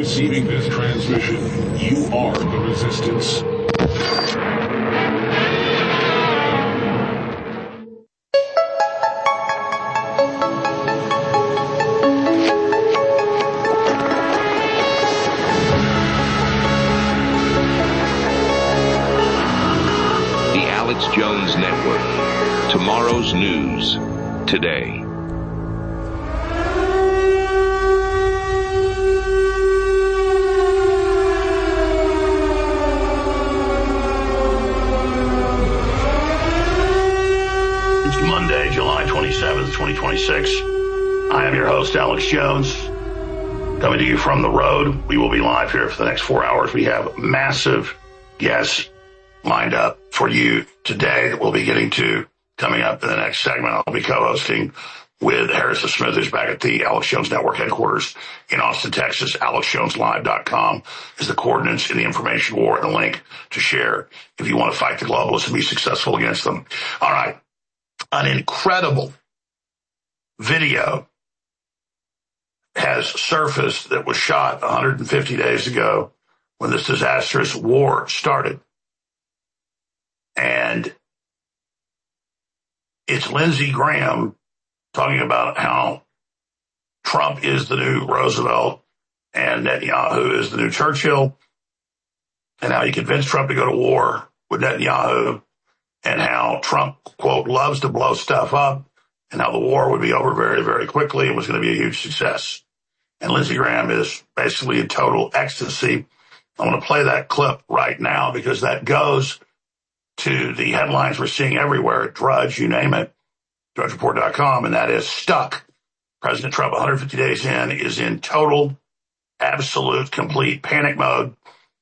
receiving this transmission. You are the Resistance. The Alex Jones Network. Tomorrow's news today. Monday, July 27th, 2026. I am your host, Alex Jones, coming to you from the road. We will be live here for the next 4 hours. We have massive guests lined up for you today that we'll be getting to coming up in the next segment. I'll be co-hosting with Harrison Smith, who's back at the Alex Jones Network headquarters in Austin, Texas. AlexJonesLive.com is the coordinates in the information war and the link to share if you want to fight the globalists and be successful against them. All right. An incredible video has surfaced that was shot 150 days ago when this disastrous war started. And it's Lindsey Graham talking about how Trump is the new Roosevelt and Netanyahu is the new Churchill, and how he convinced Trump to go to war with Netanyahu, and how Trump, quote, loves to blow stuff up, and how the war would be over very, very quickly and was going to be a huge success. And Lindsey Graham is basically in total ecstasy. I want to play that clip right now because that goes to the headlines we're seeing everywhere, Drudge, you name it, drudgereport.com, and that is stuck. President Trump, 150 days in, is in total, absolute, complete panic mode.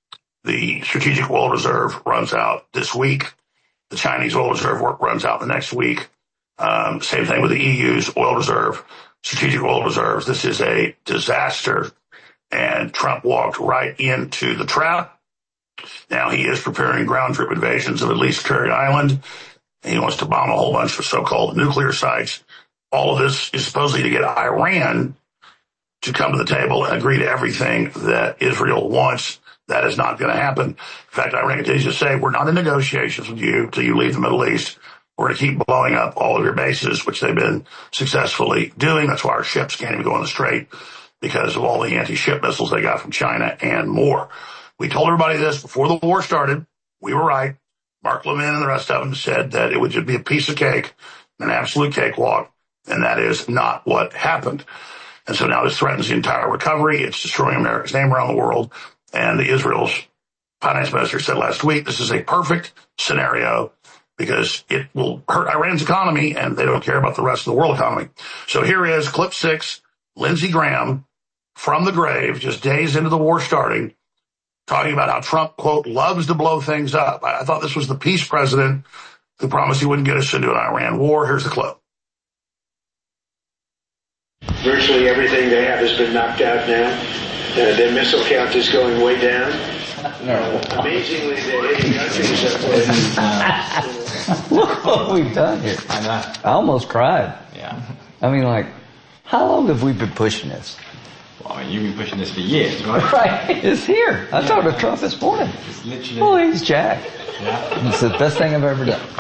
The Strategic Oil Reserve runs out this week. The Chinese oil reserve runs out the next week. Same thing with the EU's oil reserve, strategic oil reserves. This is a disaster. And Trump walked right into the trap. Now he is preparing ground troop invasions of at least Curry Island. He wants to bomb a whole bunch of so-called nuclear sites. All of this is supposedly to get Iran to come to the table and agree to everything that Israel wants. That is not going to happen. In fact, Iran continues to say, we're not in negotiations with you until you leave the Middle East. We're going to keep blowing up all of your bases, which they've been successfully doing. That's why our ships can't even go on the strait because of all the anti-ship missiles they got from China and more. We told everybody this before the war started. We were right. Mark Levin and the rest of them said that it would just be a piece of cake, an absolute cakewalk, and that is not what happened. And so now this threatens the entire recovery. It's destroying America's name around the world. And the Israel's finance minister said last week, this is a perfect scenario because it will hurt Iran's economy and they don't care about the rest of the world economy. So here is clip 6, Lindsey Graham from the grave, just days into the war starting, talking about how Trump, quote, loves to blow things up. I thought this was the peace president who promised he wouldn't get us into an Iran war. Here's the clip. Virtually everything they have has been knocked out now. Their missile count is going way down. No. Amazingly, they're hitting countries that Look what we've done here. I know. I almost cried. Yeah. I mean, like, how long have we been pushing this? Well, I mean, you've been pushing this for years, right? Right. It's here. I talked to Trump this morning. It's literally... Oh, he's jacked. Yeah. It's the best thing I've ever done.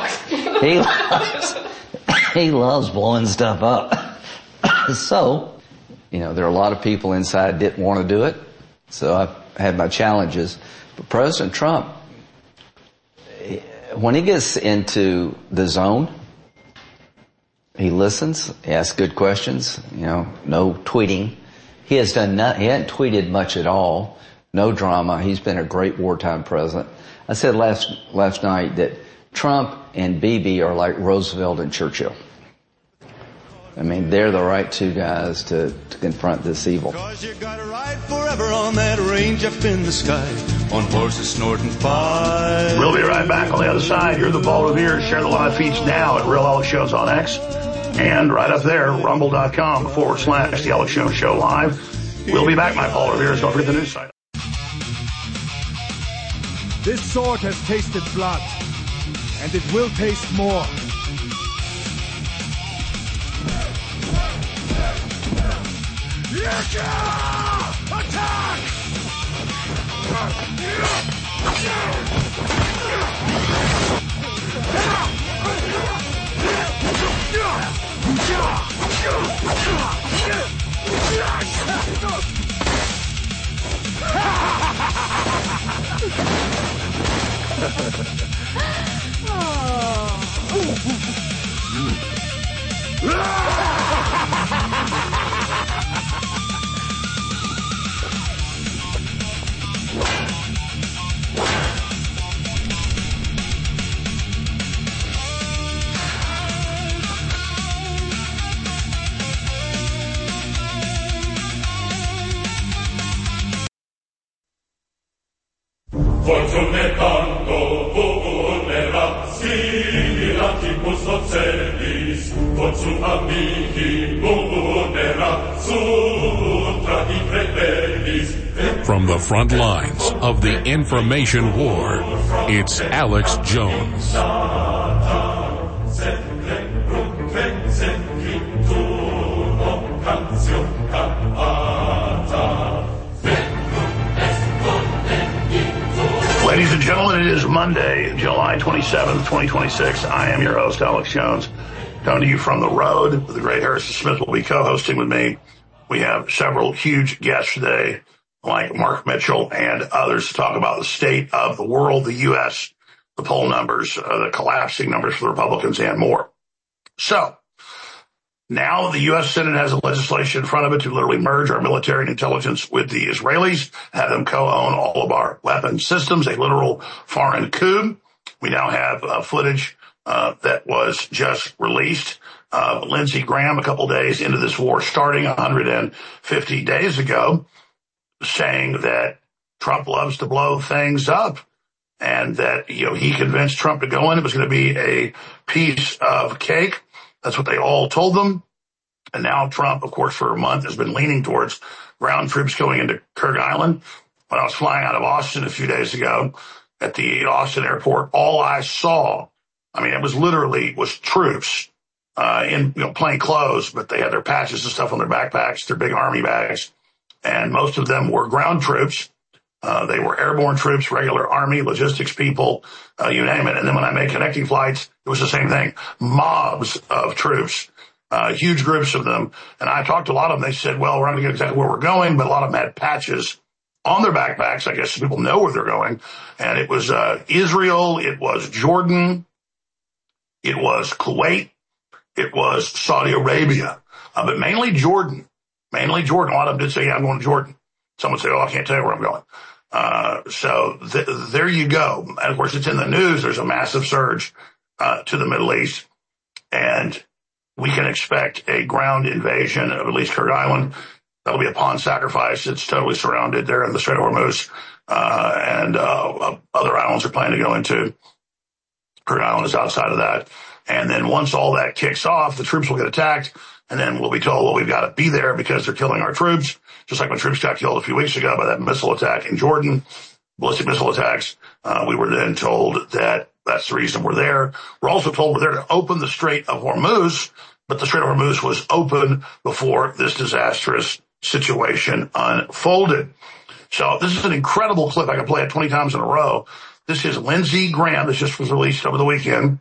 He loves blowing stuff up. So, you know, there are a lot of people inside didn't want to do it. So I've had my challenges. But President Trump, when he gets into the zone, he listens, he asks good questions, you know, no tweeting. He has done he hadn't tweeted much at all. No drama. He's been a great wartime president. I said last night that Trump and Bibi are like Roosevelt and Churchill. I mean, they're the right two guys to confront this evil. 'Cause you gotta ride forever on that range up in the sky, on horses snorting fire. We'll be right back on the other side. You're the Paul Revere. Share the live feeds now at Real Alex Shows on X. And right up there, rumble.com/The Alex Jones Show Live. We'll be back, my Paul Revere's. Don't forget the news site. This sword has tasted blood, and it will taste more. Attack! Fortune tanto vulnera similantibus ocellis, fortuna mihi vulnera sutra imprepelis. From the front lines of the information war, it's Alex Jones. Ladies and gentlemen, it is Monday, July 27th, 2026. I am your host, Alex Jones, coming to you from the road. The great Harrison Smith will be co-hosting with me. We have several huge guests today, like Mark Mitchell and others, to talk about the state of the world, the U.S., the poll numbers, the collapsing numbers for the Republicans, and more. So, now the U.S. Senate has a legislation in front of it to literally merge our military and intelligence with the Israelis, have them co-own all of our weapon systems, a literal foreign coup. We now have footage that was just released of Lindsey Graham a couple days into this war, starting 150 days ago, saying that Trump loves to blow things up and that, he convinced Trump to go in. It was going to be a piece of cake. That's what they all told them. And now Trump, of course, for a month has been leaning towards ground troops going into Kurt Island. When I was flying out of Austin a few days ago at the Austin airport, all I saw, it was troops in plain clothes, but they had their patches and stuff on their backpacks, their big army bags. And most of them were ground troops. They were airborne troops, regular army, logistics people, you name it. And then when I made connecting flights, it was the same thing. Mobs of troops, huge groups of them. And I talked to a lot of them. They said, well, we're not going to get exactly where we're going, but a lot of them had patches on their backpacks. I guess people know where they're going. And it was Israel. It was Jordan. It was Kuwait. It was Saudi Arabia. But mainly Jordan. A lot of them did say, yeah, I'm going to Jordan. Some would say, oh, I can't tell you where I'm going. So there you go. And of course, it's in the news. There's a massive surge to the Middle East, and we can expect a ground invasion of at least Kurt Island. That'll be a pawn sacrifice. It's totally surrounded there in the Strait of Hormuz, and other islands are planning to go into. Kurt Island is outside of that. And then once all that kicks off, the troops will get attacked, and then we'll be told, well, we've got to be there because they're killing our troops. Just like when troops got killed a few weeks ago by that missile attack in Jordan, ballistic missile attacks, we were then told that that's the reason we're there. We're also told we're there to open the Strait of Hormuz, but the Strait of Hormuz was open before this disastrous situation unfolded. So this is an incredible clip. I can play it 20 times in a row. This is Lindsey Graham. This just was released over the weekend.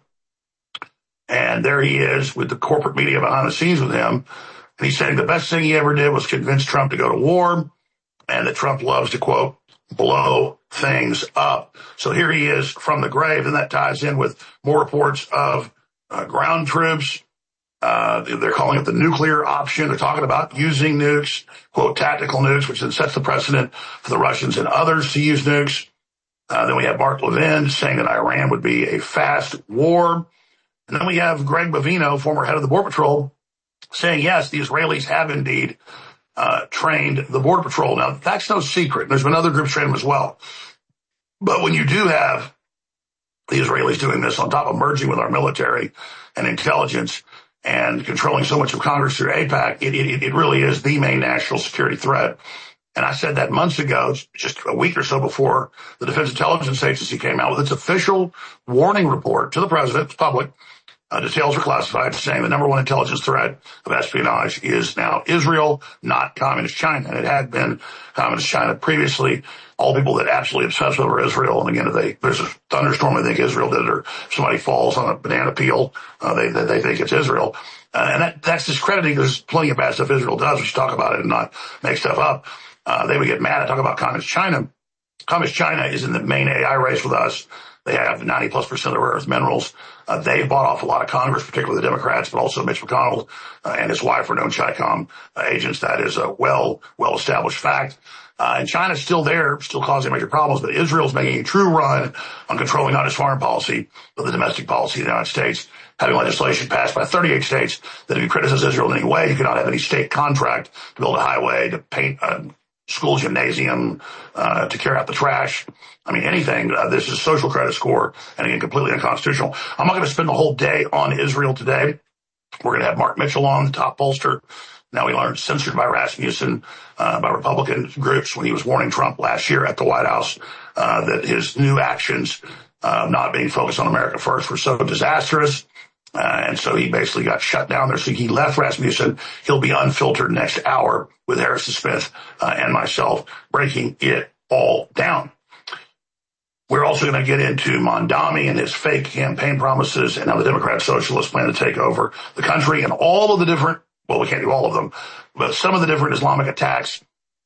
And there he is with the corporate media behind the scenes with him. And he's saying the best thing he ever did was convince Trump to go to war, and that Trump loves to, quote, blow things up. So here he is from the grave, and that ties in with more reports of ground troops. They're calling it the nuclear option. They're talking about using nukes, quote, tactical nukes, which then sets the precedent for the Russians and others to use nukes. Then we have Mark Levin saying that Iran would be a fast war. And then we have Greg Bovino, former head of the Border Patrol, saying, yes, the Israelis have indeed trained the Border Patrol. Now, that's no secret. There's been other groups trained them as well. But when you do have the Israelis doing this on top of merging with our military and intelligence and controlling so much of Congress through AIPAC, it really is the main national security threat. And I said that months ago, just a week or so before the Defense Intelligence Agency came out with its official warning report to the president, it's public. Details are classified, saying the number one intelligence threat of espionage is now Israel, not Communist China. And it had been Communist China previously. All people that absolutely obsess over Israel, and again, if there's a thunderstorm, they think Israel did it, or if somebody falls on a banana peel, they think it's Israel. And that's discrediting. There's plenty of bad stuff Israel does. We should talk about it and not make stuff up. They would get mad and talk about Communist China. Communist China is in the main AI race with us. They have 90+% of the rare earth minerals. They've bought off a lot of Congress, particularly the Democrats, but also Mitch McConnell and his wife are known CHICOM agents. That is a well-established fact. And China's still there, still causing major problems, but Israel's making a true run on controlling not its foreign policy, but the domestic policy of the United States, having legislation passed by 38 states that if you criticize Israel in any way, you cannot have any state contract to build a highway, to paint a school gymnasium, to carry out the trash. I mean, anything. This is social credit score, and again, completely unconstitutional. I'm not going to spend the whole day on Israel today. We're going to have Mark Mitchell on, the top pollster. Now we learned censored by Rasmussen, by Republican groups when he was warning Trump last year at the White House, that his new actions, not being focused on America first were so disastrous. And so he basically got shut down there. So he left Rasmussen. He'll be unfiltered next hour with Harrison Smith, and myself breaking it all down. We're also going to get into Mondami and his fake campaign promises and how the Democrat socialists plan to take over the country and all of the different, well, we can't do all of them, but some of the different Islamic attacks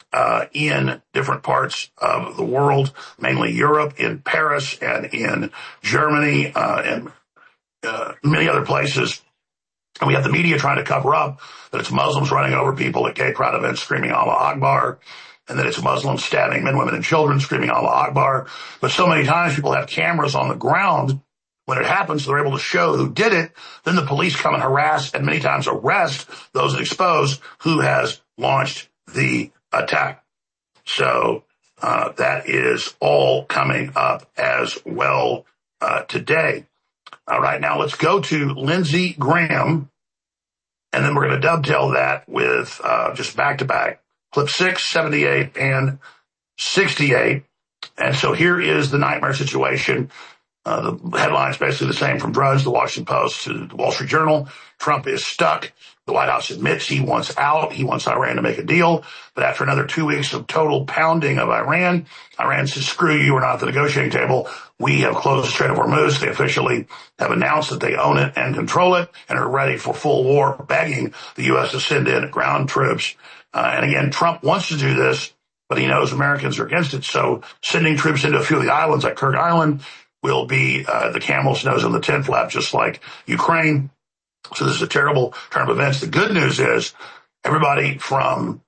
in different parts of the world, mainly Europe, in Paris and in Germany, and many other places. And we have the media trying to cover up that it's Muslims running over people at gay pride events screaming Allah Akbar, and that it's Muslims stabbing men, women, and children screaming Allah Akbar. But so many times people have cameras on the ground when it happens, they're able to show who did it. Then the police come and harass and many times arrest those that expose who has launched the attack. So that is all coming up as well today. All right, now let's go to Lindsey Graham, and then we're going to dovetail that with just back-to-back, clip 6, 78, and 68. And so here is the nightmare situation. The headline is basically the same from Drudge, the Washington Post, to the Wall Street Journal. Trump is stuck. The White House admits he wants out. He wants Iran to make a deal. But after another 2 weeks of total pounding of Iran says, screw you, we're not at the negotiating table. We have closed the Strait of Hormuz. They officially have announced that they own it and control it and are ready for full war, begging the U.S. to send in ground troops. And again, Trump wants to do this, but he knows Americans are against it. So sending troops into a few of the islands like Kirk Island will be the camel's nose on the tin flap, just like Ukraine. So this is a terrible turn of events. The good news is everybody from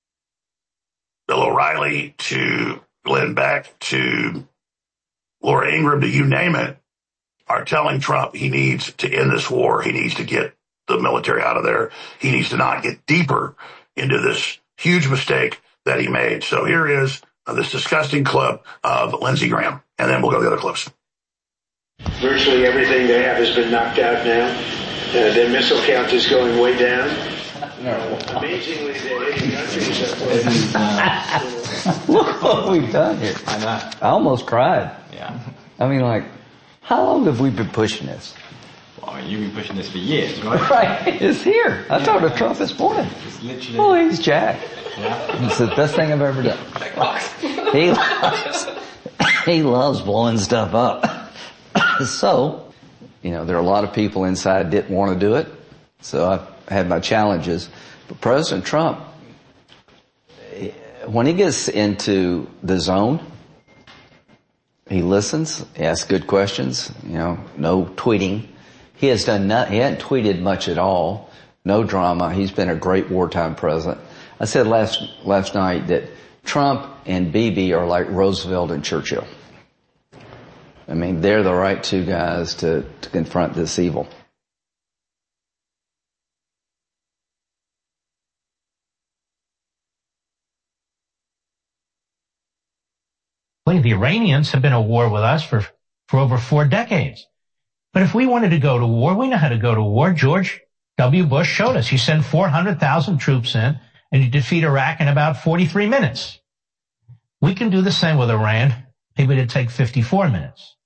Bill O'Reilly to Glenn Beck to Laura Ingraham to you name it are telling Trump he needs to end this war. He needs to get the military out of there. He needs to not get deeper into this huge mistake that he made. So here is this disgusting clip of Lindsey Graham, and then we'll go to the other clips. Virtually everything they have has been knocked out now. Their missile count is going way down. Amazingly, they're hitting countries up Look what we've done here. I know. I almost cried. Yeah. I mean, like, how long have we been pushing this? Well, you've been pushing this for years, right? Right. It's here. I talked to Trump this morning. It's literally... Oh, he's Jack. Yeah. It's the best thing I've ever done. He loves blowing stuff up. So, you know, there are a lot of people inside didn't want to do it. So I had my challenges. But President Trump, when he gets into the zone, he listens, he asks good questions, you know, no tweeting. He hadn't tweeted much at all. No drama. He's been a great wartime president. I said last night that Trump and Bibi are like Roosevelt and Churchill. I mean, they're the right two guys to confront this evil. The Iranians have been at war with us for over 4 decades. But if we wanted to go to war, we know how to go to war. George W. Bush showed us. You send 400,000 troops in, and you defeat Iraq in about 43 minutes. We can do the same with Iran. Maybe it'd take 54 minutes.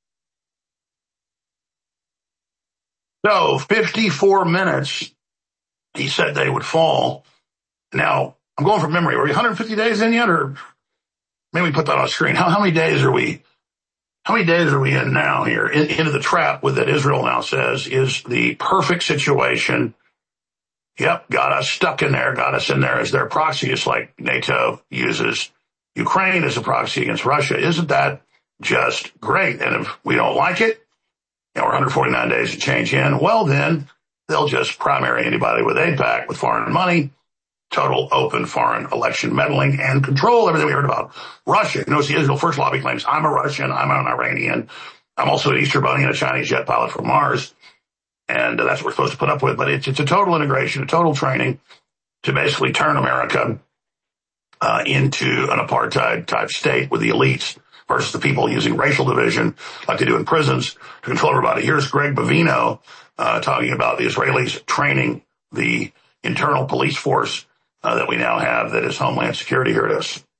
So 54 minutes, he said they would fall. Now, I'm going from memory. Are we 150 days in yet, or maybe we put that on the screen? How many days are we in now here? Into the trap with that Israel now says is the perfect situation. Yep, got us stuck in there, got us in there as their proxy, just like NATO uses Ukraine as a proxy against Russia. Isn't that just great. And if we don't like it, we're 149 days to change in, well, then they'll just primary anybody with AIPAC with foreign money, total open foreign election meddling and control. Everything we heard about Russia. You notice the Israel First lobby claims, I'm a Russian, I'm an Iranian, I'm also an Easter Bunny and a Chinese jet pilot from Mars. And that's what we're supposed to put up with. But it's a total integration, a total training to basically turn America into an apartheid-type state with the elites versus the people using racial division like they do in prisons to control everybody. Here's Greg Bovino talking about the Israelis training the internal police force that we now have that is Homeland Security. Here it is.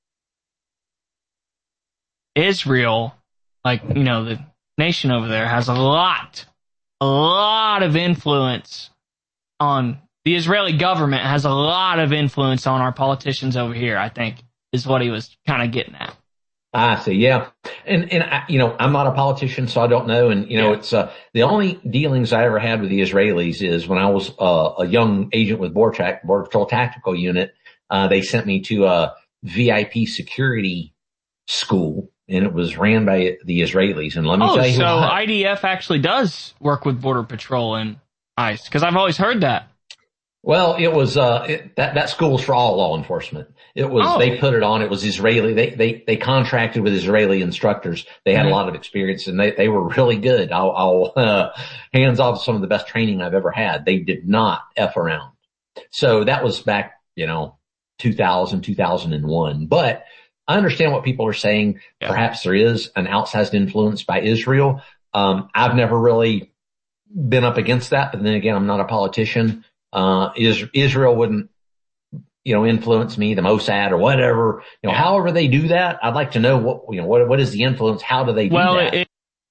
Israel, the nation over there, has a lot of influence on the Israeli government, has a lot of influence on our politicians over here, I think, is what he was kind of getting at. I see. Yeah. And I'm not a politician, so I don't know. And, it's, the only dealings I ever had with the Israelis is when I was, a young agent with Border Patrol Tactical Unit. They sent me to a VIP security school, and it was ran by the Israelis. And let me tell you. So IDF actually does work with Border Patrol and ICE, because I've always heard that. Well, it was, that school was for all law enforcement. It was, They put it on. It was Israeli. They contracted with Israeli instructors. They had a lot of experience, and they were really good. I'll hands off some of the best training I've ever had. They did not F around. So that was back, 2000, 2001. But I understand what people are saying. Yeah. Perhaps there is an outsized influence by Israel. I've never really been up against that, but then again, I'm not a politician. Israel wouldn't, influence me, the Mossad or whatever, however they do that. I'd like to know what is the influence? How do they do that?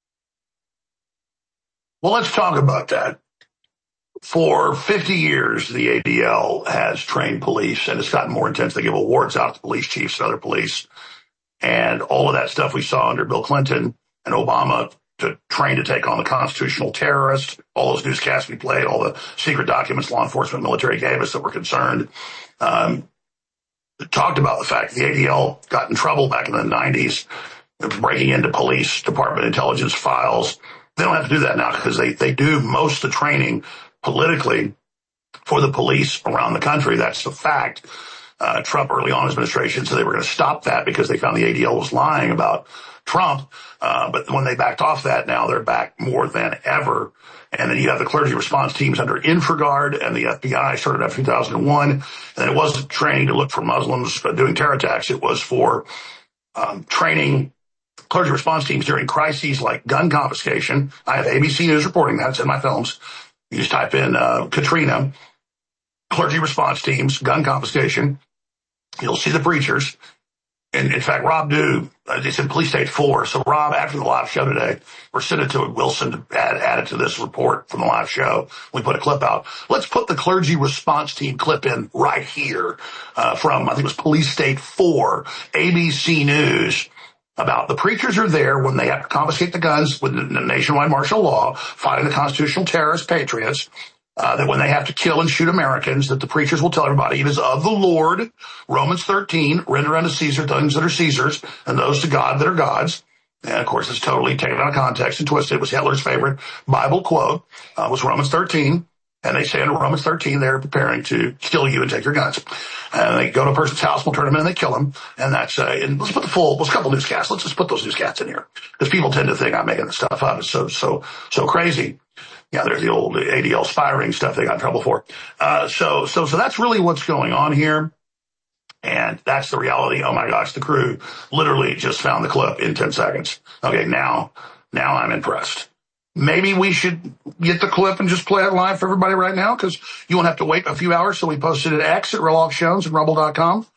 Well, let's talk about that. For 50 years, the ADL has trained police, and it's gotten more intense. They give awards out to police chiefs and other police, and all of that stuff we saw under Bill Clinton and Obama to train to take on the constitutional terrorists, all those newscasts we played, all the secret documents law enforcement military gave us that were concerned. Talked about the fact the ADL got in trouble back in the 90s, breaking into police department intelligence files. They don't have to do that now because they do most of the training politically for the police around the country. That's the fact. Trump early on in his administration said they were going to stop that because they found the ADL was lying about Trump. But when they backed off that, now they're back more than ever. And then you have the clergy response teams under InfraGard, and the FBI started after 2001. And then it wasn't training to look for Muslims doing terror attacks. It was for training clergy response teams during crises like gun confiscation. I have ABC News reporting that. It's in my films. You just type in Katrina, clergy response teams, gun confiscation. You'll see the preachers. And in fact, Rob Dew, it's in Police State 4. So Rob, after the live show today, we're sending it to Wilson to add it to this report from the live show. We put a clip out. Let's put the clergy response team clip in right here from, I think it was Police State 4, ABC News, about the preachers are there when they have to confiscate the guns with the nationwide martial law, fighting the constitutional terrorist patriots. That when they have to kill and shoot Americans, that the preachers will tell everybody it is of the Lord. Romans 13, render unto Caesar things that are Caesar's, and those to God that are God's. And of course, it's totally taken out of context and twisted. It was Hitler's favorite Bible quote, was Romans 13. And they say in Romans 13, they're preparing to kill you and take your guns. And they go to a person's house, we'll turn them in, and they kill them. And that's, and let's put let's couple newscasts. Let's just put those newscasts in here. Because people tend to think I'm making this stuff up. It's so crazy. Yeah, there's the old ADL spy ring stuff they got in trouble for. So that's really what's going on here. And that's the reality. Oh my gosh, the crew literally just found the clip in 10 seconds. Okay, now I'm impressed. Maybe we should get the clip and just play it live for everybody right now, because you won't have to wait a few hours. So we posted it at X at Real Alex Jones and Rumble.com,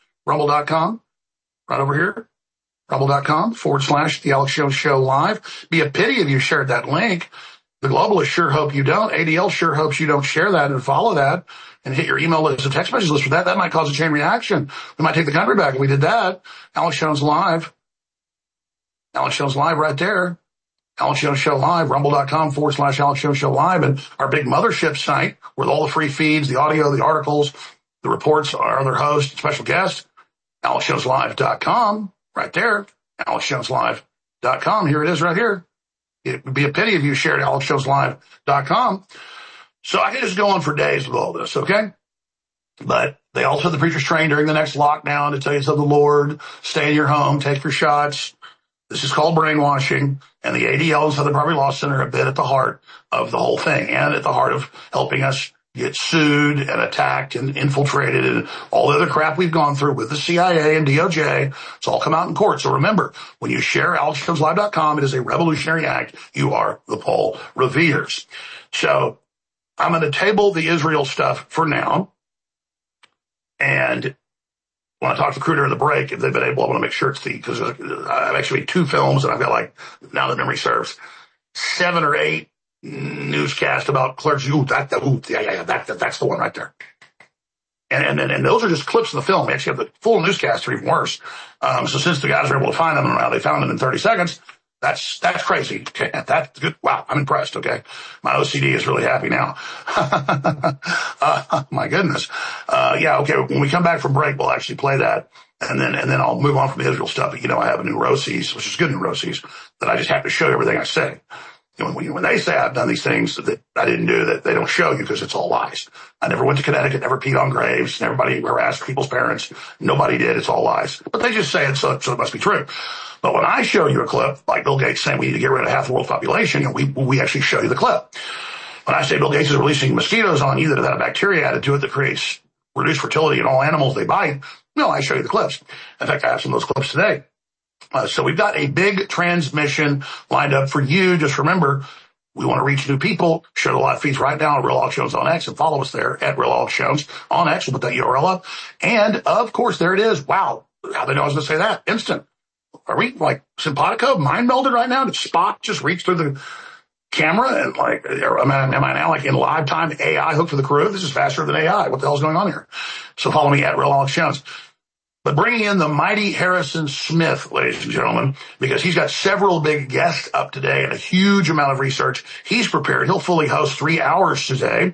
right over here, Rumble.com/The Alex Jones Show Live. Be a pity if you shared that link. The globalists sure hope you don't. ADL sure hopes you don't share that and follow that and hit your email list and text message list for that. That might cause a chain reaction. We might take the country back if we did that. Alex Jones Live. Alex Jones Live right there. Alex Jones Show Live, Rumble.com/Alex Jones Show Live, and our big mothership site with all the free feeds, the audio, the articles, the reports, our other host, special guest, AlexJonesLive.com, right there, AlexJonesLive.com. AlexJonesLive.com. Here it is right here. It would be a pity if you shared AlexJonesLive.com. So I could just go on for days with all this, okay? But they also have the preachers trained during the next lockdown to tell you it's of the Lord, stay in your home, take your shots. This is called brainwashing, and the ADL and Southern Poverty Law Center have been at the heart of the whole thing and at the heart of helping us get sued and attacked and infiltrated and all the other crap we've gone through with the CIA and DOJ. It's all come out in court. So remember, when you share AlexJonesLive.com, it is a revolutionary act. You are the Paul Revere's. So I'm going to table the Israel stuff for now. And when I talk to the crew during the break, if they've been able, I want to make sure it's because I've actually made 2 films and I've got now that memory serves, 7 or 8 newscasts about clergy. That's the one right there. And those are just clips of the film. We actually have the full newscasts are even worse. So since the guys were able to find them and they found them in 30 seconds, that's crazy. Okay. That's good. Wow. I'm impressed. Okay. My OCD is really happy now. My goodness. Yeah. Okay. When we come back from break, we'll actually play that. And then I'll move on from the Israel stuff. But, I have a neuroses, which is good neuroses, that I just have to show you everything I say. When they say I've done these things that I didn't do, that they don't show you because it's all lies. I never went to Connecticut, never peed on graves, everybody harassed people's parents. Nobody did. It's all lies. But they just say it, so it must be true. But when I show you a clip, like Bill Gates saying we need to get rid of half the world's population, we actually show you the clip. When I say Bill Gates is releasing mosquitoes on you that have had a bacteria added to it that creates reduced fertility in all animals they bite, I show you the clips. In fact, I have some of those clips today. So we've got a big transmission lined up for you. Just remember, we want to reach new people. Show the live feeds right now on Real Alex Jones on X and follow us there at Real Alex Jones on X. We'll put that URL up. And of course, there it is. Wow. How'd they know I was going to say that? Instant. Are we simpatico mind melded right now? Did Spock just reach through the camera and am I now in live time AI hooked for the crew? This is faster than AI. What the hell's going on here? So follow me at Real Alex Jones. But bringing in the mighty Harrison Smith, ladies and gentlemen, because he's got several big guests up today and a huge amount of research he's prepared. He'll fully host 3 hours today.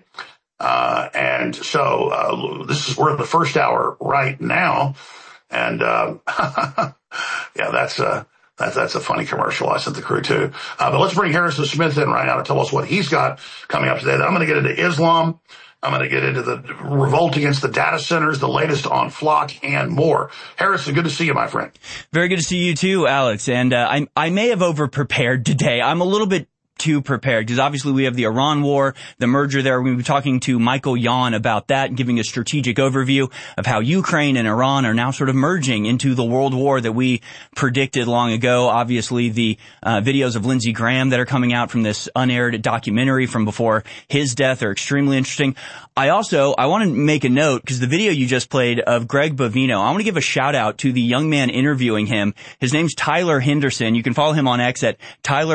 And so, we're in the first hour right now. And, yeah, that's a funny commercial I sent the crew too. But let's bring Harrison Smith in right now to tell us what he's got coming up today. Then I'm going to get into Islam. I'm going to get into the revolt against the data centers, the latest on Flock, and more. Harrison, good to see you, my friend. Very good to see you too, Alex. And I may have over-prepared today. I'm a little bit too prepared because obviously we have the Iran war, the merger there. We'll be talking to Michael Yon about that and giving a strategic overview of how Ukraine and Iran are now sort of merging into the world war that we predicted long ago. Obviously the videos of Lindsey Graham that are coming out from this unaired documentary from before his death are extremely interesting. I want to make a note because the video you just played of Greg Bovino, I want to give a shout out to the young man interviewing him. His name's Tyler Henderson. You can follow him on X at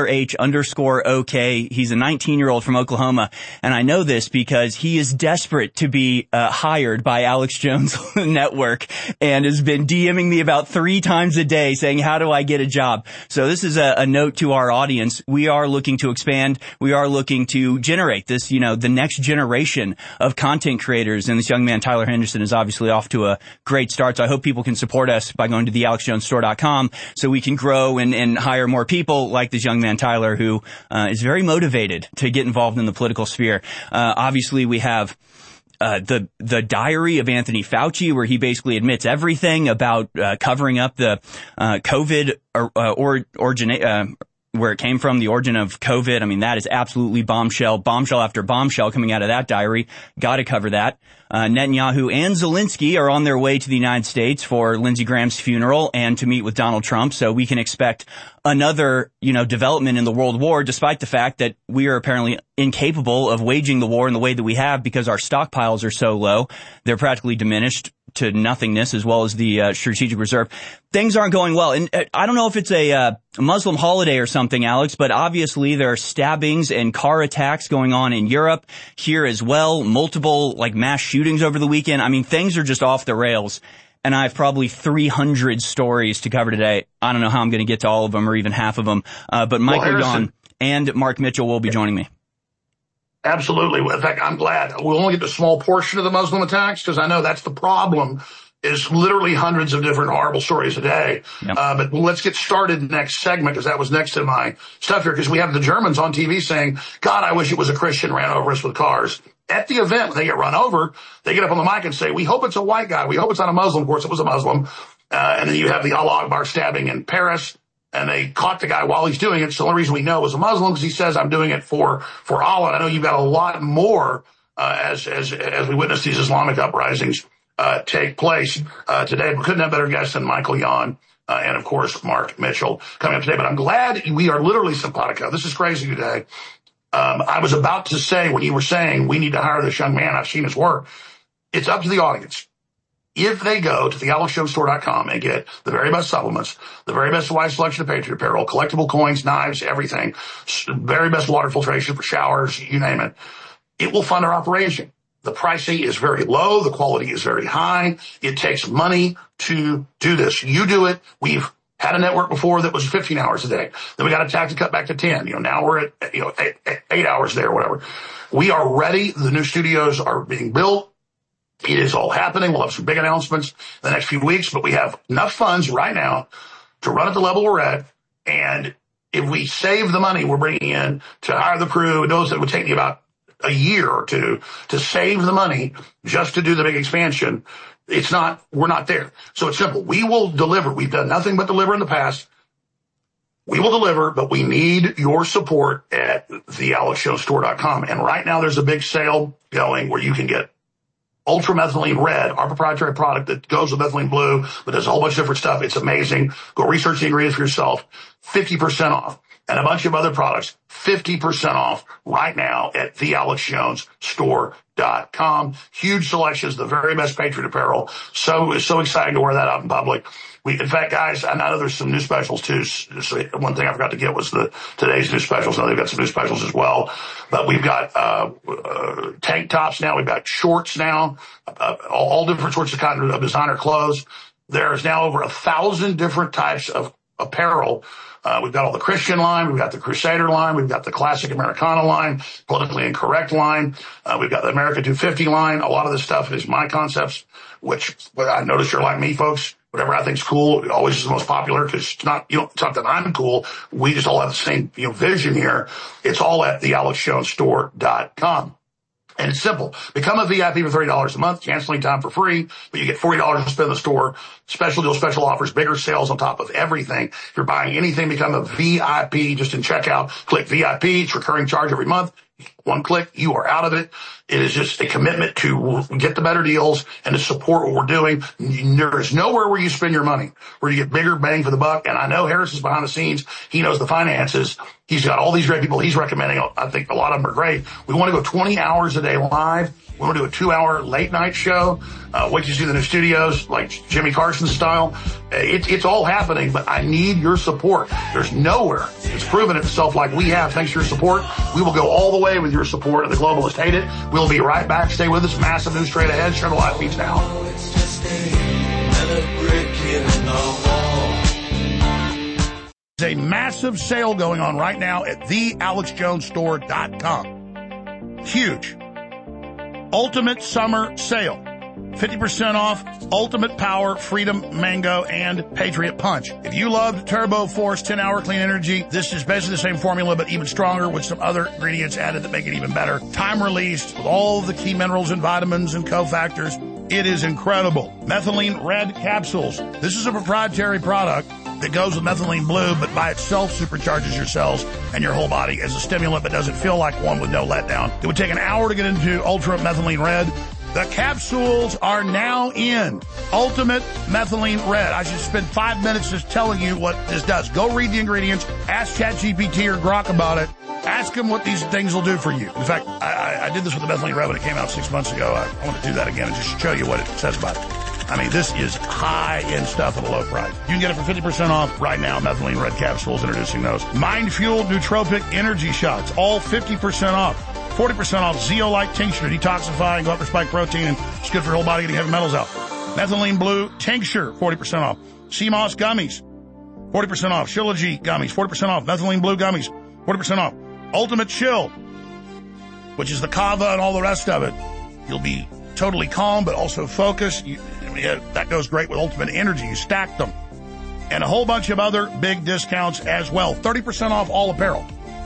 TylerH_OK. He's a 19-year-old from Oklahoma. And I know this because he is desperate to be hired by Alex Jones Network and has been DMing me about 3 times a day saying, how do I get a job? So this is a note to our audience. We are looking to expand. We are looking to generate this, the next generation of content creators, and this young man, Tyler Henderson, is obviously off to a great start. So I hope people can support us by going to thealexjonesstore.com so we can grow and hire more people like this young man, Tyler, who is very motivated to get involved in the political sphere. Obviously, we have the diary of Anthony Fauci, where he basically admits everything about covering up the COVID where it came from, the origin of COVID. I mean, that is absolutely bombshell after bombshell coming out of that diary. Got to cover that. Netanyahu and Zelensky are on their way to the United States for Lindsey Graham's funeral and to meet with Donald Trump. So we can expect another, development in the world war, despite the fact that we are apparently incapable of waging the war in the way that we have because our stockpiles are so low. They're practically diminished to nothingness, as well as the strategic reserve. Things aren't going well. And I don't know if it's a Muslim holiday or something, Alex, but obviously there are stabbings and car attacks going on in Europe, here as well, multiple mass shootings over the weekend. I mean, things are just off the rails. And I have probably 300 stories to cover today. I don't know how I'm going to get to all of them or even half of them. But Michael Yon and Mark Mitchell will be joining me. Absolutely. In fact, I'm glad we'll only get a small portion of the Muslim attacks because I know that's the problem is literally hundreds of different horrible stories a day. Yep. But let's get started next segment, because that was next to my stuff here, because we have the Germans on TV saying, God, I wish it was a Christian ran over us with cars. At the event, when they get run over, they get up on the mic and say, we hope it's a white guy. We hope it's not a Muslim. Of course, it was a Muslim. And then you have the Allah Akbar stabbing in Paris, and they caught the guy while he's doing it. It's the only reason we know it was a Muslim, because he says, I'm doing it for Allah. And I know you've got a lot more, as we witness these Islamic uprisings, take place, today. We couldn't have better guests than Michael Yon, and of course, Mark Mitchell coming up today. But I'm glad we are literally simpatico. This is crazy today. I was about to say, when you were saying we need to hire this young man, I've seen his work. It's up to the audience. If they go to thealexjonesstore.com and get the very best supplements, the very best wide selection of Patriot apparel, collectible coins, knives, everything, very best water filtration for showers, you name it, it will fund our operation. The pricing is very low. The quality is very high. It takes money to do this. You do it. We've had a network before that was 15 hours a day. Then we got a tax to cut back to 10. Now we're at 8 hours a day or whatever. We are ready. The new studios are being built. It is all happening. We'll have some big announcements in the next few weeks, but we have enough funds right now to run at the level we're at. And if we save the money we're bringing in to hire the crew, those that would take me about a year or two to save the money just to do the big expansion, we're not there. So it's simple. We will deliver. We've done nothing but deliver in the past. We will deliver, but we need your support at thealexjonesstore.com. And right now there's a big sale going where you can get Ultra Methylene Red, our proprietary product that goes with Methylene Blue, but does a whole bunch of different stuff. It's amazing. Go research the ingredients for yourself. 50% off. And a bunch of other products, 50% off right now at thealexjonesstore.com. Huge selections, the very best Patriot apparel. So exciting to wear that out in public. In fact, guys, I know there's some new specials too. So one thing I forgot to get was today's new specials. Now they've got some new specials as well. But we've got tank tops now. We've got shorts now. All different sorts of kind of designer clothes. There's now over 1,000 different types of apparel. We've got all the Christian line. We've got the Crusader line. We've got the classic Americana line, politically incorrect line. We've got the America 250 line. A lot of this stuff is my concepts, which I notice you're like me, folks. Whatever I think's cool always is the most popular, because it's not that I'm cool. We just all have the same, vision here. It's all at thealexjonesstore.com. And it's simple. Become a VIP for $30 a month, canceling time for free, but you get $40 to spend in the store. Special deals, special offers, bigger sales on top of everything. If you're buying anything, become a VIP just in checkout. Click VIP. It's recurring charge every month. One click, you are out of it. It is just a commitment to get the better deals and to support what we're doing. There is nowhere where you spend your money where you get bigger bang for the buck. And I know Harris is behind the scenes. He knows the finances. He's got all these great people he's recommending. I think a lot of them are great. We want to go 20 hours a day live. We want to do a 2-hour late night show. Wait to see the new studios, like Jimmy Carson style. It's all happening, but I need your support. There's nowhere it's proven itself like we have. Thanks to your support, we will go all the way with your support, and the globalists hate it. We'll be right back. Stay with us. Massive news straight ahead. Share the live feeds now. There's a massive sale going on right now at thealexjonesstore.com. Huge. Ultimate summer sale. 50% off Ultimate Power, Freedom Mango, and Patriot Punch. If you loved Turbo Force 10-hour clean energy, this is basically the same formula, but even stronger with some other ingredients added that make it even better. Time released with all the key minerals and vitamins and cofactors. It is incredible. Methylene Red capsules. This is a proprietary product that goes with Methylene Blue, but by itself supercharges your cells and your whole body as a stimulant, but doesn't feel like one with no letdown. It would take an hour to get into Ultra Methylene Red. The capsules are now in. Ultimate Methylene Red. I should spend 5 minutes just telling you what this does. Go read the ingredients. Ask ChatGPT or Grok about it. Ask them what these things will do for you. In fact, I did this with the Methylene Red when it came out 6 months ago. I want to do that again and just show you what it says about it. I mean, this is high-end stuff at a low price. You can get it for 50% off right now. Methylene Red capsules, introducing those. Mind Fuel Nootropic Energy Shots, all 50% off. 40% off Zeolite Tincture, detoxifying, go up for spike protein, and it's good for your whole body, getting heavy metals out. Methylene Blue Tincture, 40% off. CMOS Gummies, 40% off. Shilajit Gummies, 40% off. Methylene Blue Gummies, 40% off. Ultimate Chill, which is the kava and all the rest of it. You'll be totally calm, but also focused. That goes great with Ultimate Energy. You stack them. And a whole bunch of other big discounts as well. 30% off all apparel.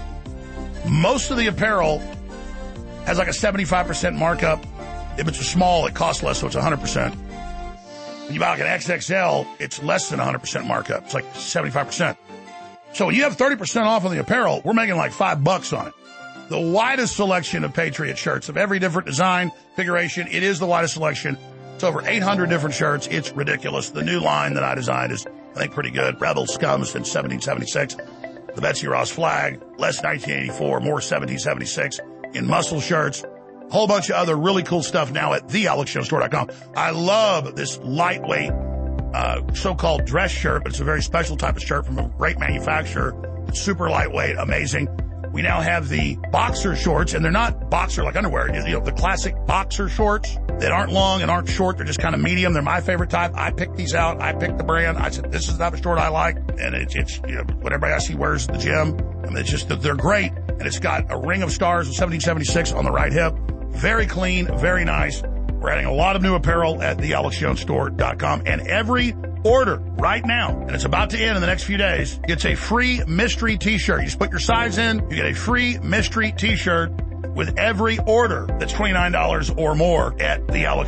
Most of the apparel has like a 75% markup. If it's a small, it costs less, so it's 100%. When you buy like an XXL, it's less than 100% markup. It's like 75%. So when you have 30% off on the apparel, we're making like $5 on it. The widest selection of Patriot shirts of every different design, configuration. It is the widest selection. It's over 800 different shirts. It's ridiculous. The new line that I designed is, I think, pretty good. Rebel Scum since 1776. The Betsy Ross flag, less 1984, more 1776 in muscle shirts. A whole bunch of other really cool stuff now at thealexjonestore.com. I love this lightweight, so-called dress shirt, but it's a very special type of shirt from a great manufacturer. It's super lightweight, amazing. We now have the boxer shorts, and they're not boxer like underwear. The classic boxer shorts that aren't long and aren't short. They're just kind of medium. They're my favorite type. I picked these out. I picked the brand. I said, this is the type of short I like. And it's what everybody I see wears at the gym. I mean, it's just that they're great. And it's got a ring of stars of 1776 on the right hip. Very clean, very nice. We're adding a lot of new apparel at thealexjonestore.com. And every order right now, and it's about to end in the next few days, gets a free mystery t-shirt. You just put your size in, you get a free mystery t-shirt with every order that's $29 or more at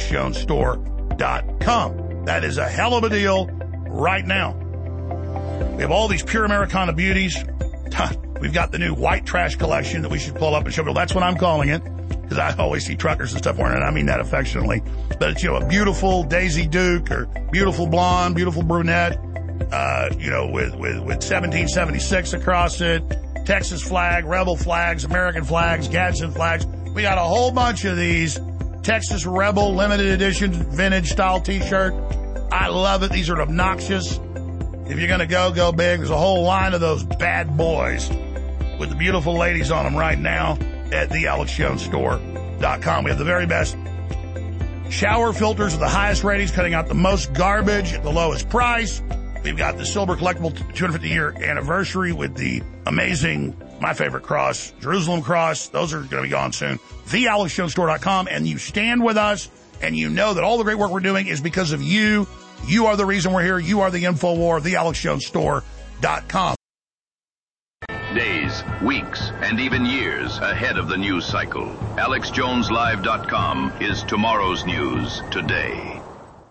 thealexjonestore.com. That is a hell of a deal right now. We have all these pure Americana beauties. We've got the new white trash collection that we should pull up and show you. That's what I'm calling it, because I always see truckers and stuff wearing it. I mean that affectionately. But it's, a beautiful Daisy Duke or beautiful blonde, beautiful brunette, with 1776 across it, Texas flag, Rebel flags, American flags, Gadsden flags. We got a whole bunch of these Texas Rebel limited edition vintage style t-shirt. I love it. These are obnoxious. If you're going to go big. There's a whole line of those bad boys with the beautiful ladies on them right now at thealexjonestore.com. We have the very best shower filters with the highest ratings, cutting out the most garbage at the lowest price. We've got the silver collectible 250-year anniversary with the amazing, my favorite cross, Jerusalem cross. Those are going to be gone soon. thealexjonestore.com. And you stand with us, and you know that all the great work we're doing is because of you. You are the reason we're here. You are the InfoWar. thealexjonestore.com. Days, weeks, and even years ahead of the news cycle. AlexJonesLive.com is tomorrow's news today.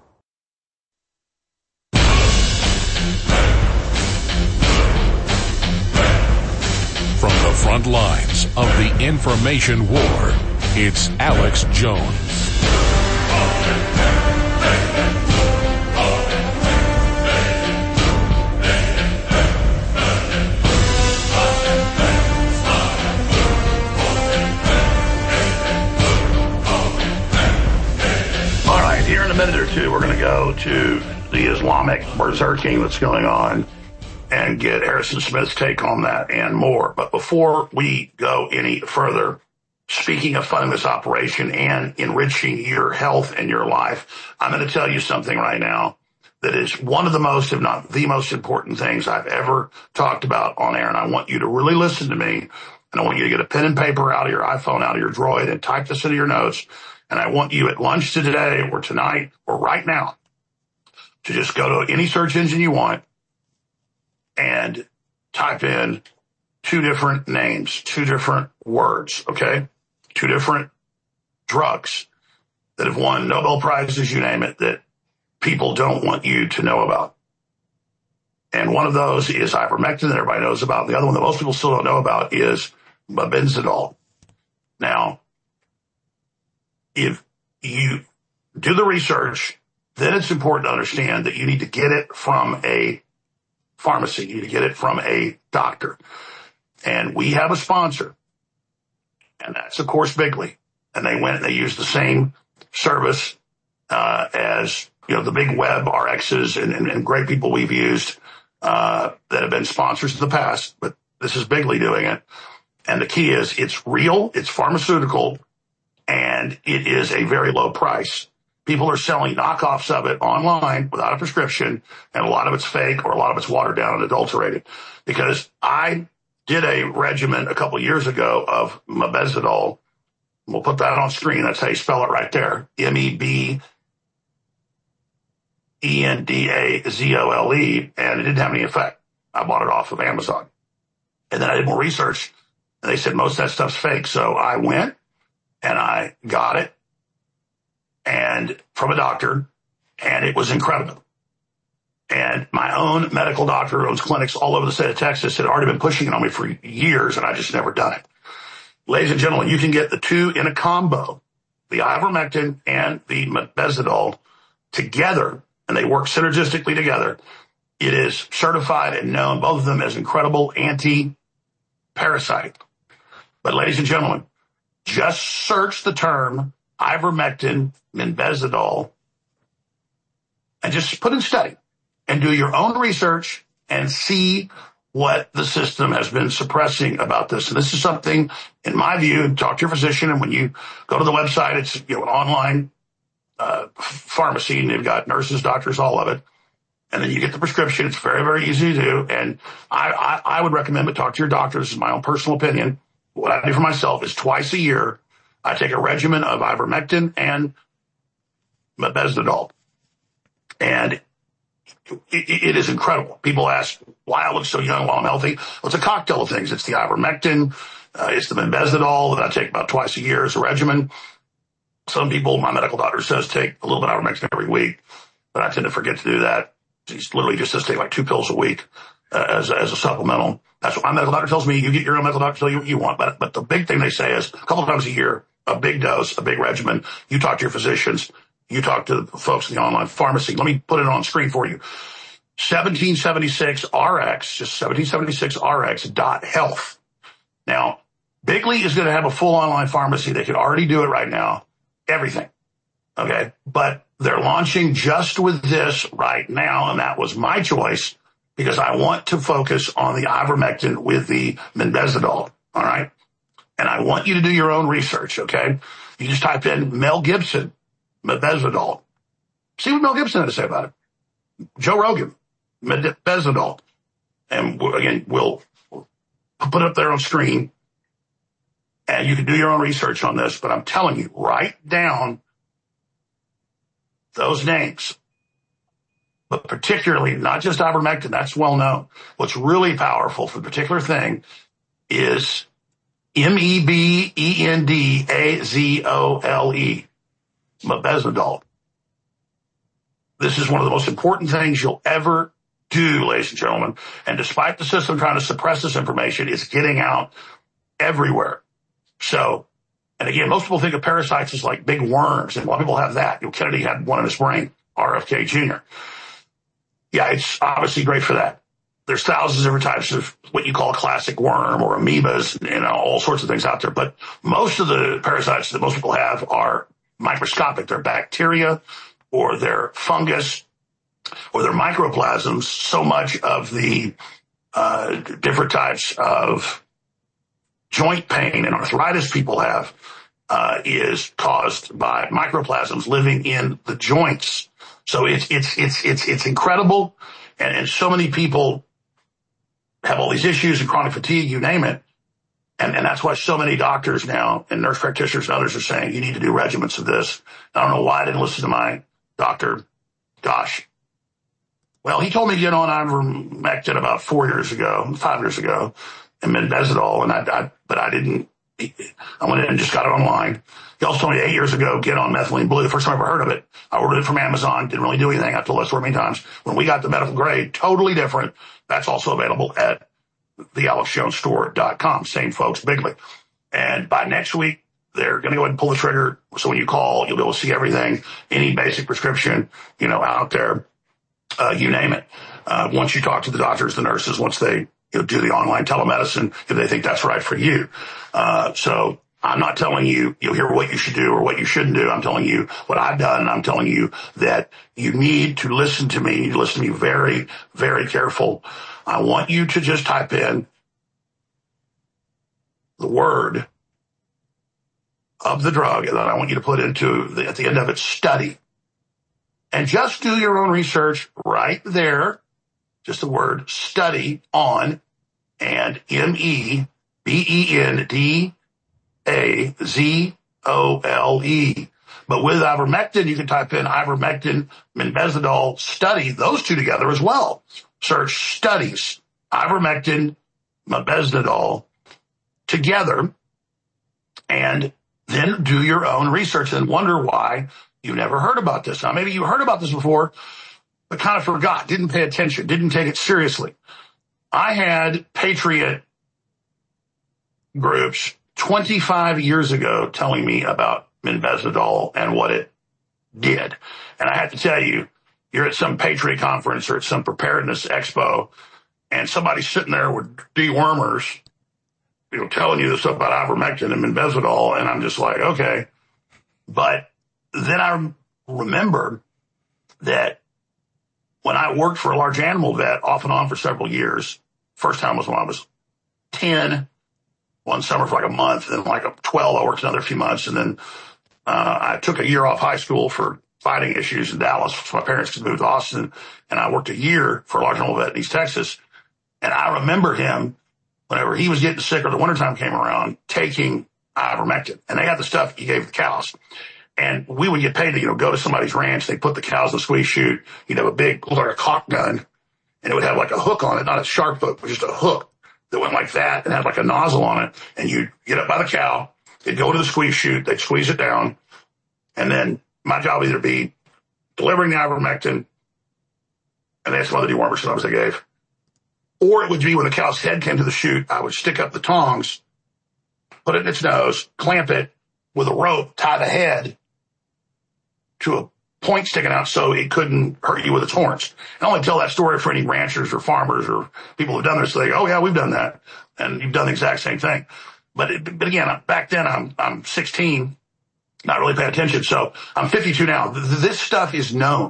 From the front lines of the information war, it's Alex Jones. Here in a minute or two, we're going to go to the Islamic berserking that's going on and get Harrison Smith's take on that and more. But before we go any further, speaking of funding this operation and enriching your health and your life, I'm going to tell you something right now that is one of the most, if not the most important things I've ever talked about on air. And I want you to really listen to me. And I want you to get a pen and paper out of your iPhone, out of your Droid, and type this into your notes. And I want you at lunch today or tonight or right now to just go to any search engine you want and type in two different names, two different words, okay? Two different drugs that have won Nobel Prizes, you name it, that people don't want you to know about. And one of those is ivermectin that everybody knows about. The other one that most people still don't know about is mebendazole. Now, if you do the research, then it's important to understand that you need to get it from a pharmacy. You need to get it from a doctor. And we have a sponsor, and that's, of course, Bigley. And they went and they used the same service as, the big web RXs and great people we've used that have been sponsors in the past. But this is Bigley doing it. And the key is it's real, it's pharmaceutical, and it is a very low price. People are selling knockoffs of it online without a prescription, and a lot of it's fake or a lot of it's watered down and adulterated. Because I did a regimen a couple of years ago of mebendazole. We'll put that on screen. That's how you spell it right there. Endazole, and it didn't have any effect. I bought it off of Amazon. And then I did more research, and they said most of that stuff's fake. So I went and I got it and from a doctor, and it was incredible. And my own medical doctor who owns clinics all over the state of Texas had already been pushing it on me for years, and I just never done it. Ladies and gentlemen, you can get the two in a combo, the ivermectin and the mebendazole together, and they work synergistically together. It is certified and known, both of them, as incredible anti-parasite. But ladies and gentlemen, just search the term ivermectin, mebendazole, and just put in study and do your own research and see what the system has been suppressing about this. And this is something, in my view, talk to your physician. And when you go to the website, it's an online pharmacy, and they've got nurses, doctors, all of it. And then you get the prescription. It's very, very easy to do. And I would recommend it. Talk to your doctor. This is my own personal opinion. What I do for myself is twice a year, I take a regimen of ivermectin and mebendazole. And it is incredible. People ask why I look so young while I'm healthy. Well, it's a cocktail of things. It's the ivermectin, it's the mebendazole that I take about twice a year as a regimen. Some people, my medical doctor says, take a little bit of ivermectin every week, but I tend to forget to do that. He's literally just says take like 2 pills a week as a supplemental. That's what my medical doctor tells me. You get your own medical doctor tell you what you want. But the big thing they say is a couple of times a year, a big dose, a big regimen. You talk to your physicians. You talk to the folks in the online pharmacy. Let me put it on screen for you. 1776RX, just 1776RX.health. Now, Bigley is going to have a full online pharmacy. They could already do it right now. Everything. Okay. But they're launching just with this right now. And that was my choice because I want to focus on the ivermectin with the mebendazole. All right. And I want you to do your own research. Okay. You just type in Mel Gibson, mebendazole. See what Mel Gibson had to say about it. Joe Rogan, mebendazole. And again, we'll put it up there on screen. And you can do your own research on this, but I'm telling you, write down those names. But particularly, not just ivermectin, that's well known. What's really powerful for the particular thing is mebendazole, mebendazole. This is one of the most important things you'll ever do, ladies and gentlemen. And despite the system trying to suppress this information, it's getting out everywhere. So, and again, most people think of parasites as like big worms, and a lot of people have that. Kennedy had one in his brain, RFK Jr. Yeah, it's obviously great for that. There's thousands of different types of what you call a classic worm or amoebas, all sorts of things out there. But most of the parasites that most people have are microscopic. They're bacteria or they're fungus or they're microplasms. So much of the different types of joint pain and arthritis people have is caused by microplasms living in the joints. So it's incredible. And so many people have all these issues and chronic fatigue, you name it. And that's why so many doctors now and nurse practitioners and others are saying you need to do regimens of this. I don't know why I didn't listen to my doctor. Gosh. Well, he told me to get on ivermectin about 5 years ago, and mebendazole, but I didn't. I went in and just got it online. He also told me 8 years ago, get on methylene blue. The first time I ever heard of it, I ordered it from Amazon. Didn't really do anything. I told that story many times. When we got the medical grade, totally different. That's also available at thealexjonesstore.com. Same folks, Bigley. And by next week, they're going to go ahead and pull the trigger. So when you call, you'll be able to see everything, any basic prescription, out there, you name it. Once you talk to the doctors, the nurses, once they do the online telemedicine, if they think that's right for you. So I'm not telling you, you'll hear what you should do or what you shouldn't do. I'm telling you what I've done. And I'm telling you that you need to listen to me. You need to listen to me very, very careful. I want you to just type in the word of the drug, and then I want you to put into at the end of it, study. And just do your own research right there. Just the word study on and mebendazole. But with ivermectin, you can type in ivermectin, methimazole study, those two together as well. Search studies, ivermectin, methimazole together, and then do your own research and wonder why you never heard about this. Now, maybe you heard about this before, but kind of forgot, didn't pay attention, didn't take it seriously. I had Patriot groups 25 years ago telling me about methimazole and what it did. And I have to tell you, you're at some Patriot conference or at some preparedness expo, and somebody's sitting there with dewormers, telling you this stuff about ivermectin and methimazole, and I'm just like, okay. But then I remember that when I worked for a large animal vet off and on for several years, first time was when I was 10, one summer for like a month, and then like 12, I worked another few months, and then I took a year off high school for fighting issues in Dallas, so my parents could move to Austin, and I worked a year for a large animal vet in East Texas, and I remember him, whenever he was getting sick or the wintertime came around, taking ivermectin, and they had the stuff he gave the cows. And we would get paid to, go to somebody's ranch. They put the cows in the squeeze chute. You'd have a big, like a caulk gun, and it would have like a hook on it, not a sharp hook, but just a hook that went like that and had like a nozzle on it. And you'd get up by the cow, they'd go to the squeeze chute, they'd squeeze it down. And then my job would either be delivering the ivermectin, and they had some other dewormer sometimes they gave, or it would be when the cow's head came to the chute, I would stick up the tongs, put it in its nose, clamp it with a rope, tie the head to a point sticking out so it couldn't hurt you with its horns. I only tell that story for any ranchers or farmers or people who've done this. So they go, oh yeah, we've done that. And you've done the exact same thing. But again, back then I'm 16, not really paying attention. So I'm 52 now. This stuff is known.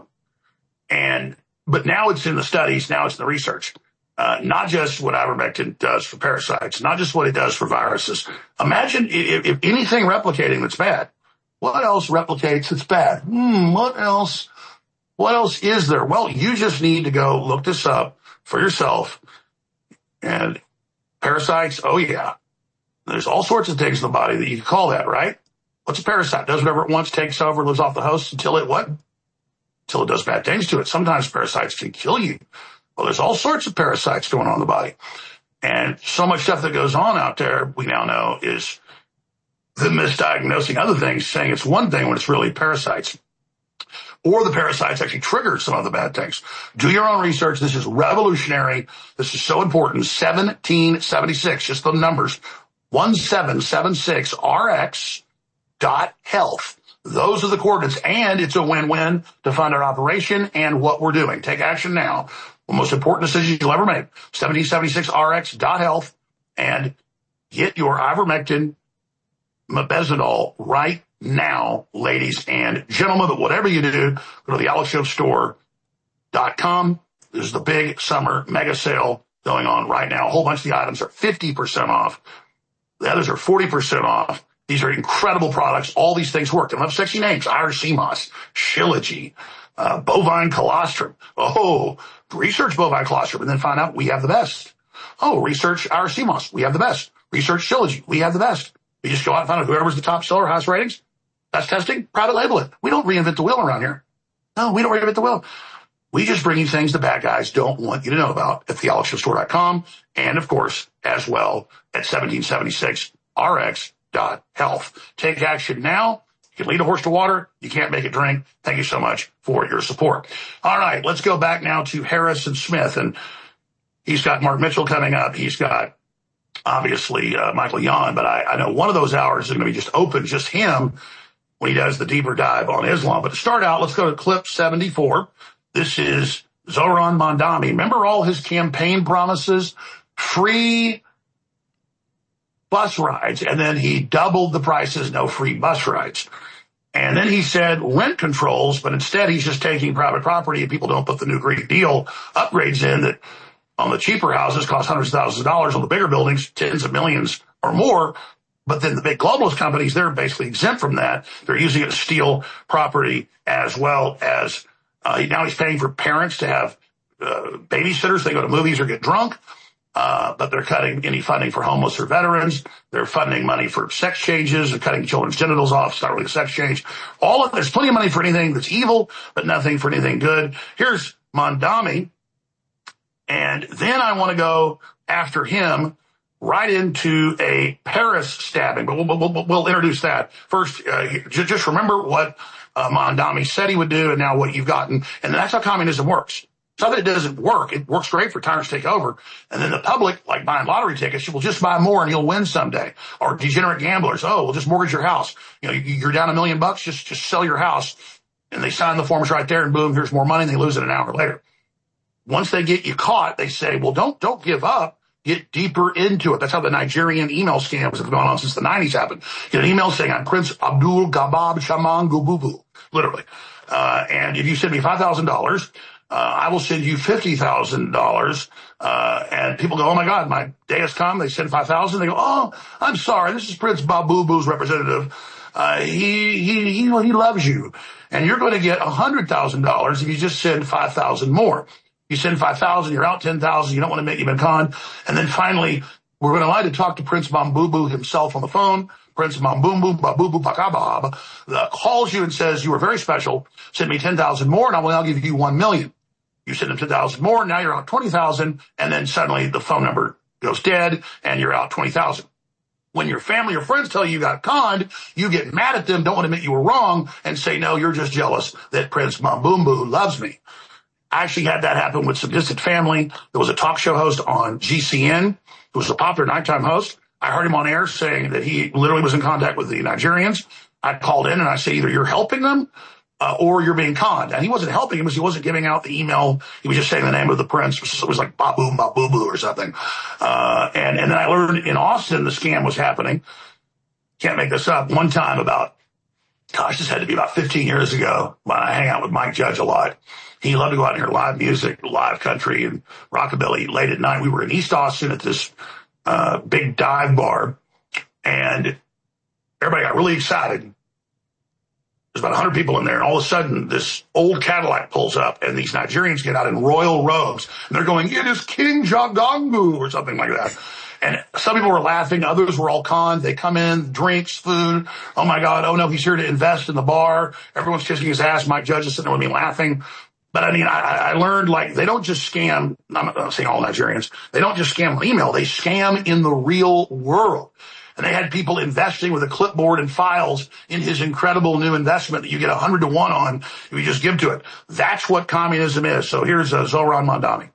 But now it's in the studies. Now it's in the research. Not just what ivermectin does for parasites, not just what it does for viruses. Imagine if anything replicating that's bad. What else replicates that's bad? What else is there? Well, you just need to go look this up for yourself. And parasites, oh yeah. There's all sorts of things in the body that you can call that, right? What's a parasite? Does whatever it wants, takes over, lives off the host until it what? Until it does bad things to it. Sometimes parasites can kill you. Well, there's all sorts of parasites going on in the body. And so much stuff that goes on out there, we now know, is the misdiagnosing other things, saying it's one thing when it's really parasites. Or the parasites actually trigger some of the bad things. Do your own research. This is revolutionary. This is so important. 1776, just the numbers. 1776rx.health. Those are the coordinates, and it's a win-win to fund our operation and what we're doing. Take action now. The most important decision you'll ever make. 1776rx.health, and get your ivermectin, methimazole right now, ladies and gentlemen. But whatever you do, go to the AlexJoeStore.com. This is the big summer mega sale going on right now. A whole bunch of the items are 50% off. The others are 40% off. These are incredible products. All these things work. They don't have sexy names. Irish sea moss, Shilajit, bovine colostrum. Oh, research bovine colostrum and then find out we have the best. Oh, research Irish sea moss. We have the best. Research Shilajit. We have the best. You just go out and find out whoever's the top seller, highest ratings. That's testing. Private label it. We don't reinvent the wheel around here. No, we don't reinvent the wheel. We just bring you things the bad guys don't want you to know about at thealexjoestore.com, and of course, as well at 1776rx.health. Take action now. You can lead a horse to water. You can't make it drink. Thank you so much for your support. All right, let's go back now to Harrison Smith, and he's got Mark Mitchell coming up. He's got obviously Michael Yon, but I know one of those hours is going to be just open, just him, when he does the deeper dive on Islam. But to start out, let's go to clip 74. This is Zohran Mamdani. Remember all his campaign promises? Free bus rides. And then he doubled the prices, no free bus rides. And then he said rent controls, but instead he's just taking private property and people don't put the new Green Deal upgrades in that on the cheaper houses cost hundreds of thousands of dollars, on the bigger buildings, tens of millions or more. But then the big globalist companies, they're basically exempt from that. They're using it to steal property, as well as now he's paying for parents to have babysitters. They go to movies or get drunk. but they're cutting any funding for homeless or veterans. They're funding money for sex changes. They're cutting children's genitals off. It's not really a sex change. There's plenty of money for anything that's evil, but nothing for anything good. Here's Mamdani. And then I want to go after him right into a Paris stabbing, but we'll introduce that. First, just remember what Mamdani said he would do and now what you've gotten. And that's how communism works. It's not that it doesn't work. It works great for tyrants to take over. And then the public, like buying lottery tickets, will just buy more and you'll win someday. Or degenerate gamblers, we'll just mortgage your house. You're down $1 million, just sell your house. And they sign the forms right there and boom, here's more money and they lose it an hour later. Once they get you caught, they say, well, don't give up. Get deeper into it. That's how the Nigerian email scams have gone on since the 90s happened. Get an email saying, I'm Prince Abdul Gabab Shaman Gububu, literally. And if you send me $5,000, I will send you $50,000. And people go, oh my God, my day has come. They send 5,000. They go, oh, I'm sorry. This is Prince Babubu's representative. He loves you. And you're going to get $100,000 if you just send 5,000 more. You send 5,000, you're out 10,000, you don't want to admit you've been conned. And then finally, we're going to lie to talk to Prince Mambubu himself on the phone. Prince Mambubu Babubu Pakabab calls you and says, you are very special. Send me 10,000 more and I'll give you 1 million. You send him 10,000 more, now you're out 20,000, and then suddenly the phone number goes dead and you're out 20,000. When your family or friends tell you got conned, you get mad at them, don't want to admit you were wrong, and say, no, you're just jealous that Prince Mambumbu loves me. I actually had that happen with some distant family. There was a talk show host on GCN who was a popular nighttime host. I heard him on air saying that he literally was in contact with the Nigerians. I called in and I said, either you're helping them or you're being conned. And he wasn't helping him because he wasn't giving out the email. He was just saying the name of the prince. It was like Babu Babubu or something. And then I learned in Austin the scam was happening. Can't make this up. One time this had to be about 15 years ago when I hang out with Mike Judge a lot. He loved to go out and hear live music, live country and rockabilly late at night. We were in East Austin at this big dive bar, and everybody got really excited. There's about 100 people in there, and all of a sudden, this old Cadillac pulls up, and these Nigerians get out in royal robes, and they're going, it is King Jagangu, or something like that. And some people were laughing, others were all conned. They come in, drinks, food. Oh my God, oh no, he's here to invest in the bar. Everyone's kissing his ass. Mike Judge is sitting there with me laughing. But I mean, I learned, like, they don't just scam, I'm not saying all Nigerians, they don't just scam on email, they scam in the real world. And they had people investing with a clipboard and files in his incredible new investment that you get 100 to 1 on if you just give to it. That's what communism is. So here's Zohran Mamdani.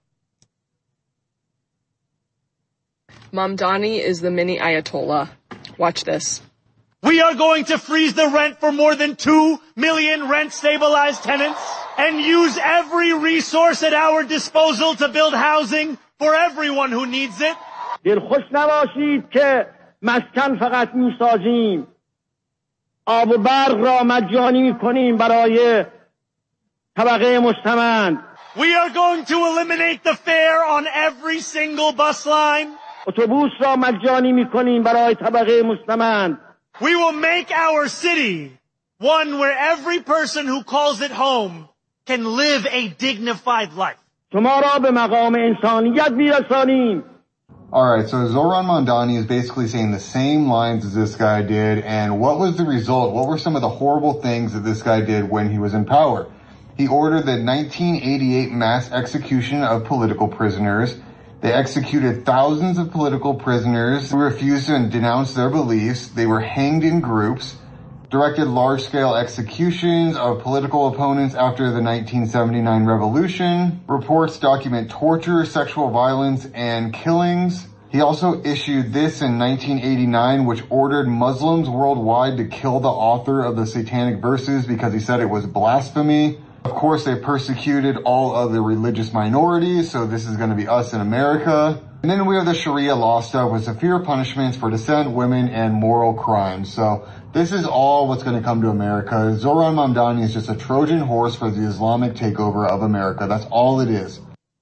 Mamdani is the mini Ayatollah. Watch this. We are going to freeze the rent for more than 2 million rent-stabilized tenants and use every resource at our disposal to build housing for everyone who needs it. دلخوش نباشید که مسکن فقط میسازیم. آب و برق را مجانی میکنیم برای طبقه مستمند. We are going to eliminate the fare on every single bus line. اتوبوس را مجانی میکنیم برای طبقه مستمند. We will make our city one where every person who calls it home can live a dignified life. شما را به مقام انسانیت میرسانیم. Alright, so Zohran Mamdani is basically saying the same lines as this guy did, and what was the result? What were some of the horrible things that this guy did when he was in power? He ordered the 1988 mass execution of political prisoners. They executed thousands of political prisoners who refused to denounce their beliefs. They were hanged in groups, directed large-scale executions of political opponents after the 1979 revolution. Reports document torture, sexual violence, and killings. He also issued this in 1989, which ordered Muslims worldwide to kill the author of the Satanic Verses because he said it was blasphemy. Of course, they persecuted all of the religious minorities, so this is going to be us in America. And then we have the Sharia law stuff with severe punishments for dissent, women, and moral crimes. So this is all what's going to come to America. Zohran Mamdani is just a Trojan horse for the Islamic takeover of America. That's all it is.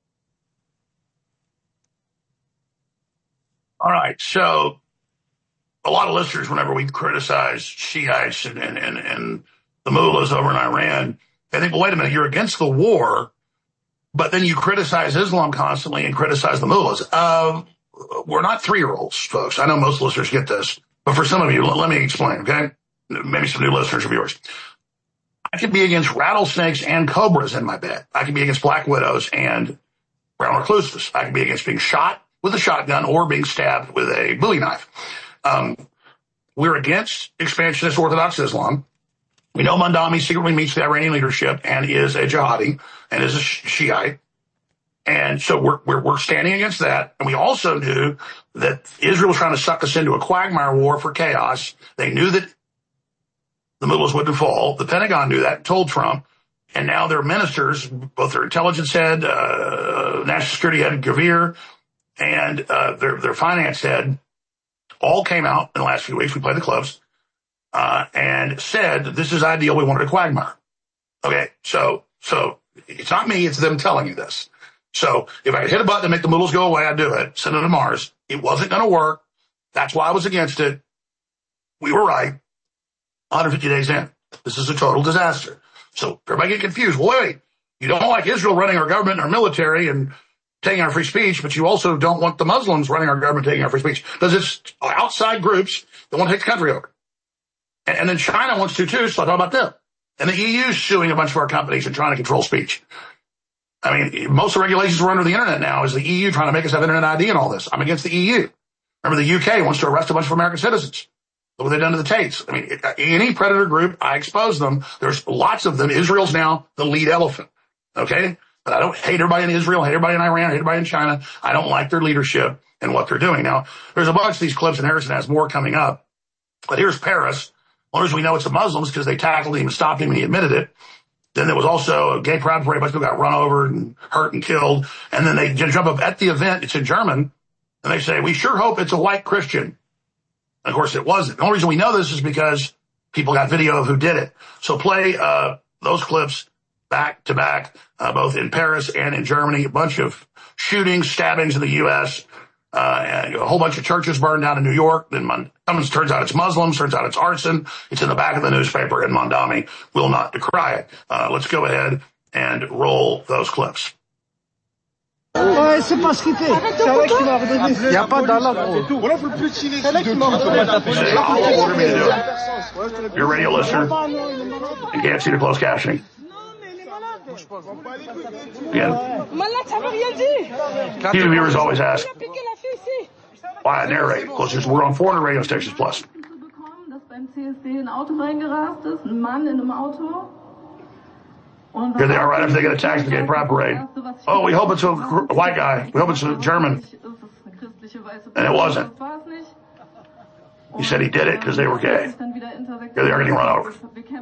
All right, so a lot of listeners, whenever we criticize Shiites and the mullahs over in Iran, they think, well, wait a minute, you're against the war, But then you criticize Islam constantly and criticize the mullahs. We're not 3-year-olds, folks. I know most listeners get this, but for some of you, let me explain, okay? Maybe some new listeners or viewers. I can be against rattlesnakes and cobras in my bed. I can be against black widows and brown recluses. I can be against being shot with a shotgun or being stabbed with a Bowie knife. We're against expansionist Orthodox Islam. We know Mandami secretly meets the Iranian leadership and is a jihadi and is a Shiite. And so we're standing against that. And we also knew that Israel was trying to suck us into a quagmire war for chaos. They knew that the mullahs wouldn't fall. The Pentagon knew that and told Trump. And now their ministers, both their intelligence head, national security head, Gavir, and their finance head, all came out in the last few weeks. We played the clips, and said, this is ideal. We wanted a quagmire. Okay. So it's not me. It's them telling you this. So if I could hit a button and make the mullahs go away, I'd do it. Send them to Mars. It wasn't going to work. That's why I was against it. We were right. 150 days in. This is a total disaster. So everybody get confused. Well, wait, you don't like Israel running our government and our military and taking our free speech, but you also don't want the Muslims running our government, taking our free speech. Because it's outside groups that want to take the country over. And then China wants to too, so I thought about them. And the EU is suing a bunch of our companies and trying to control speech. I mean, most of the regulations we're under the internet now is the EU trying to make us have internet ID and all this. I'm against the EU. Remember, the UK wants to arrest a bunch of American citizens. Look what they've done to the Tates. I mean, any predator group, I expose them. There's lots of them. Israel's now the lead elephant. Okay? But I don't hate everybody in Israel, hate everybody in Iran, hate everybody in China. I don't like their leadership and what they're doing. Now, there's a bunch of these clips, and Harrison has more coming up. But here's Paris. One reason we know it's the Muslims because they tackled him and stopped him and he admitted it. Then there was also a gay pride parade. A bunch of people got run over and hurt and killed. And then they jump up at the event. It's in German. And they say, we sure hope it's a white Christian. And of course, it wasn't. The only reason we know this is because people got video of who did it. So play those clips back to back, both in Paris and in Germany. A bunch of shootings, stabbings in the U.S., and a whole bunch of churches burned down in New York. Then turns out it's Muslims. Turns out it's arson. It's in the back of the newspaper, and Mandami will not decry it. Let's go ahead and roll those clips. Ouais, c'est pas ce qu'il fait. C'est avec qui m'a redonné. Il n'y a pas d'Allah. Voilà pour le petit nez. C'est avec qui m'a redonné. You're a radio listener. You can't see the closed captioning. Again. TV viewers always ask why I narrate. Because we're on 400 radio stations plus. Here they are right after they get attacked at the gay pride parade. Oh, we hope it's a white guy. We hope it's a German. And it wasn't. He said he did it because they were gay. Here they are getting run over.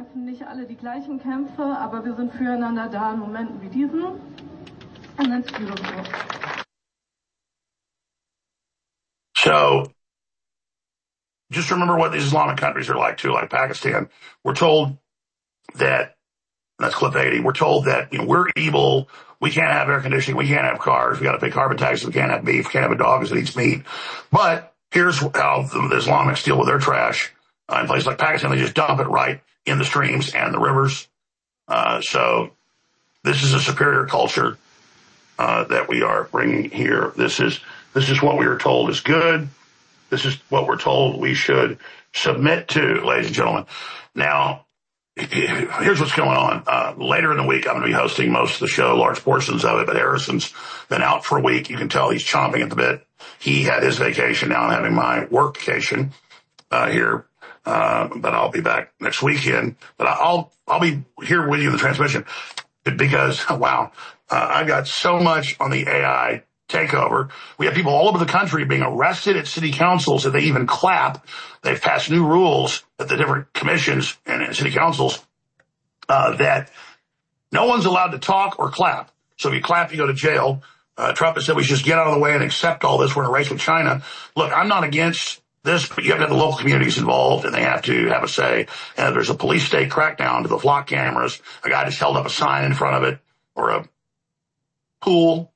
So, just remember what these Islamic countries are like too, like Pakistan. We're told that, that's clip 80, we're told that, we're evil, we can't have air conditioning, we can't have cars, we gotta pay carbon taxes, we can't have beef, we can't have a dog that eats meat. But here's how the Islamics deal with their trash. In places like Pakistan, they just dump it right in the streams and the rivers. So this is a superior culture that we are bringing here. This is what we were told is good. This is what we're told we should submit to, ladies and gentlemen. Now, here's what's going on. Later in the week, I'm going to be hosting most of the show, large portions of it, but Harrison's been out for a week. You can tell he's chomping at the bit. He had his vacation. Now I'm having my work vacation here, but I'll be back next weekend. But I'll be here with you in the transmission because, wow, I've got so much on the AI takeover. We have people all over the country being arrested at city councils that they even clap. They've passed new rules at the different commissions and city councils that no one's allowed to talk or clap. So if you clap, you go to jail. Trump has said we should just get out of the way and accept all this. We're in a race with China. Look, I'm not against this, but you have to have the local communities involved, and they have to have a say. And if there's a police state crackdown to the flock cameras, a guy just held up a sign in front of it, or a pool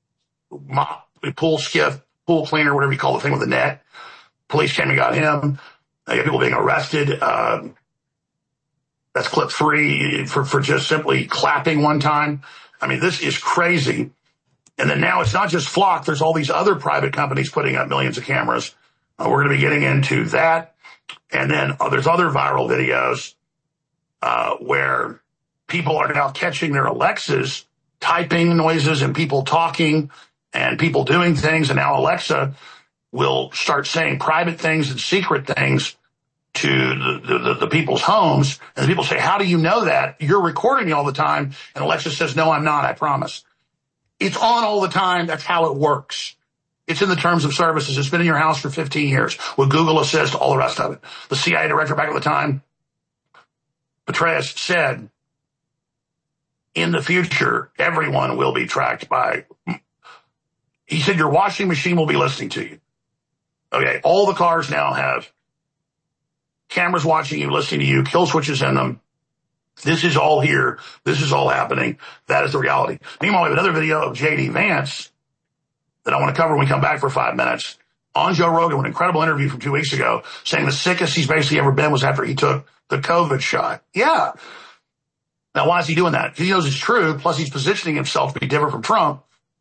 skiff, pool cleaner, whatever you call the thing with the net. Police came and got him. You got people being arrested. That's clip 3 for just simply clapping one time. I mean, this is crazy. And then now it's not just Flock. There's all these other private companies putting up millions of cameras. We're going to be getting into that. And then there's other viral videos where people are now catching their Alexas typing noises and people talking and people doing things. And now Alexa will start saying private things and secret things to the people's homes. And the people say, how do you know that? You're recording me all the time. And Alexa says, no, I'm not. I promise. It's on all the time. That's how it works. It's in the terms of services. It's been in your house for 15 years with Google Assist, all the rest of it. The CIA director back at the time, Petraeus, said, in the future, everyone will be tracked by, he said, your washing machine will be listening to you. Okay, all the cars now have cameras watching you, listening to you, kill switches in them. This is all here. This is all happening. That is the reality. Meanwhile, we have another video of J.D. Vance that I want to cover when we come back for 5 minutes. On Joe Rogan, an incredible interview from 2 weeks ago, saying the sickest he's basically ever been was after he took the COVID shot. Yeah. Now, why is he doing that? Because he knows it's true, plus he's positioning himself to be different from Trump.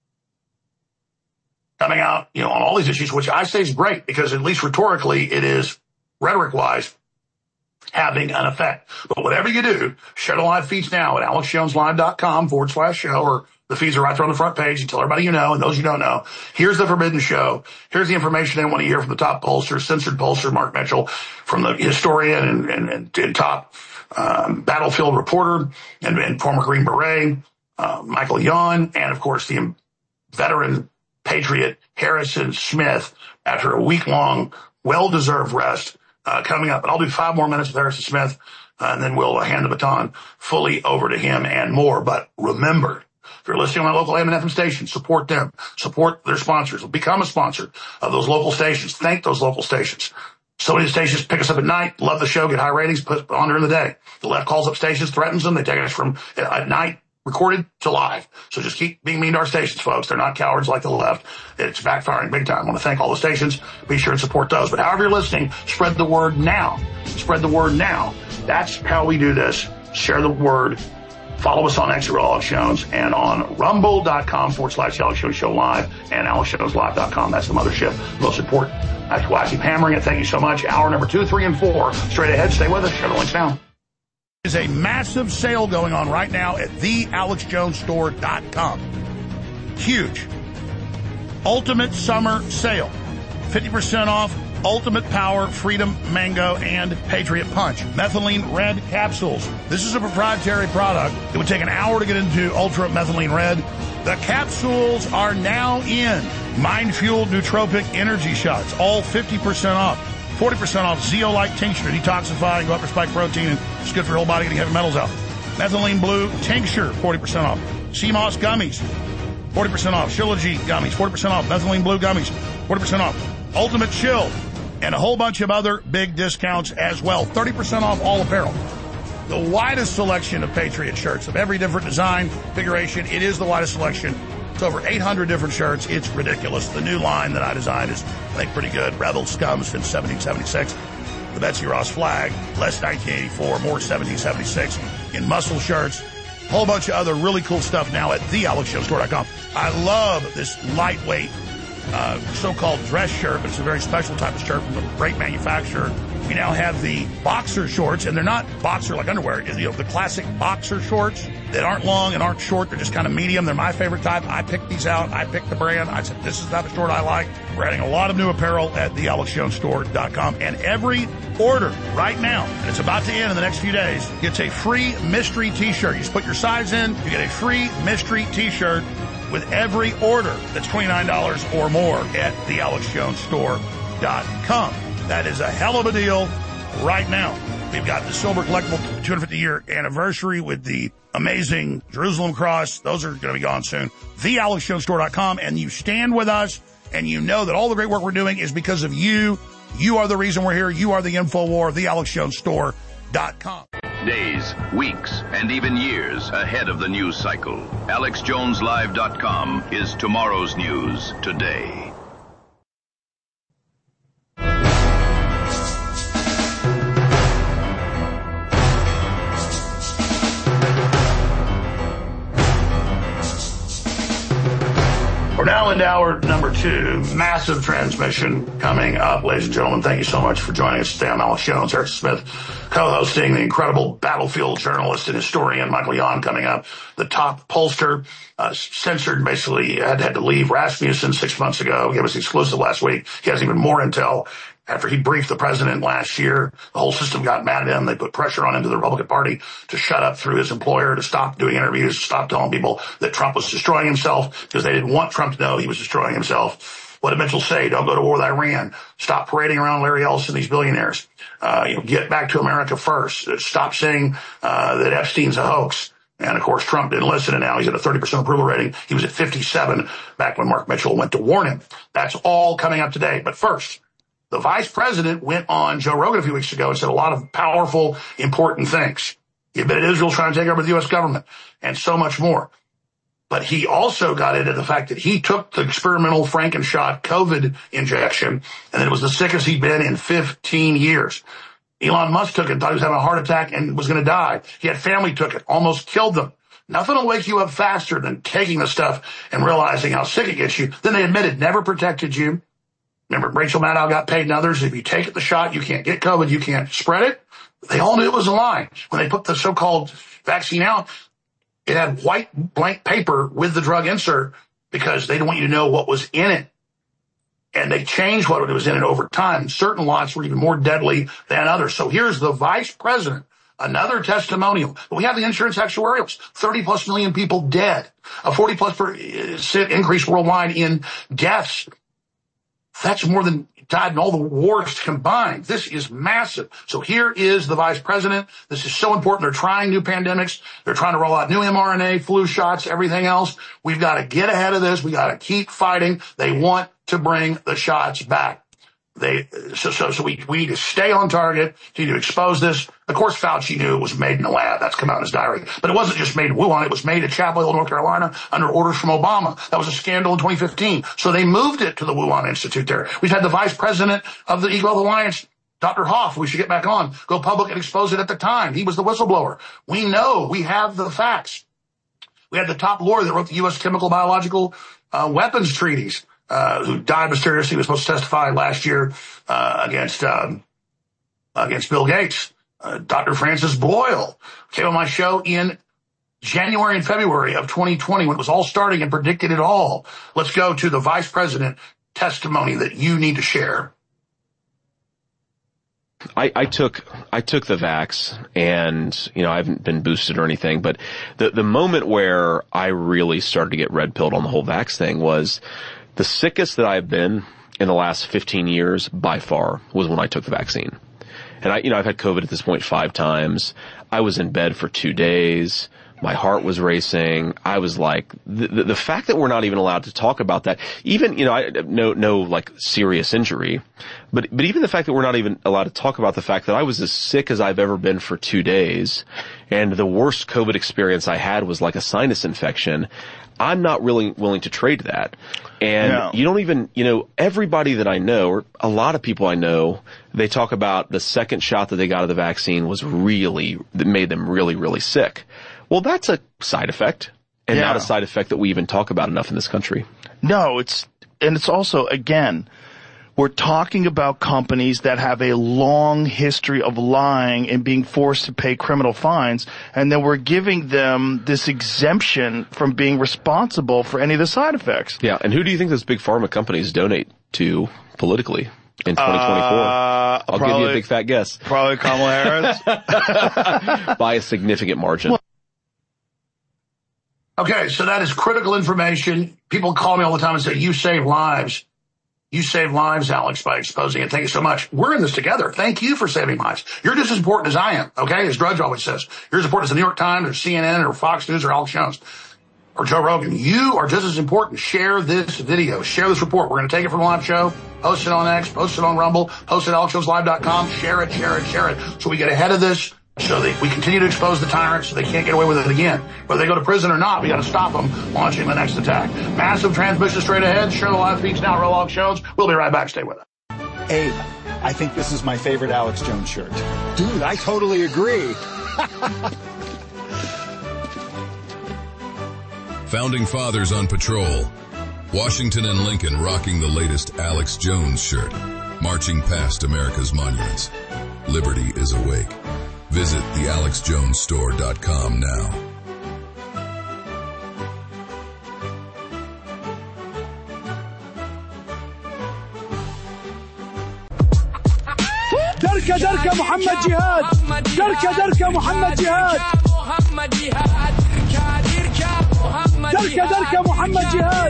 Coming out, on all these issues, which I say is great, because at least rhetorically, it is, rhetoric-wise, having an effect. But whatever you do, share the live feeds now at alexjoneslive.com/show, or the feeds are right there on the front page. You tell everybody you know, and those you don't know. Here's the Forbidden Show. Here's the information they want to hear from the top pollster, censored pollster, Mark Mitchell, from the historian and top battlefield reporter and former Green Beret, Michael Yon, and, of course, the veteran patriot Harrison Smith, after a week-long, well-deserved rest, coming up. And I'll do 5 more minutes with Harrison Smith, and then we'll hand the baton fully over to him and more. But remember, if you're listening on my local AM and FM station, support them. Support their sponsors. Become a sponsor of those local stations. Thank those local stations. So many stations pick us up at night, love the show, get high ratings, put on during the day. The left calls up stations, threatens them. They take us from at night, recorded, to live. So just keep being mean to our stations, folks. They're not cowards like the left. It's backfiring big time. I want to thank all the stations. Be sure and support those. But however you're listening, spread the word now. Spread the word now. That's how we do this. Share the word. Follow us on X at Alex Jones, and on rumble.com/Alex Jones Show Live and AlexJonesLive.com. That's the mothership. Most important. That's why I keep hammering it. Thank you so much. Hour number 2, 3, and 4. Straight ahead. Stay with us. Share the links now. There's a massive sale going on right now at thealexjonesstore.com. Huge. Ultimate summer sale. 50% off Ultimate Power, Freedom, Mango, and Patriot Punch. Methylene Red capsules. This is a proprietary product. It would take an hour to get into Ultra Methylene Red. The capsules are now in. Mind-fueled nootropic energy shots, all 50% off. 40% off Zeolite tincture, detoxifying, go up to spike protein, and it's good for your whole body, getting heavy metals out. Methylene Blue tincture, 40% off. CMOS gummies, 40% off. Shilajit gummies, 40% off. Methylene Blue gummies, 40% off. Ultimate Chill, and a whole bunch of other big discounts as well. 30% off all apparel. The widest selection of Patriot shirts of every different design, configuration. It is the widest selection. It's over 800 different shirts. It's ridiculous. The new line that I designed is, I think, pretty good. Rebel Scum since 1776. The Betsy Ross flag, less 1984, more 1776 in muscle shirts. Whole bunch of other really cool stuff now at thealexjonesstore.com. I love this lightweight so-called dress shirt, but it's a very special type of shirt from a great manufacturer. We now have the boxer shorts, and they're not boxer like underwear. The classic boxer shorts that aren't long and aren't short. They're just kind of medium. They're my favorite type. I picked these out. I picked the brand. I said, this is the type of short I like. We're adding a lot of new apparel at thealexjonesstore.com. And every order right now, and it's about to end in the next few days, gets a free mystery t-shirt. You just put your size in, you get a free mystery t-shirt with every order that's $29 or more at thealexjonesstore.com. That is a hell of a deal right now. We've got the Silver Collectible 250-year anniversary with the amazing Jerusalem cross. Those are going to be gone soon. TheAlexJonesStore.com. And you stand with us, and you know that all the great work we're doing is because of you. You are the reason we're here. You are the InfoWar. TheAlexJonesStore.com. Days, weeks, and even years ahead of the news cycle. AlexJonesLive.com is tomorrow's news today. We're now into hour number 2. Massive transmission coming up, ladies and gentlemen. Thank you so much for joining us today. I'm Alex Jones, Eric Smith, co-hosting the incredible battlefield journalist and historian Michael Yon coming up. The top pollster, censored, basically had to leave. Rasmussen 6 months ago gave us exclusive last week. He has even more intel. After he briefed the president last year, the whole system got mad at him. They put pressure on him to the Republican Party to shut up through his employer, to stop doing interviews, to stop telling people that Trump was destroying himself, because they didn't want Trump to know he was destroying himself. What did Mitchell say? Don't go to war with Iran. Stop parading around Larry Ellison, these billionaires. Get back to America first. Stop saying that Epstein's a hoax. And of course, Trump didn't listen, and now he's at a 30% approval rating. He was at 57 back when Mark Mitchell went to warn him. That's all coming up today. But first, the vice president went on Joe Rogan a few weeks ago and said a lot of powerful, important things. He admitted Israel's trying to take over the U.S. government and so much more. But he also got into the fact that he took the experimental Frankenshot COVID injection, and it was the sickest he'd been in 15 years. Elon Musk took it, thought he was having a heart attack and was going to die. He had family took it, almost killed them. Nothing will wake you up faster than taking the stuff and realizing how sick it gets you. Then they admitted never protected you. Remember, Rachel Maddow got paid and others. If you take the shot, you can't get COVID, you can't spread it. They all knew it was a lie. When they put the so-called vaccine out, it had white blank paper with the drug insert because they didn't want you to know what was in it. And they changed what was in it over time. Certain lots were even more deadly than others. So here's the vice president, another testimonial. But we have the insurance actuarials. 30+ million people dead. A 40+% increase worldwide in deaths. That's more than died in all the wars combined. This is massive. So here is the vice president. This is so important. They're trying new pandemics. They're trying to roll out new mRNA, flu shots, everything else. We've got to get ahead of this. We got to keep fighting. They want to bring the shots back. So we need to stay on target. We need to expose this. Of course, Fauci knew it was made in a lab. That's come out in his diary. But it wasn't just made in Wuhan. It was made at Chapel Hill, North Carolina, under orders from Obama. That was a scandal in 2015. So they moved it to the Wuhan Institute there. We've had the vice president of the eGov Alliance, Dr. Hoff, we should get back on, go public and expose it at the time. He was the whistleblower. We know. We have the facts. We had the top lawyer that wrote the U.S. chemical biological weapons treaties. Who died mysteriously. He was supposed to testify last year against Bill Gates. Dr. Francis Boyle came on my show in January and February of 2020 when it was all starting and predicted it all. Let's go to the vice president testimony that you need to share. I took the vax, and I haven't been boosted or anything, but the moment where I really started to get red pilled on the whole vax thing was the sickest that I've been in the last 15 years by far was when I took the vaccine. And I've had COVID at this point 5 times. I was in bed for 2 days. My heart was racing. I was like, the fact that we're not even allowed to talk about that, even, no like serious injury, but even the fact that we're not even allowed to talk about the fact that I was as sick as I've ever been for 2 days, and the worst COVID experience I had was like a sinus infection. I'm not really willing to trade that. And you don't even, everybody that I know, or a lot of people I know, they talk about the second shot that they got of the vaccine that made them really, really sick. Well, that's a side effect, and not a side effect that we even talk about enough in this country. No, it's also, again, we're talking about companies that have a long history of lying and being forced to pay criminal fines, and then we're giving them this exemption from being responsible for any of the side effects. Yeah, and who do you think those big pharma companies donate to politically in 2024? I'll give you a big fat guess. Probably Kamala Harris. By a significant margin. Okay, so that is critical information. People call me all the time and say, you save lives. You save lives, Alex, by exposing it. Thank you so much. We're in this together. Thank you for saving lives. You're just as important as I am, okay? As Drudge always says. You're as important as the New York Times or CNN or Fox News or Alex Jones or Joe Rogan. You are just as important. Share this video. Share this report. We're going to take it from a live show, post it on X, post it on Rumble, post it at AlexJonesLive.com. Share it, share it, share it. So we get ahead of this. So that we continue to expose the tyrants so they can't get away with it again. Whether they go to prison or not, we got to stop them launching the next attack. Massive transmission straight ahead. Show live feeds now. Roll Alex Jones. We'll be right back. Stay with us. Abe, I think this is my favorite Alex Jones shirt. Dude, I totally agree. Founding Fathers on Patrol. Washington and Lincoln rocking the latest Alex Jones shirt, marching past America's monuments. Liberty is awake. Visit thealexjonesstore.com now. دركة دركة محمد جهاد دركة دركة محمد جهاد دركة دركة محمد جهاد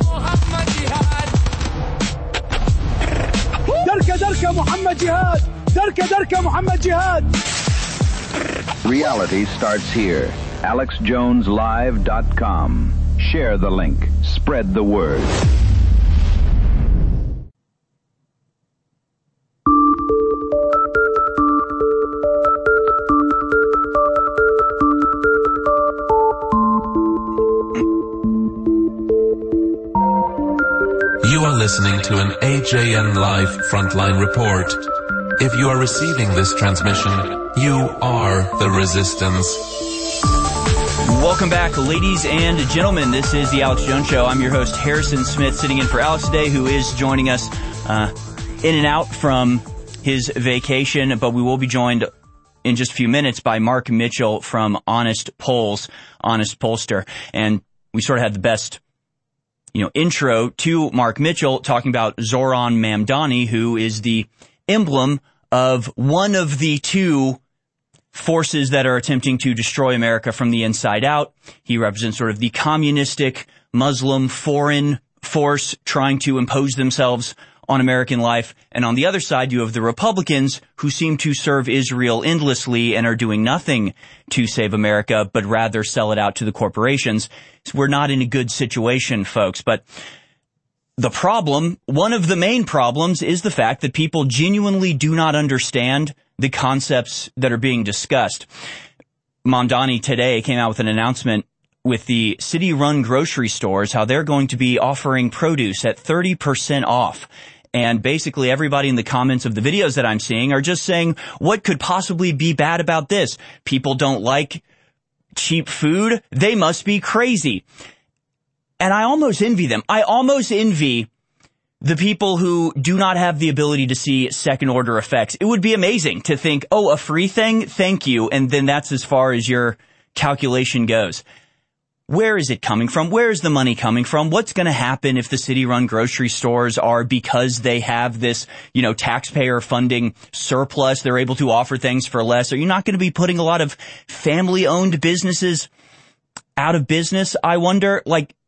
دركة دركة محمد جهاد دركة دركة محمد جهاد. Reality starts here. AlexJonesLive.com. Share the link. Spread the word. You are listening to an AJN Live Frontline Report. If you are receiving this transmission, you are the resistance. Welcome back, ladies and gentlemen. This is the Alex Jones Show. I'm your host, Harrison Smith, sitting in for Alex today, who is joining us in and out from his vacation. But we will be joined in just a few minutes by Mark Mitchell from Honest Polls, Honest Pollster. And we sort of had the best intro to Mark Mitchell, talking about Zoran Mamdani, who is the emblem of one of the two forces that are attempting to destroy America from the inside out. He represents sort of the communistic Muslim foreign force trying to impose themselves on American life. And on the other side, you have the Republicans, who seem to serve Israel endlessly and are doing nothing to save America, but rather sell it out to the corporations. So we're not in a good situation, folks. But the problem, one of the main problems, is the fact that people genuinely do not understand the concepts that are being discussed. Mamdani today came out with an announcement with the city-run grocery stores, how they're going to be offering produce at 30% off. And basically everybody in the comments of the videos that I'm seeing are just saying, what could possibly be bad about this? People don't like cheap food? They must be crazy. And I almost envy them. I almost envy the people who do not have the ability to see second-order effects. It would be amazing to think, oh, a free thing? Thank you. And then that's as far as your calculation goes. Where is it coming from? Where is the money coming from? What's going to happen if the city-run grocery stores are, because they have this, taxpayer funding surplus, they're able to offer things for less? Are you not going to be putting a lot of family-owned businesses out of business? I wonder,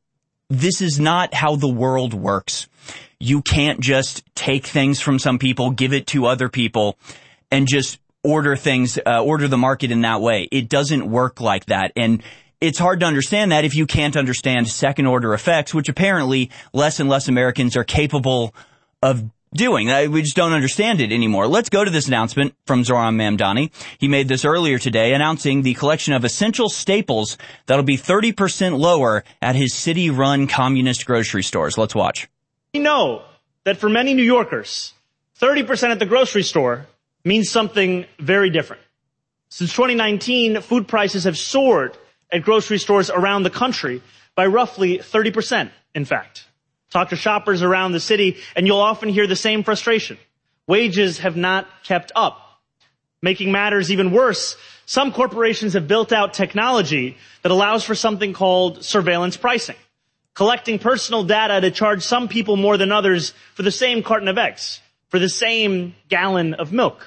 this is not how the world works. You can't just take things from some people, give it to other people, and just order the market in that way. It doesn't work like that. And it's hard to understand that if you can't understand second-order effects, which apparently less and less Americans are capable of doing. We just don't understand it anymore. Let's go to this announcement from Zoran Mamdani. He made this earlier today, announcing the collection of essential staples that'll be 30% lower at his city-run communist grocery stores. Let's watch. We know that for many New Yorkers, 30% at the grocery store means something very different. Since 2019, food prices have soared at grocery stores around the country by roughly 30%, in fact. Talk to shoppers around the city, and you'll often hear the same frustration. Wages have not kept up. Making matters even worse, some corporations have built out technology that allows for something called surveillance pricing, collecting personal data to charge some people more than others for the same carton of eggs, for the same gallon of milk.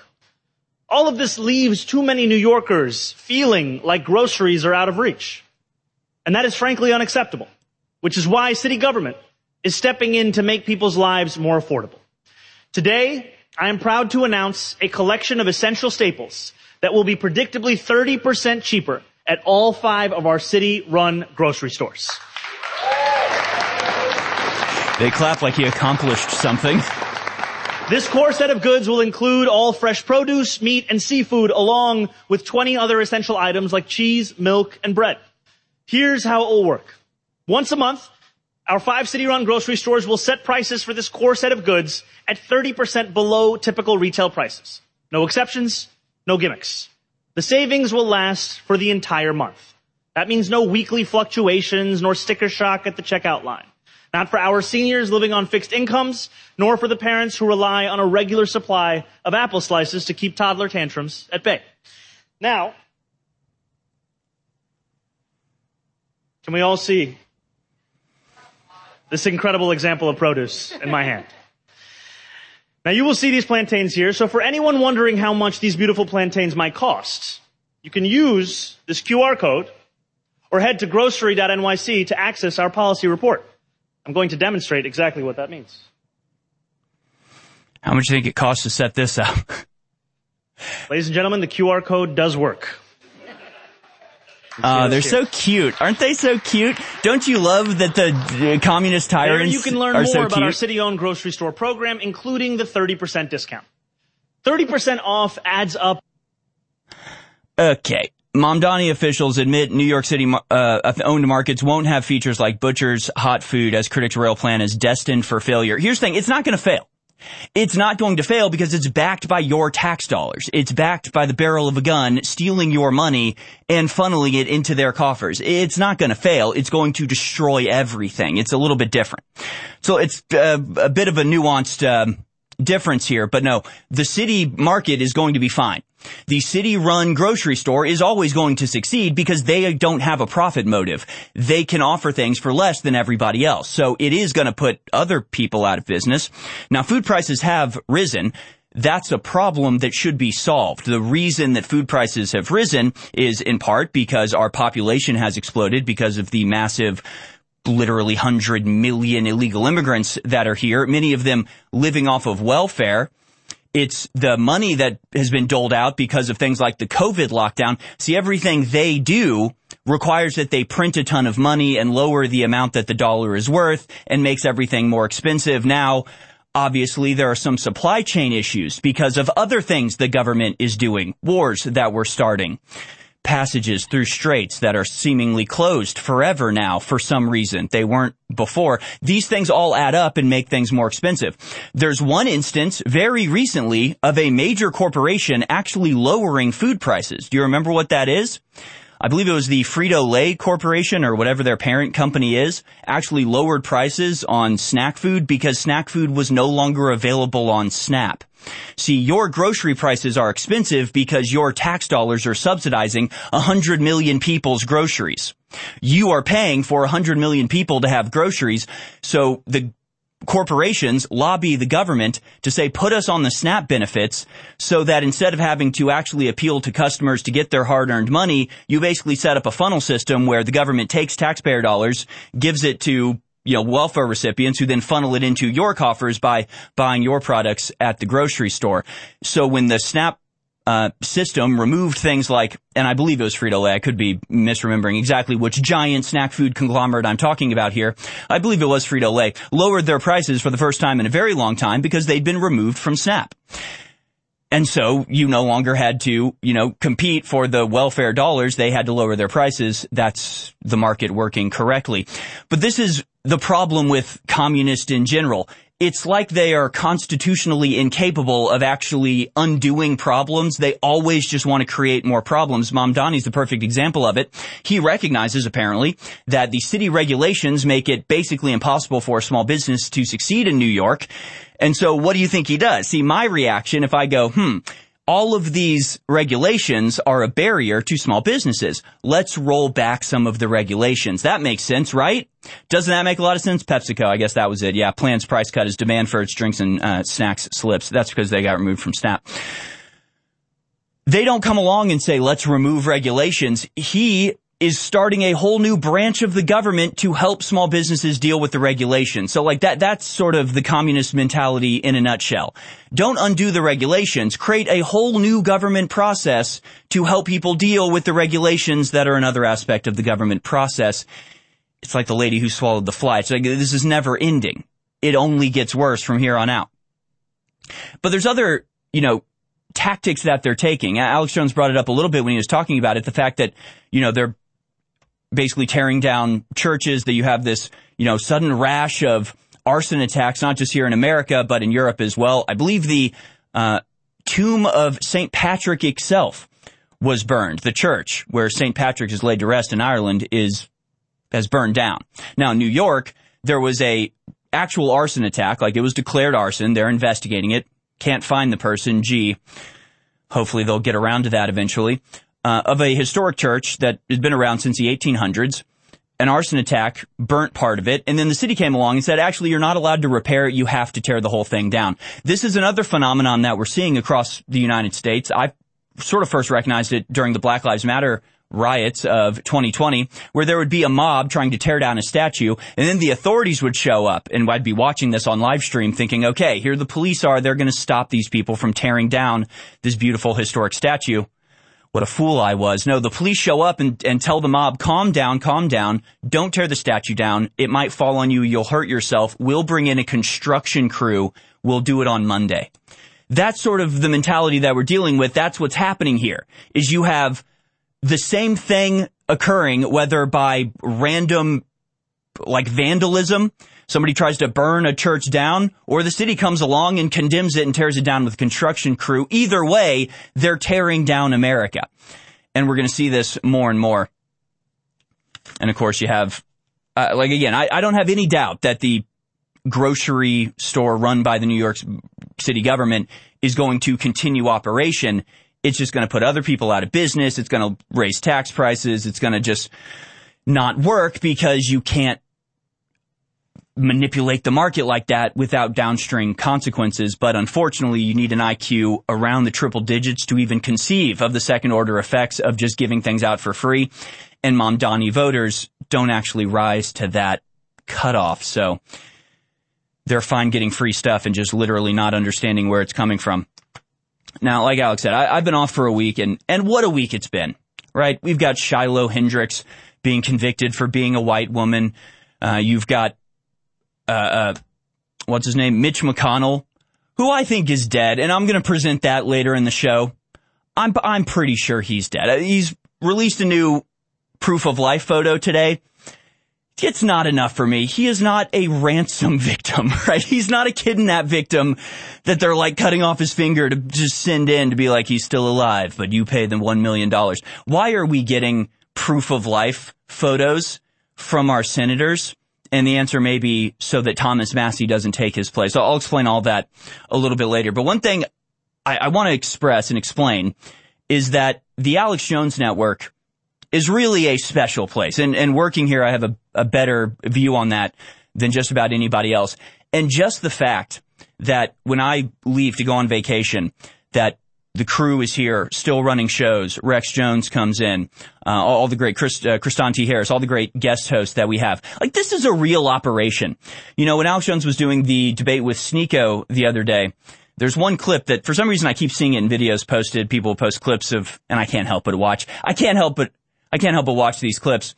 All of this leaves too many New Yorkers feeling like groceries are out of reach. And that is frankly unacceptable, which is why city government is stepping in to make people's lives more affordable. Today, I am proud to announce a collection of essential staples that will be predictably 30% cheaper at all 5 of our city-run grocery stores. They clap like he accomplished something. This core set of goods will include all fresh produce, meat, and seafood, along with 20 other essential items like cheese, milk, and bread. Here's how it will work. Once a month, our 5 city-run grocery stores will set prices for this core set of goods at 30% below typical retail prices. No exceptions, no gimmicks. The savings will last for the entire month. That means no weekly fluctuations nor sticker shock at the checkout line. Not for our seniors living on fixed incomes, nor for the parents who rely on a regular supply of apple slices to keep toddler tantrums at bay. Now, can we all see this incredible example of produce in my hand? Now you will see these plantains here, so for anyone wondering how much these beautiful plantains might cost, you can use this QR code or head to grocery.nyc to access our policy report. I'm going to demonstrate exactly what that means. How much do you think it costs to set this up? Ladies and gentlemen, the QR code does work. They're so cute. Aren't they so cute? Don't you love that the communist tyrants there you can learn are more so about cute? our city-owned grocery store program, including the 30% discount. 30% off adds up. Okay. Mamdani officials admit New York City owned markets won't have features like Butcher's Hot Food, as critics rail plan is destined for failure. Here's the thing. It's not going to fail. It's not going to fail because it's backed by your tax dollars. It's backed by the barrel of a gun, stealing your money and funneling it into their coffers. It's not going to fail. It's going to destroy everything. It's a little bit different. So it's a bit of a nuanced difference here. But no, the city market is going to be fine. The city-run grocery store is always going to succeed because they don't have a profit motive. They can offer things for less than everybody else. So it is going to put other people out of business. Now, food prices have risen. That's a problem that should be solved. The reason that food prices have risen is in part because our population has exploded because of the massive literally 100 million illegal immigrants that are here, many of them living off of welfare. It's the money that has been doled out because of things like the COVID lockdown. See, everything they do requires that they print a ton of money and lower the amount that the dollar is worth and makes everything more expensive. Now, obviously, there are some supply chain issues because of other things the government is doing, wars that we're starting, passages through straits that are seemingly closed forever now for some reason. They weren't before. These things all add up and make things more expensive. There's one instance very recently of a major corporation actually lowering food prices. Do you remember what that is? I believe it was the Frito-Lay Corporation or whatever their parent company is, actually lowered prices on snack food because snack food was no longer available on SNAP. See, your grocery prices are expensive because your tax dollars are subsidizing 100 million people's groceries. You are paying for 100 million people to have groceries, so the corporations lobby the government to say, put us on the SNAP benefits so that instead of having to actually appeal to customers to get their hard-earned money, you basically set up a funnel system where the government takes taxpayer dollars, gives it to welfare recipients who then funnel it into your coffers by buying your products at the grocery store. So when the SNAP system removed things like, and I believe it was Frito-Lay, I could be misremembering exactly which giant snack food conglomerate I'm talking about here. I believe it was Frito-Lay, lowered their prices for the first time in a very long time because they'd been removed from SNAP. And so you no longer had to, compete for the welfare dollars. They had to lower their prices. That's the market working correctly. But this is the problem with communists in general. It's like they are constitutionally incapable of actually undoing problems. They always just want to create more problems. Mamdani's the perfect example of it. He recognizes, apparently, that the city regulations make it basically impossible for a small business to succeed in New York. And so what do you think he does? See, my reaction, if I go, all of these regulations are a barrier to small businesses. Let's roll back some of the regulations. That makes sense, right? Doesn't that make a lot of sense? PepsiCo, I guess that was it. Yeah, plans price cut as demand for its drinks and snacks slips. That's because they got removed from SNAP. They don't come along and say, let's remove regulations. He is starting a whole new branch of the government to help small businesses deal with the regulations. So that's sort of the communist mentality in a nutshell. Don't undo the regulations. Create a whole new government process to help people deal with the regulations that are another aspect of the government process. It's like the lady who swallowed the fly. It's like this is never ending. It only gets worse from here on out. But there's other, tactics that they're taking. Alex Jones brought it up a little bit when he was talking about it. The fact that, they're basically tearing down churches, that you have this, sudden rash of arson attacks, not just here in America, but in Europe as well. I believe the tomb of St. Patrick itself was burned. The church where St. Patrick is laid to rest in Ireland has burned down. Now, in New York, there was a actual arson attack, like it was declared arson. They're investigating it. Can't find the person. Gee, hopefully they'll get around to that eventually. Of a historic church that has been around since the 1800s. An arson attack burnt part of it, and then the city came along and said, actually, you're not allowed to repair it. You have to tear the whole thing down. This is another phenomenon that we're seeing across the United States. I sort of first recognized it during the Black Lives Matter riots of 2020, where there would be a mob trying to tear down a statue, and then the authorities would show up, and I'd be watching this on live stream thinking, okay, here the police are. They're going to stop these people from tearing down this beautiful historic statue. What a fool I was. No, the police show up and tell the mob, calm down, don't tear the statue down. It might fall on you, you'll hurt yourself. We'll bring in a construction crew. We'll do it on Monday. That's sort of the mentality that we're dealing with. That's what's happening here, is you have the same thing occurring, whether by random, like vandalism, somebody tries to burn a church down, or the city comes along and condemns it and tears it down with a construction crew. Either way, they're tearing down America. And we're going to see this more and more. And of course you have, I don't have any doubt that the grocery store run by the New York City government is going to continue operation. It's just going to put other people out of business. It's going to raise tax prices. It's going to just not work because you can't manipulate the market like that without downstream consequences. But unfortunately, you need an IQ around the triple digits to even conceive of the second order effects of just giving things out for free. And Mamdani voters don't actually rise to that cutoff. So they're fine getting free stuff and just literally not understanding where it's coming from. Now, like Alex said, I've been off for a week, and what a week it's been, right? We've got Shiloh Hendricks being convicted for being a white woman. You've got what's his name? Mitch McConnell, who I think is dead, and I'm going to present that later in the show. I'm pretty sure he's dead. He's released a new proof of life photo today. It's not enough for me. He is not a ransom victim, right? He's not a kidnap victim that they're like cutting off his finger to just send in to be like, he's still alive, but you pay them $1 million. Why are we getting proof of life photos from our senators? And the answer may be so that Thomas Massie doesn't take his place. So I'll explain all that a little bit later. But one thing I want to express and explain is that the Alex Jones Network is really a special place. And working here, I have a better view on that than just about anybody else. And just the fact that when I leave to go on vacation, that the crew is here, still running shows. Rex Jones comes in, all the great Kristan T. Harris, all the great guest hosts that we have. Like, this is a real operation. You know, when Alex Jones was doing the debate with Sneeko the other day, there's one clip that for some reason I keep seeing it in videos posted. People post clips of, and I can't help but watch. I can't help but watch these clips.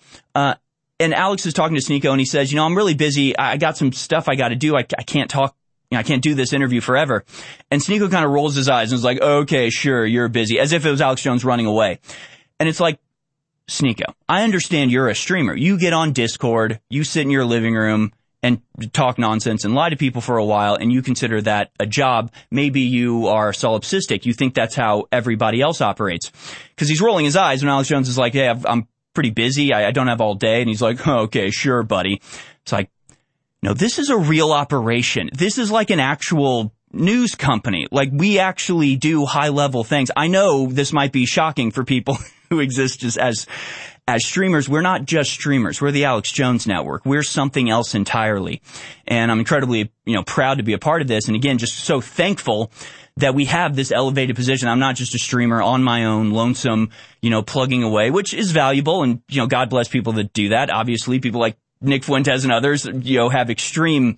And Alex is talking to Sneeko and he says, you know, I'm really busy. I got some stuff I got to do. I can't talk. You know, I can't do this interview forever. And Sneeko kind of rolls his eyes and is like, okay, sure, you're busy, as if it was Alex Jones running away. And it's like, Sneeko, I understand you're a streamer. You get on Discord, you sit in your living room and talk nonsense and lie to people for a while, and you consider that a job. Maybe you are solipsistic. You think that's how everybody else operates. Because he's rolling his eyes when Alex Jones is like, hey, I'm pretty busy. I don't have all day. And he's like, oh, okay, sure, buddy. It's like, no, this is a real operation. This is like an actual news company. Like, we actually do high-level things. I know this might be shocking for people who exist just as streamers. We're not just streamers. We're the Alex Jones Network. We're something else entirely. And I'm incredibly, proud to be a part of this. And again, just so thankful that we have this elevated position. I'm not just a streamer on my own, lonesome, plugging away, which is valuable. And, God bless people that do that. Obviously, people like Nick Fuentes and others, have extreme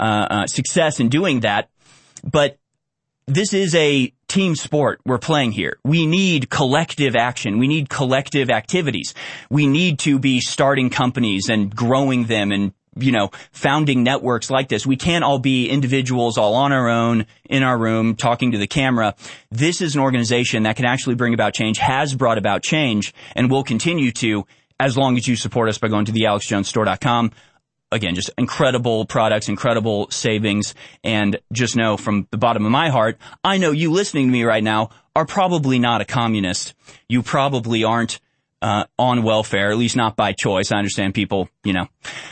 success in doing that. But this is a team sport we're playing here. We need collective action. We need collective activities. We need to be starting companies and growing them and, founding networks like this. We can't all be individuals all on our own in our room talking to the camera. This is an organization that can actually bring about change, has brought about change, and will continue to, as long as you support us by going to thealexjonesstore.com. Again, just incredible products, incredible savings, and just know from the bottom of my heart, I know you listening to me right now are probably not a communist. You probably aren't on welfare, at least not by choice. I understand people,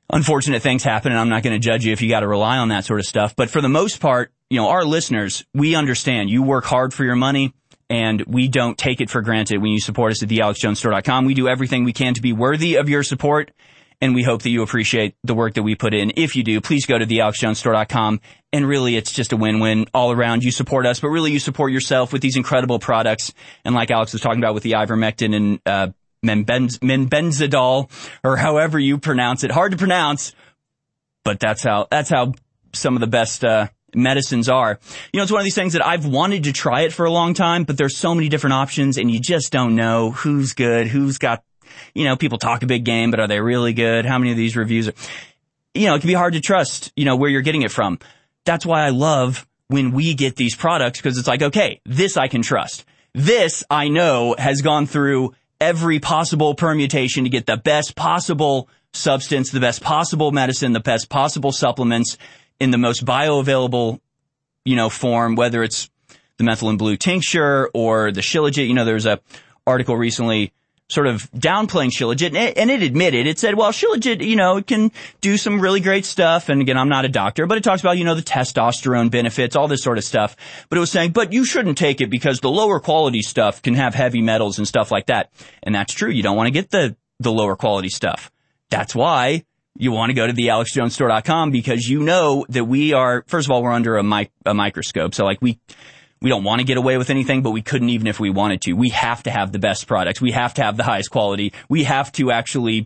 unfortunate things happen, and I'm not going to judge you if you got to rely on that sort of stuff. But for the most part, our listeners, we understand you work hard for your money, and we don't take it for granted when you support us at thealexjonesstore.com. We do everything we can to be worthy of your support, and we hope that you appreciate the work that we put in. If you do, please go to thealexjonesstore.com, and really it's just a win-win all around. You support us, but really you support yourself with these incredible products. And like Alex was talking about with the ivermectin and Menbenzidol, or however you pronounce it. Hard to pronounce, but that's how some of the best medicines are. It's one of these things that I've wanted to try it for a long time, but there's so many different options, and you just don't know who's good, who's got, people talk a big game, but are they really good? How many of these reviews are, it can be hard to trust, where you're getting it from. That's why I love when we get these products, because it's like, okay, this I can trust. This I know has gone through every possible permutation to get the best possible substance, the best possible medicine, the best possible supplements in the most bioavailable, form, whether it's the methylene blue tincture or the Shilajit. There's a article recently sort of downplaying Shilajit, and it said, well, Shilajit, it can do some really great stuff. And again, I'm not a doctor, but it talks about, the testosterone benefits, all this sort of stuff. But it was saying, but you shouldn't take it because the lower quality stuff can have heavy metals and stuff like that. And that's true. You don't want to get the lower quality stuff. That's why you want to go to thealexjonesstore.com, because that we are, first of all, we're under a microscope. So we don't want to get away with anything, but we couldn't even if we wanted to. We have to have the best products. We have to have the highest quality. We have to actually,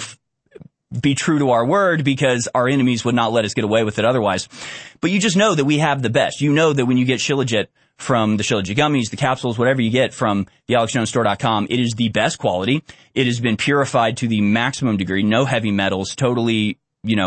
be true to our word, because our enemies would not let us get away with it otherwise. But you just know that we have the best. You know that when you get Shilajit from the Shilajit gummies, the capsules, whatever you get from thealexjonesstore.com, it is the best quality. It has been purified to the maximum degree. No heavy metals, totally,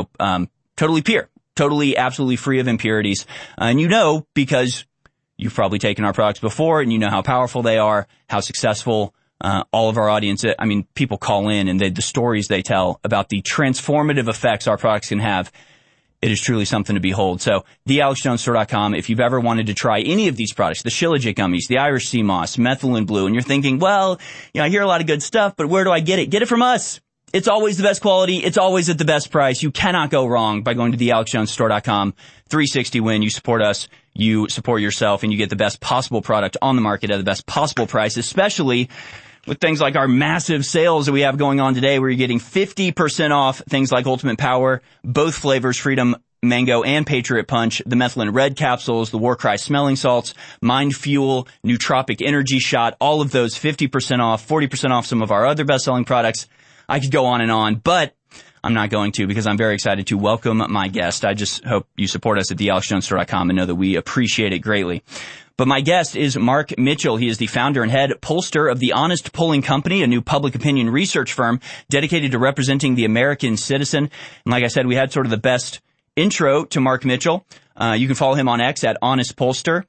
totally pure, totally, absolutely free of impurities. And because you've probably taken our products before, and you know how powerful they are, how successful all of our audience. People call in, and the stories they tell about the transformative effects our products can have. It is truly something to behold. So, thealexjonesstore.com, if you've ever wanted to try any of these products, the Shilajit gummies, the Irish sea moss, methylene blue, and you're thinking, well, I hear a lot of good stuff, but where do I get it? Get it from us. It's always the best quality. It's always at the best price. You cannot go wrong by going to thealexjonesstore.com. 360 win. You support us. You support yourself, and you get the best possible product on the market at the best possible price, especially with things like our massive sales that we have going on today, where you're getting 50% off things like Ultimate Power, both flavors, Freedom Mango and Patriot Punch, the Methylene Red capsules, the Warcry smelling salts, Mind Fuel, Nootropic Energy Shot, all of those 50% off, 40% off some of our other best-selling products. I could go on, but I'm not going to, because I'm very excited to welcome my guest. I just hope you support us at thealexjonesstore.com and know that we appreciate it greatly. But my guest is Mark Mitchell. He is the founder and head pollster of the Honest Polling Company, a new public opinion research firm dedicated to representing the American citizen. And like I said, we had sort of the best intro to Mark Mitchell. You can follow him on X at Honest Pollster,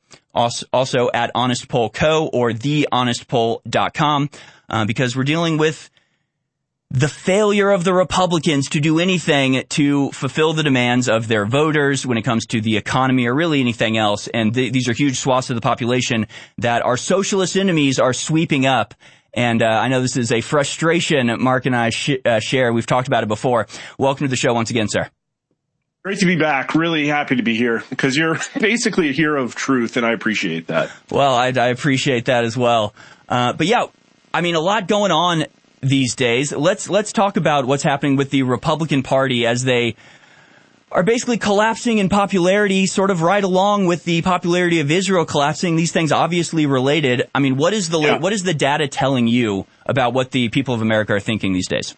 also at Honest Poll Co. or thehonestpoll.com, because we're dealing with the failure of the Republicans to do anything to fulfill the demands of their voters when it comes to the economy or really anything else. And these are huge swaths of the population that our socialist enemies are sweeping up. And I know this is a frustration Mark and I share. We've talked about it before. Welcome to the show once again, sir. Great to be back. Really happy to be here, because you're basically a hero of truth, and I appreciate that. Well, I appreciate that as well. But yeah, a lot going on these days. Let's talk about what's happening with the Republican Party as they are basically collapsing in popularity, sort of right along with the popularity of Israel collapsing. These things obviously related. What is the data telling you about what the people of America are thinking these days?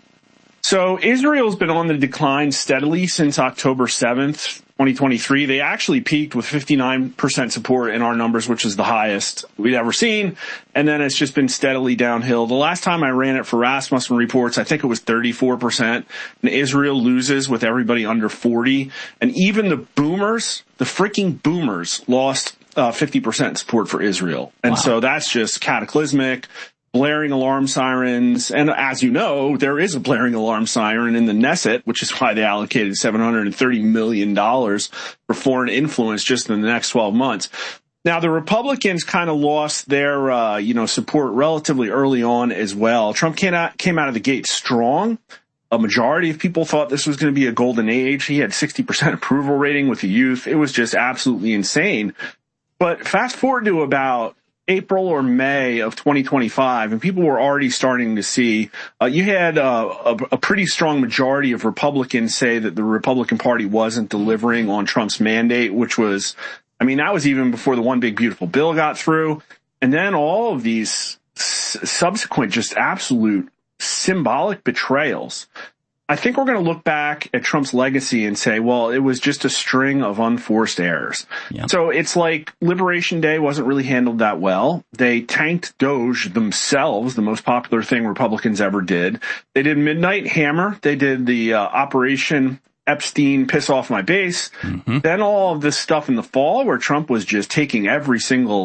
So Israel's been on the decline steadily since October 7th, 2023. They actually peaked with 59% support in our numbers, which is the highest we'd ever seen. And then it's just been steadily downhill. The last time I ran it for Rasmussen Reports, I think it was 34%. And Israel loses with everybody under 40. And even the boomers, the freaking boomers, lost 50% support for Israel. And so that's just cataclysmic. Blaring alarm sirens. And as you know, there is a blaring alarm siren in the Knesset, which is why they allocated $730 million for foreign influence just in the next 12 months. Now, the Republicans kind of lost their, support relatively early on as well. Trump came out of the gate strong, A majority of people thought this was going to be a golden age. He had 60% approval rating with the youth. It was just absolutely insane. But fast forward to about April or May of 2025, and people were already starting to see, you had a pretty strong majority of Republicans say that the Republican Party wasn't delivering on Trump's mandate, which was, I mean, that was even before the One Big Beautiful Bill got through. And then all of these subsequent just absolute symbolic betrayals. I think we're going to look back at Trump's legacy and say, well, it was just a string of unforced errors. Yeah. So it's like Liberation Day wasn't really handled that well. They tanked DOJ themselves, the most popular thing Republicans ever did. They did Midnight Hammer. They did the Operation Epstein piss off my base. Mm-hmm. Then all of this stuff in the fall where Trump was just taking every single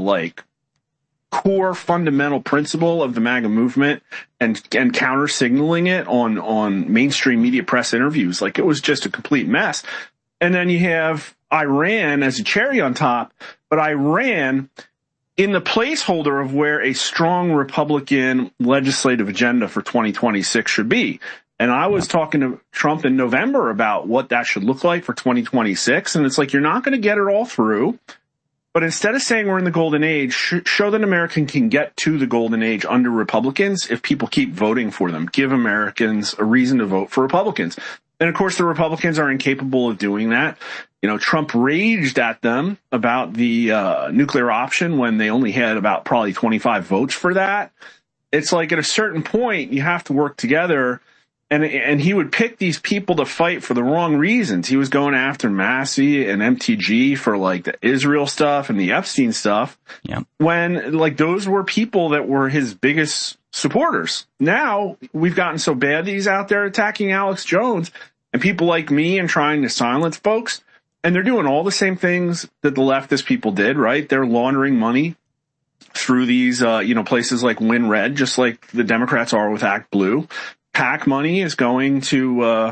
core fundamental principle of the MAGA movement and counter signaling it on mainstream media press interviews. Like, it was just a complete mess. And then you have Iran as a cherry on top, but Iran in the placeholder of where a strong Republican legislative agenda for 2026 should be. And I was talking to Trump in November about what that should look like for 2026. And it's like, you're not going to get it all through. But instead of saying we're in the golden age, show that America can get to the golden age under Republicans if people keep voting for them. Give Americans a reason to vote for Republicans. And of course, the Republicans are incapable of doing that. You know, Trump raged at them about the nuclear option when they only had about probably 25 votes for that. It's like at a certain point, you have to work together. And he would pick these people to fight for the wrong reasons. He was going after Massey and MTG for the Israel stuff and the Epstein stuff. Yeah. When those were people that were his biggest supporters. Now we've gotten so bad that he's out there attacking Alex Jones and people like me and trying to silence folks. And they're doing all the same things that the leftist people did, right? They're laundering money through these, places like WinRed, just like the Democrats are with Act Blue. PAC money is going to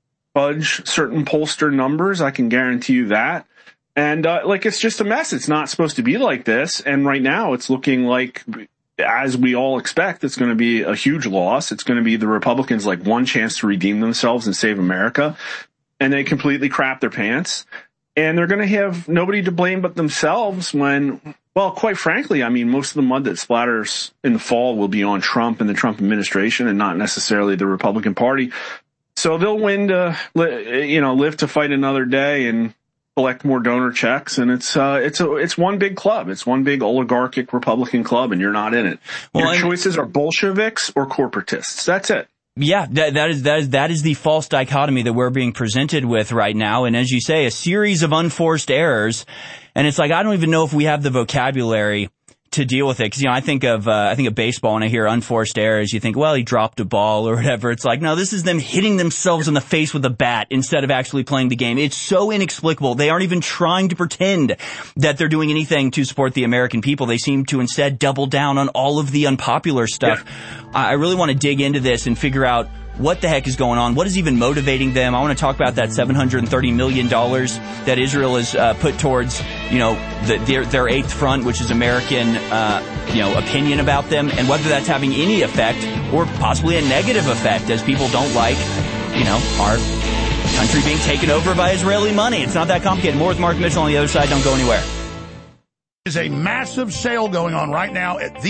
fudge certain pollster numbers. I can guarantee you that. And it's just a mess. It's not supposed to be like this. And right now it's looking like, as we all expect, it's going to be a huge loss. It's going to be the Republicans one chance to redeem themselves and save America. And they completely crap their pants. And they're going to have nobody to blame but themselves when, well, quite frankly, I mean, most of the mud that splatters in the fall will be on Trump and the Trump administration and not necessarily the Republican Party. So they'll win to, live to fight another day and collect more donor checks. And it's one big club. It's one big oligarchic Republican club, and you're not in it. Well, your choices are Bolsheviks or corporatists. That's it. Yeah, that is the false dichotomy that we're being presented with right now. And as you say, a series of unforced errors. And it's I don't even know if we have the vocabulary to deal with it. Cause, I think of baseball and I hear unforced errors. You think, well, he dropped a ball or whatever. It's no, this is them hitting themselves in the face with a bat instead of actually playing the game. It's so inexplicable. They aren't even trying to pretend that they're doing anything to support the American people. They seem to instead double down on all of the unpopular stuff. Yeah. I really want to dig into this and figure out what the heck is going on? What is even motivating them? I want to talk about that $730 million that Israel has put towards, their eighth front, which is American, opinion about them, and whether that's having any effect or possibly a negative effect, as people don't like, our country being taken over by Israeli money. It's not that complicated. More with Mark Mitchell on the other side. Don't go anywhere. There's a massive sale going on right now at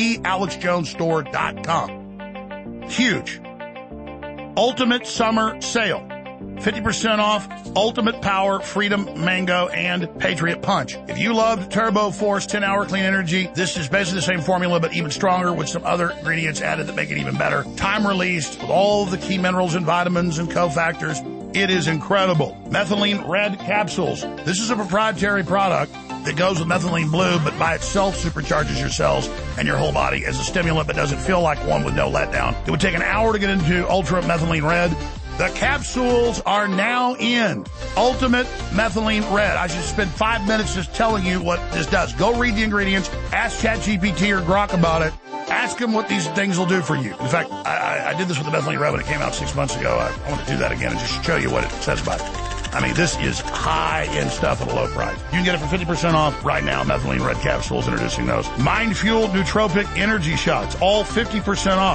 thealexjonesstore.com. Huge. Ultimate summer sale. 50% off Ultimate Power, Freedom, Mango, and Patriot Punch. If you loved Turbo Force 10-hour clean energy, this is basically the same formula, but even stronger with some other ingredients added that make it even better. Time released with all the key minerals and vitamins and cofactors. It is incredible. Methylene Red capsules. This is a proprietary product that goes with methylene blue, but by itself supercharges your cells and your whole body as a stimulant, but doesn't feel like one with no letdown. It would take an hour to get into Ultra Methylene Red. The capsules are now in. Ultimate Methylene Red. I should spend 5 minutes just telling you what this does. Go read the ingredients. Ask ChatGPT or Grok about it. Ask them what these things will do for you. In fact, I did this with the Methylene Red when it came out 6 months ago. I want to do that again and just show you what it says about it. I mean, this is high-end stuff at a low price. You can get it for 50% off right now. Methylene Red capsules, introducing those. Mind Fuel Nootropic Energy Shots, all 50% off.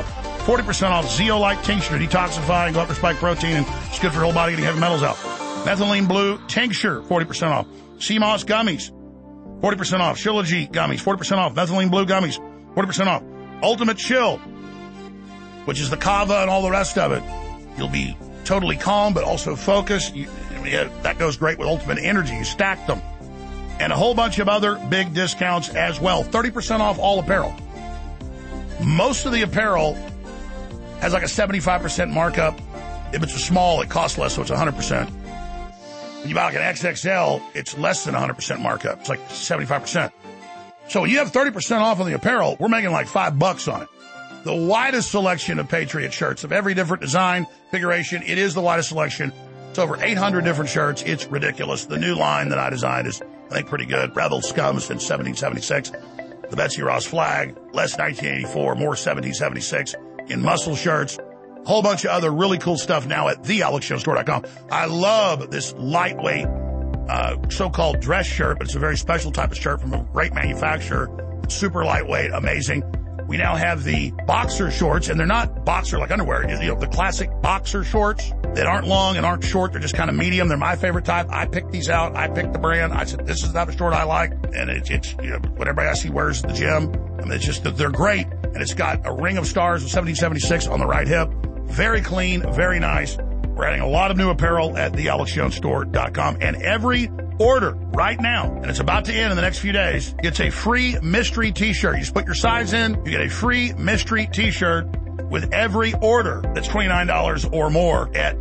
40% off Zeolite tincture to detoxify and go up to spike protein, and it's good for your whole body getting heavy metals out. Methylene blue tincture, 40% off. Sea moss gummies, 40% off. Shilajit gummies, 40% off. Methylene blue gummies, 40% off. Ultimate chill, which is the kava and all the rest of it. You'll be totally calm, but also focused. That goes great with Ultimate Energy. You stack them. And a whole bunch of other big discounts as well. 30% off all apparel. Most of the apparel has like a 75% markup. If it's a small, it costs less, so it's 100%. When you buy like an XXL, it's less than 100% markup. It's like 75%. So when you have 30% off on the apparel, we're making like $5 on it. The widest selection of Patriot shirts of every different design, configuration. It is the widest selection. It's over 800 different shirts. It's ridiculous. The new line that I designed is, I think, pretty good. Rebel Scum since 1776. The Betsy Ross flag, less 1984, more 1776 in muscle shirts. A whole bunch of other really cool stuff now at thealexjonesstore.com. I love this lightweight, so-called dress shirt, but it's a very special type of shirt from a great manufacturer. It's super lightweight, amazing. We now have the boxer shorts, and they're not boxer like underwear. You know, the classic boxer shorts that aren't long and aren't short. They're just kind of medium. They're my favorite type. I picked these out. I picked the brand. I said, this is the type of short I like. And it's you know, what everybody I see wears at the gym. I mean, it's just, they're great. And it's got a ring of stars of 1776 on the right hip. Very clean, very nice. We're adding a lot of new apparel at thealexjonesstore.com. And every order right now, and it's about to end in the next few days, gets a free mystery t-shirt. You just put your size in, you get a free mystery t-shirt with every order that's $29 or more at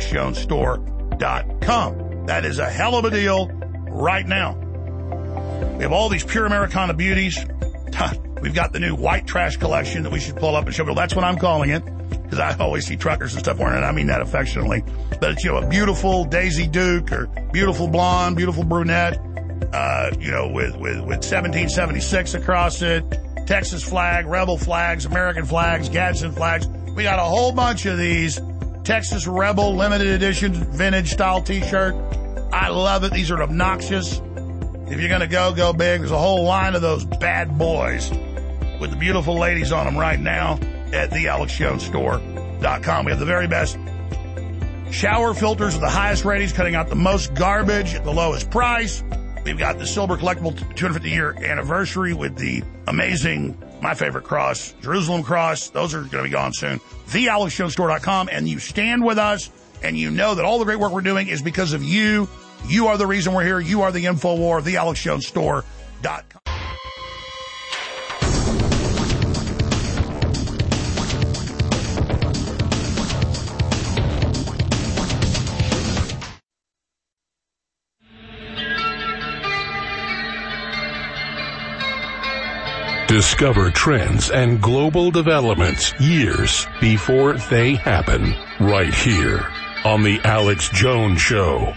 thealexjonesstore.com. That is a hell of a deal right now. We have all these pure Americana beauties. We've got the new white trash collection that we should pull up and show people. That's what I'm calling it, because I always see truckers and stuff wearing it. I mean that affectionately. But it's, you know, a beautiful Daisy Duke or beautiful blonde, beautiful brunette, you know, with 1776 across it, Texas flag, Rebel flags, American flags, Gadsden flags. We got a whole bunch of these Texas Rebel limited edition vintage style t-shirt. I love it. These are obnoxious. If you're going to go big. There's a whole line of those bad boys with the beautiful ladies on them right now at thealexjonesstore.com. We have the very best shower filters with the highest ratings, cutting out the most garbage at the lowest price. We've got the silver collectible 250-year anniversary with the amazing, my favorite cross, Jerusalem cross. Those are going to be gone soon. thealexjonesstore.com. And you stand with us, and you know that all the great work we're doing is because of you. You are the reason we're here. You are the InfoWar, thealexjonesstore.com. Discover trends and global developments years before they happen, right here on The Alex Jones Show.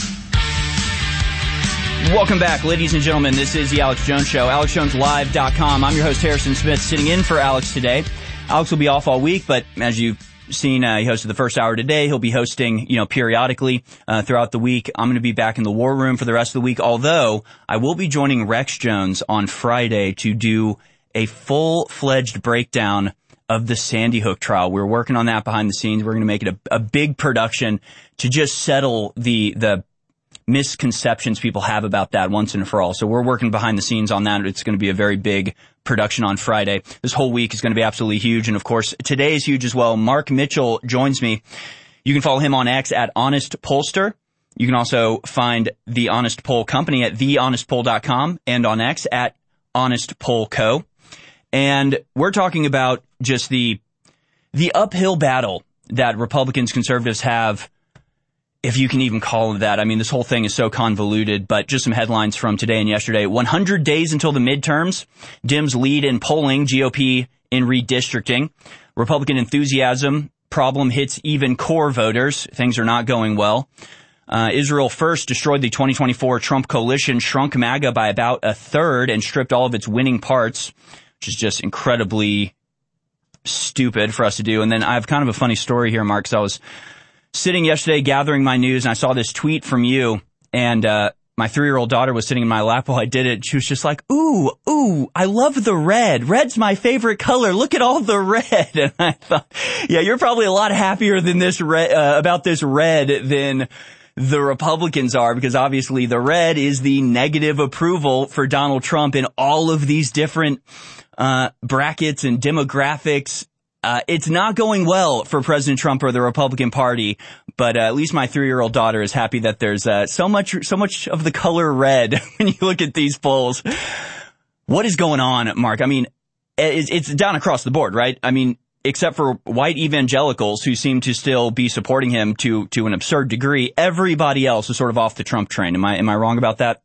Welcome back, ladies and gentlemen. This is The Alex Jones Show, AlexJonesLive.com. I'm your host, Harrison Smith, sitting in for Alex today. Alex will be off all week, but as you've seen, he hosted the first hour today. He'll be hosting, periodically throughout the week. I'm going to be back in the war room for the rest of the week, although I will be joining Rex Jones on Friday to do a full-fledged breakdown of the Sandy Hook trial. We're working on that behind the scenes. We're going to make it a big production to just settle the misconceptions people have about that once and for all. So we're working behind the scenes on that. It's going to be a very big production on Friday. This whole week is going to be absolutely huge. And of course, today is huge as well. Mark Mitchell joins me. You can follow him on X at Honest Pollster. You can also find The Honest Poll Company at thehonestpoll.com and on X at Honest Poll Co. And we're talking about just the uphill battle that Republicans, conservatives have, if you can even call it that. I mean, this whole thing is so convoluted, but just some headlines from today and yesterday. 100 days until the midterms. Dems lead in polling, GOP in redistricting. Republican enthusiasm problem hits even core voters. Things are not going well. Israel First destroyed the 2024 Trump coalition, shrunk MAGA by about a third, and stripped all of its winning parts, which is just incredibly stupid for us to do. And then I have kind of a funny story here, Mark, because I was sitting yesterday gathering my news, and I saw this tweet from you, and my 3-year-old daughter was sitting in my lap while I did it. She was just like, ooh, I love the red. Red's my favorite color. Look at all the red. And I thought, yeah, you're probably a lot happier than this red, about this red than the Republicans are, because obviously the red is the negative approval for Donald Trump in all of these different brackets and demographics. It's not going well for President Trump or the Republican Party, but at least my 3-year-old daughter is happy that there's so much of the color red when you look at these polls. What is going on, Mark? I mean, it's down across the board, right? I mean, except for white evangelicals who seem to still be supporting him to an absurd degree, everybody else is sort of off the Trump train. Am I wrong about that?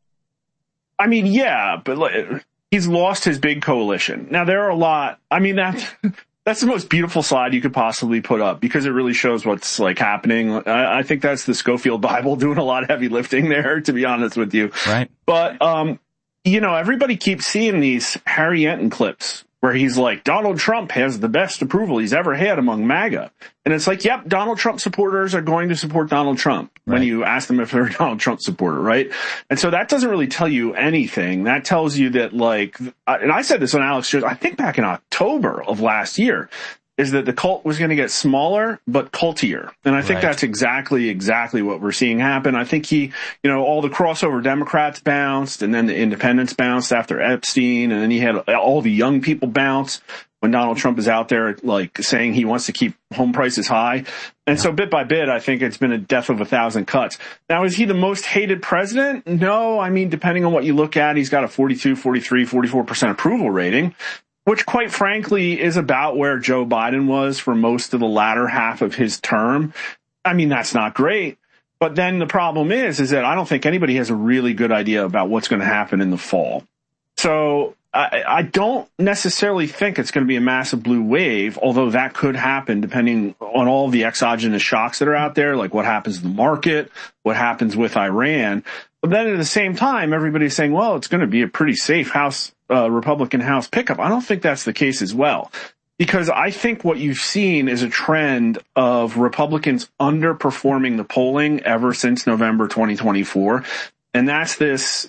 I mean, yeah, but he's lost his big coalition. Now, there are a lot. I mean, that's the most beautiful slide you could possibly put up, because it really shows what's like happening. I think that's the Schofield Bible doing a lot of heavy lifting there, to be honest with you. Right. But, everybody keeps seeing these Harry Enton clips where he's like, Donald Trump has the best approval he's ever had among MAGA. And it's like, yep, Donald Trump supporters are going to support Donald Trump when you ask them if they're a Donald Trump supporter, right? And so that doesn't really tell you anything. That tells you that, like, and I said this on Alex Jones, I think back in October of last year, is that the cult was going to get smaller but cultier. And I think that's exactly what we're seeing happen. I think all the crossover Democrats bounced, and then the independents bounced after Epstein, and then he had all the young people bounce when Donald Trump is out there like saying he wants to keep home prices high. And so bit by bit, I think it's been a death of 1,000 cuts. Now, is he the most hated president? No. I mean, depending on what you look at, he's got a 42, 43, 44% approval rating, which quite frankly is about where Joe Biden was for most of the latter half of his term. I mean, that's not great. But then the problem is that I don't think anybody has a really good idea about what's going to happen in the fall. So I don't necessarily think it's going to be a massive blue wave, although that could happen depending on all the exogenous shocks that are out there, like what happens in the market, what happens with Iran. But then at the same time, everybody's saying, well, it's going to be a pretty safe Republican House pickup. I don't think that's the case as well, because I think what you've seen is a trend of Republicans underperforming the polling ever since November 2024. And that's this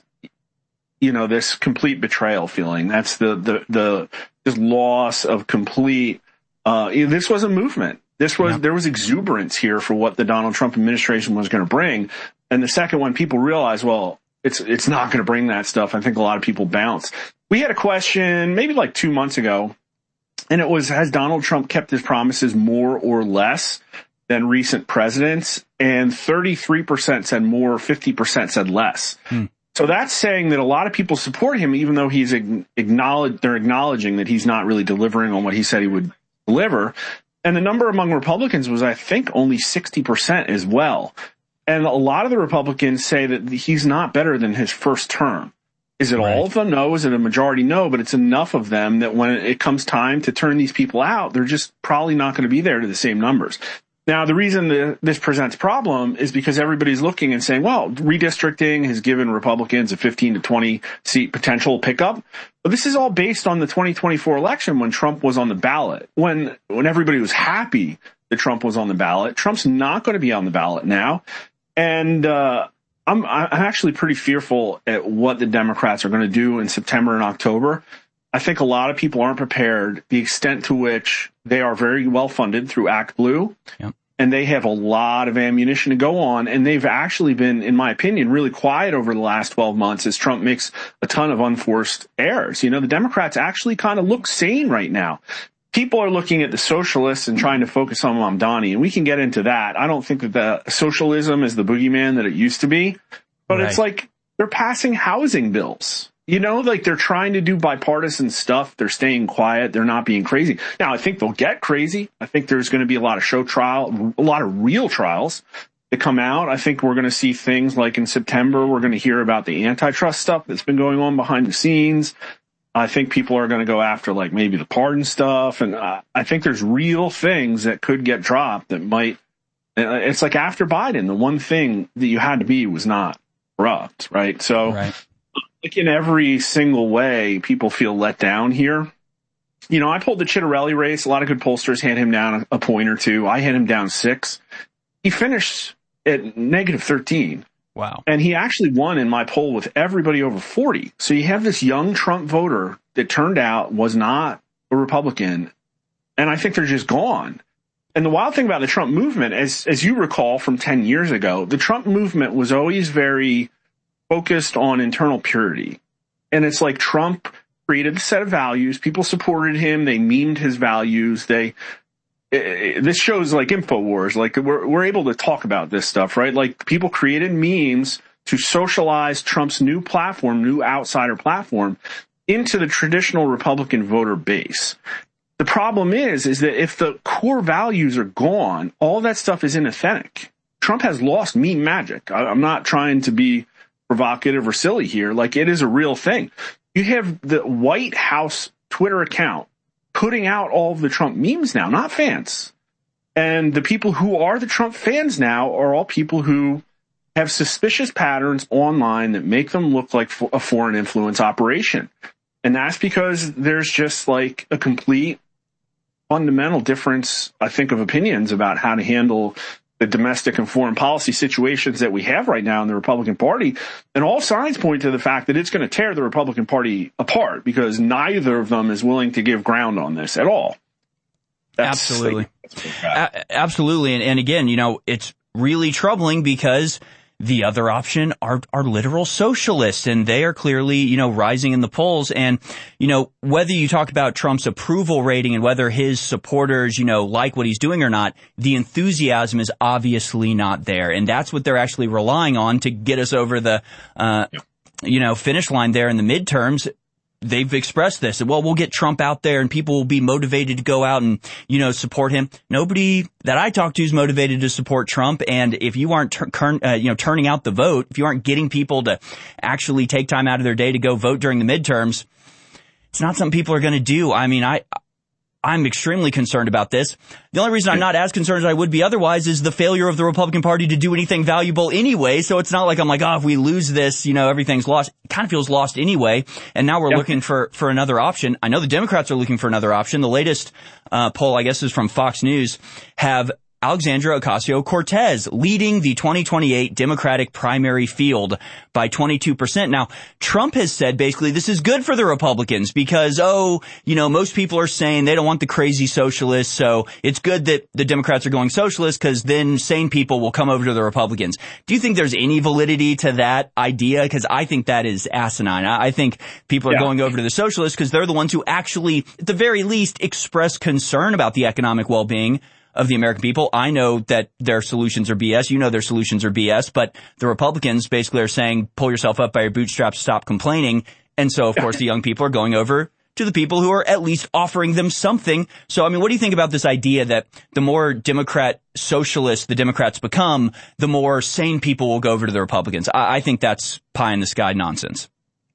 complete betrayal feeling. That's this loss of complete, this was a movement. There was exuberance here for what the Donald Trump administration was going to bring. And the second one, people realized, well, it's not going to bring that stuff. I think a lot of people bounced. We had a question maybe like 2 months ago, and it was, has Donald Trump kept his promises more or less than recent presidents? And 33% said more, 50% said less. So that's saying that a lot of people support him, even though they're acknowledging that he's not really delivering on what he said he would deliver. And the number among Republicans was, I think, only 60% as well. And a lot of the Republicans say that he's not better than his first term. Is it all of them? No. Is it a majority? No. But it's enough of them that when it comes time to turn these people out, they're just probably not going to be there to the same numbers. Now, the reason this presents a problem is because everybody's looking and saying, well, redistricting has given Republicans a 15 to 20 seat potential pickup. But this is all based on the 2024 election when Trump was on the ballot, when everybody was happy that Trump was on the ballot. Trump's not going to be on the ballot now. And I'm actually pretty fearful at what the Democrats are going to do in September and October. I think a lot of people aren't prepared the extent to which they are very well funded through Act Blue. Yep. And they have a lot of ammunition to go on. And they've actually been, in my opinion, really quiet over the last 12 months as Trump makes a ton of unforced errors. The Democrats actually kind of look sane right now. People are looking at the socialists and trying to focus on Mamdani, and we can get into that. I don't think that the socialism is the boogeyman that it used to be, but It's like they're passing housing bills. Like they're trying to do bipartisan stuff. They're staying quiet. They're not being crazy. Now, I think they'll get crazy. I think there's going to be a lot of real trials that come out. I think we're going to see things like in September, we're going to hear about the antitrust stuff that's been going on behind the scenes. I think people are going to go after like maybe the pardon stuff. And I think there's real things that could get dropped that might, it's like after Biden, the one thing that you had to be was not corrupt, right? So like in every single way, people feel let down here. I pulled the Chitterelli race. A lot of good pollsters had him down a point or two. I had him down 6. He finished at -13. Wow. And he actually won in my poll with everybody over 40. So you have this young Trump voter that turned out was not a Republican. And I think they're just gone. And the wild thing about the Trump movement, as you recall from 10 years ago, the Trump movement was always very focused on internal purity. And it's like Trump created a set of values. People supported him. They memed his values. This shows like InfoWars, like we're able to talk about this stuff, right? Like people created memes to socialize Trump's new platform, new outsider platform into the traditional Republican voter base. The problem is that if the core values are gone, all that stuff is inauthentic. Trump has lost meme magic. I'm not trying to be provocative or silly here. Like it is a real thing. You have the White House Twitter account putting out all of the Trump memes now, not fans. And the people who are the Trump fans now are all people who have suspicious patterns online that make them look like a foreign influence operation. And that's because there's just like a complete fundamental difference, I think, of opinions about how to handle the domestic and foreign policy situations that we have right now in the Republican Party. And all signs point to the fact that it's going to tear the Republican Party apart because neither of them is willing to give ground on this at all. Absolutely. Absolutely. And again, it's really troubling because the other option are literal socialists, and they are clearly, rising in the polls. And, whether you talk about Trump's approval rating and whether his supporters, like what he's doing or not, the enthusiasm is obviously not there. And that's what they're actually relying on to get us over the, finish line there in the midterms. They've expressed this. Well, we'll get Trump out there and people will be motivated to go out and, support him. Nobody that I talk to is motivated to support Trump. And if you aren't, turning out the vote, if you aren't getting people to actually take time out of their day to go vote during the midterms, it's not something people are going to do. I mean, I'm extremely concerned about this. The only reason I'm not as concerned as I would be otherwise is the failure of the Republican Party to do anything valuable anyway. So it's not like I'm like, if we lose this, everything's lost. It kind of feels lost anyway. And now we're looking for another option. I know the Democrats are looking for another option. The latest poll, I guess, is from Fox News, have Alexandria Ocasio-Cortez leading the 2028 Democratic primary field by 22%. Now, Trump has said basically this is good for the Republicans because, most people are saying they don't want the crazy socialists, so it's good that the Democrats are going socialist because then sane people will come over to the Republicans. Do you think there's any validity to that idea? Because I think that is asinine. I think people are going over to the socialists because they're the ones who actually, at the very least, express concern about the economic well-being of the American people. I know that their solutions are BS. You know their solutions are BS, but the Republicans basically are saying, pull yourself up by your bootstraps, stop complaining. And so, of course, the young people are going over to the people who are at least offering them something. So, I mean, what do you think about this idea that the more Democrat socialist the Democrats become, the more sane people will go over to the Republicans? I think that's pie in the sky nonsense.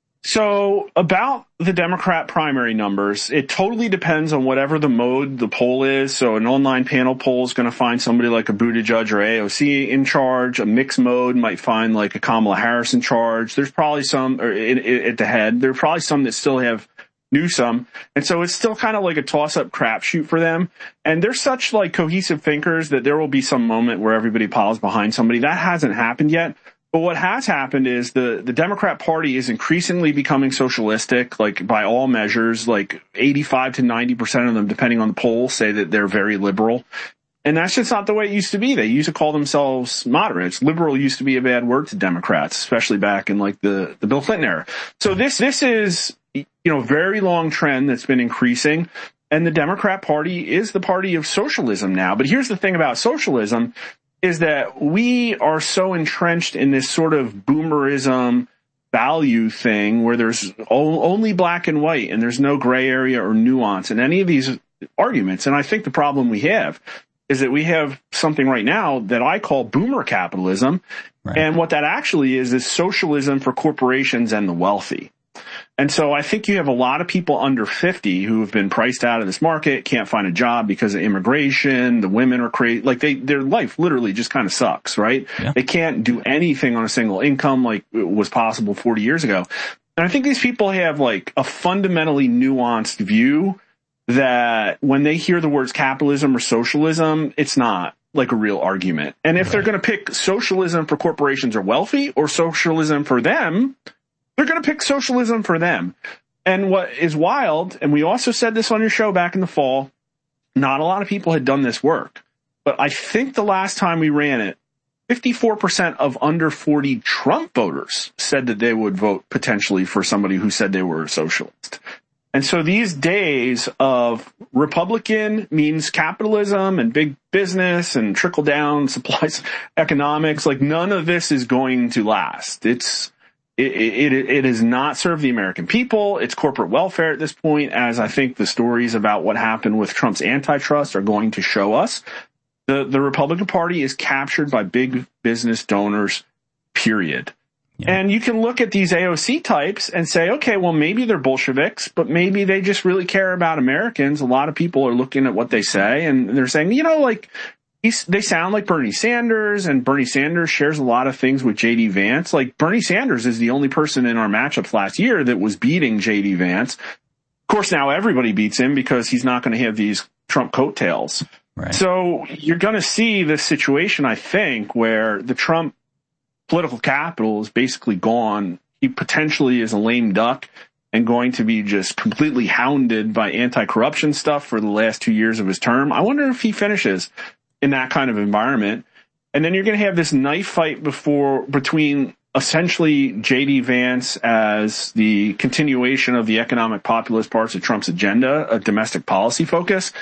So about the Democrat primary numbers, it totally depends on whatever the mode the poll is. So an online panel poll is going to find somebody like a Buttigieg or AOC in charge. A mixed mode might find like a Kamala Harris in charge. There's probably some at the head. There are probably some that still have Newsom. And so it's still kind of like a toss-up crapshoot for them. And they're such like cohesive thinkers that there will be some moment where everybody piles behind somebody. That hasn't happened yet. But what has happened is the Democrat Party is increasingly becoming socialistic, like by all measures, like 85 to 90% of them, depending on the poll, say that they're very liberal. And that's just not the way it used to be. They used to call themselves moderates. Liberal used to be a bad word to Democrats, especially back in like the Bill Clinton era. So this is, very long trend that's been increasing. And the Democrat Party is the party of socialism now. But here's the thing about socialism is that we are so entrenched in this sort of boomerism value thing where there's only black and white and there's no gray area or nuance in any of these arguments. And I think the problem we have is that we have something right now that I call boomer capitalism. Right. And what that actually is socialism for corporations and the wealthy. And so I think you have a lot of people under 50 who have been priced out of this market, can't find a job because of immigration. The women are crazy. Like their life literally just kind of sucks, right? Yeah. They can't do anything on a single income like it was possible 40 years ago. And I think these people have like a fundamentally nuanced view that when they hear the words capitalism or socialism, it's not. like a real argument. And if they're going to pick socialism for corporations or wealthy or socialism for them, they're going to pick socialism for them. And what is wild, and we also said this on your show back in the fall, not a lot of people had done this work. But I think the last time we ran it, 54% of under 40 Trump voters said that they would vote potentially for somebody who said they were a socialist. And so these days of Republican means capitalism and big business and trickle down supplies economics, like none of this is going to last. It has not served the American people. It's corporate welfare at this point, as I think the stories about what happened with Trump's antitrust are going to show us. The Republican Party is captured by big business donors, period. Yeah. And you can look at these AOC types and say, okay, well, maybe they're Bolsheviks, but maybe they just really care about Americans. A lot of people are looking at what they say and they're saying, you know, like they sound like Bernie Sanders, and Bernie Sanders shares a lot of things with J.D. Vance. Like Bernie Sanders is the only person in our matchups last year that was beating J.D. Vance. Of course, now everybody beats him because he's not going to have these Trump coattails. Right. So you're going to see this situation, I think, where the Trump political capital is basically gone. He potentially is a lame duck and going to be just completely hounded by anti-corruption stuff for the last 2 years of his term. I wonder if he finishes in that kind of environment. And then you're going to have this knife fight between essentially J.D. Vance as the continuation of the economic populist parts of Trump's agenda, a domestic policy focus,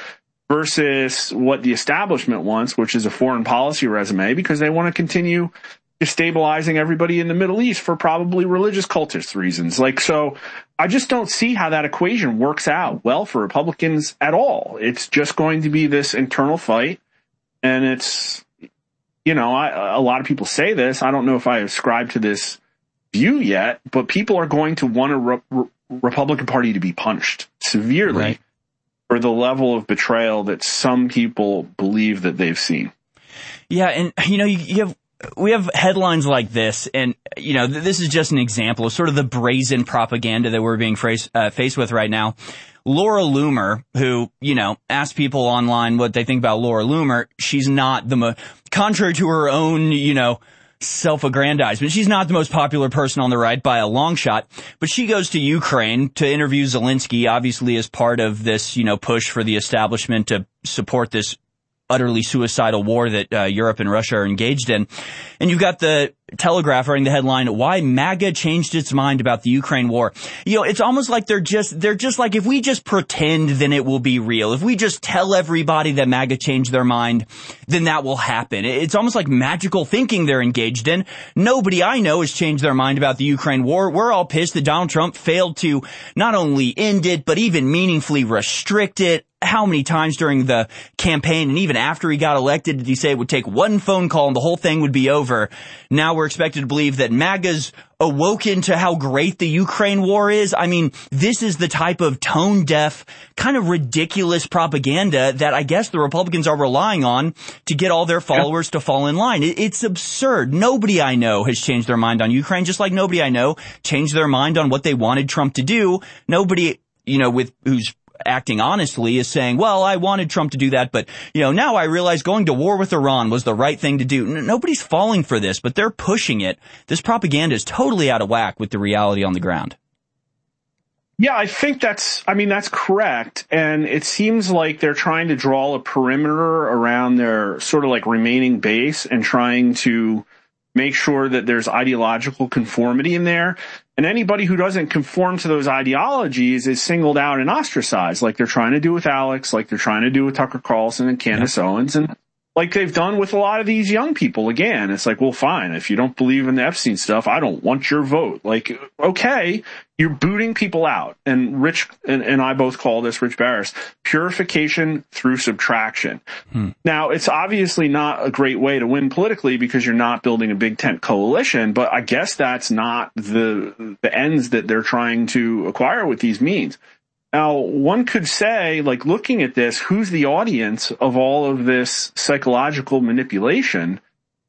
versus what the establishment wants, which is a foreign policy resume, because they want to continue destabilizing everybody in the Middle East for probably religious cultist reasons. Like, so I just don't see how that equation works out well for Republicans at all. It's just going to be this internal fight. And it's, you know, a lot of people say this. I don't know if I ascribe to this view yet, but people are going to want a Republican Party to be punished severely. Right. For the level of betrayal that some people believe that they've seen. Yeah, and you know, we have headlines like this, and you know, this is just an example of sort of the brazen propaganda that we're being faced with right now. Laura Loomer, who, you know, asked people online what they think about Laura Loomer, she's not contrary to her own, you know, self-aggrandizement, she's not the most popular person on the right by a long shot, but she goes to Ukraine to interview Zelensky, obviously as part of this, you know, push for the establishment to support this utterly suicidal war that Europe and Russia are engaged in. And you've got the Telegraph writing the headline, "Why MAGA Changed Its Mind About the Ukraine War." You know, it's almost like they're just like, if we just pretend, then it will be real. If we just tell everybody that MAGA changed their mind, then that will happen. It's almost like magical thinking they're engaged in. Nobody I know has changed their mind about the Ukraine war. We're all pissed that Donald Trump failed to not only end it, but even meaningfully restrict it. How many times during the campaign and even after he got elected did he say it would take one phone call and the whole thing would be over? Now we're expected to believe that MAGA's awoken to how great the Ukraine war is. I mean, this is the type of tone-deaf, kind of ridiculous propaganda that I guess the Republicans are relying on to get all their followers to fall in line. It's absurd. Nobody I know has changed their mind on Ukraine, just like nobody I know changed their mind on what they wanted Trump to do. Nobody, you know, who's acting honestly is saying, well, I wanted Trump to do that, but, you know, now I realize going to war with Iran was the right thing to do. Nobody's falling for this, but they're pushing it. This propaganda is totally out of whack with the reality on the ground. Yeah, I think that's correct. And it seems like they're trying to draw a perimeter around their sort of like remaining base and trying to make sure that there's ideological conformity in there. And anybody who doesn't conform to those ideologies is singled out and ostracized, like they're trying to do with Alex, like they're trying to do with Tucker Carlson and Candace Owens, and like they've done with a lot of these young people. Again, it's like, well, fine, if you don't believe in the Epstein stuff, I don't want your vote. Like, okay, you're booting people out. And Rich and I both call this, Rich Barris, purification through subtraction. Now, it's obviously not a great way to win politically because you're not building a big tent coalition, but I guess that's not the ends that they're trying to acquire with these means. Now, one could say, like, looking at this, who's the audience of all of this psychological manipulation?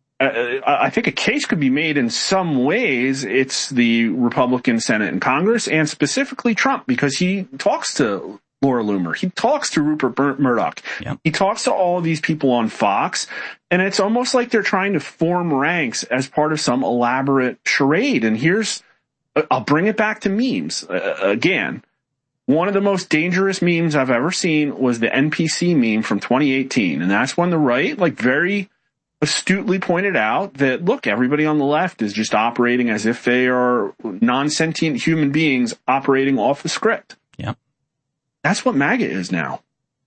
I think a case could be made in some ways. It's the Republican Senate and Congress, and specifically Trump, because he talks to Laura Loomer. He talks to Rupert Murdoch. Yep. He talks to all of these people on Fox, and it's almost like they're trying to form ranks as part of some elaborate charade. And I'll bring it back to memes. Again, one of the most dangerous memes I've ever seen was the NPC meme from 2018. And that's when the right, very astutely pointed out that, look, everybody on the left is just operating as if they are non-sentient human beings operating off the script. Yep. That's what MAGA is now.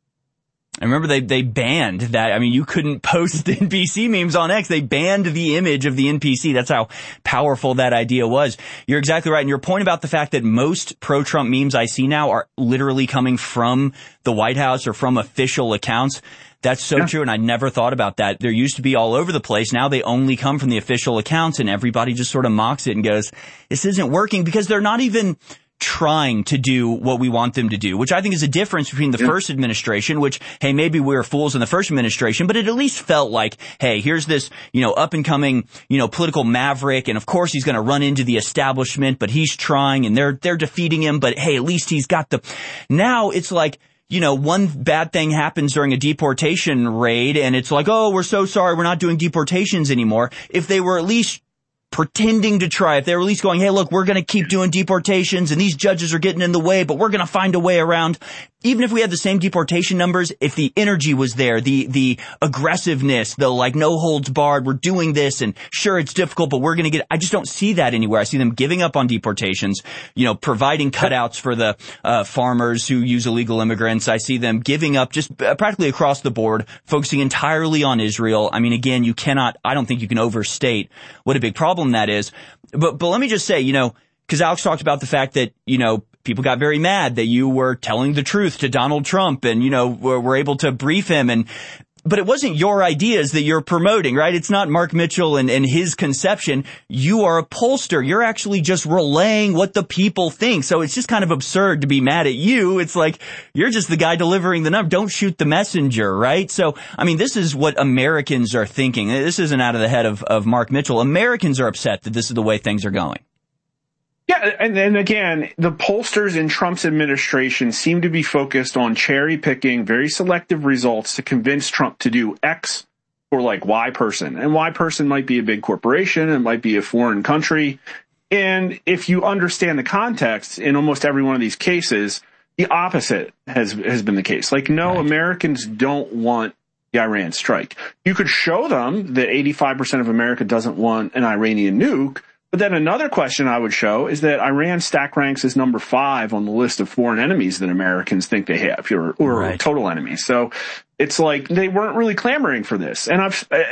I remember they banned that. I mean, you couldn't post NPC memes on X. They banned the image of the NPC. That's how powerful that idea was. You're exactly right. And your point about the fact that most pro-Trump memes I see now are literally coming from the White House or from official accounts. That's so true, and I never thought about that. There used to be all over the place. Now they only come from the official accounts, and everybody just sort of mocks it and goes, this isn't working, because they're not even trying to do what we want them to do, which I think is a difference between the first administration, which, hey, maybe we were fools in the first administration, but it at least felt like, hey, here's this, up and coming, political maverick, and of course he's going to run into the establishment, but he's trying, and they're defeating him, but hey, at least he's got now it's like, one bad thing happens during a deportation raid, and it's like, oh, we're so sorry, we're not doing deportations anymore. If they were at least pretending to try, if they were at least going, hey, look, we're going to keep doing deportations, and these judges are getting in the way, but we're going to find a way around. Even if we had the same deportation numbers, if the energy was there, the aggressiveness, the no holds barred, we're doing this, and sure, it's difficult, but we're going to I just don't see that anywhere. I see them giving up on deportations, providing cutouts for the farmers who use illegal immigrants. I see them giving up just practically across the board, focusing entirely on Israel. I mean, again, I don't think you can overstate what a big problem that is. But let me just say, because Alex talked about the fact that, people got very mad that you were telling the truth to Donald Trump and, were able to brief him. But it wasn't your ideas that you're promoting, right? It's not Mark Mitchell and his conception. You are a pollster. You're actually just relaying what the people think. So it's just kind of absurd to be mad at you. It's like, you're just the guy delivering the number. Don't shoot the messenger, right? So, I mean, this is what Americans are thinking. This isn't out of the head of Mark Mitchell. Americans are upset that this is the way things are going. Yeah, and then again, the pollsters in Trump's administration seem to be focused on cherry-picking very selective results to convince Trump to do X for Y person. And Y person might be a big corporation, it might be a foreign country. And if you understand the context, in almost every one of these cases, the opposite has been the case. Americans don't want the Iran strike. You could show them that 85% of America doesn't want an Iranian nuke. But then another question I would show is that Iran stack ranks as number 5 on the list of foreign enemies that Americans think they have, or total enemies. So it's like they weren't really clamoring for this. And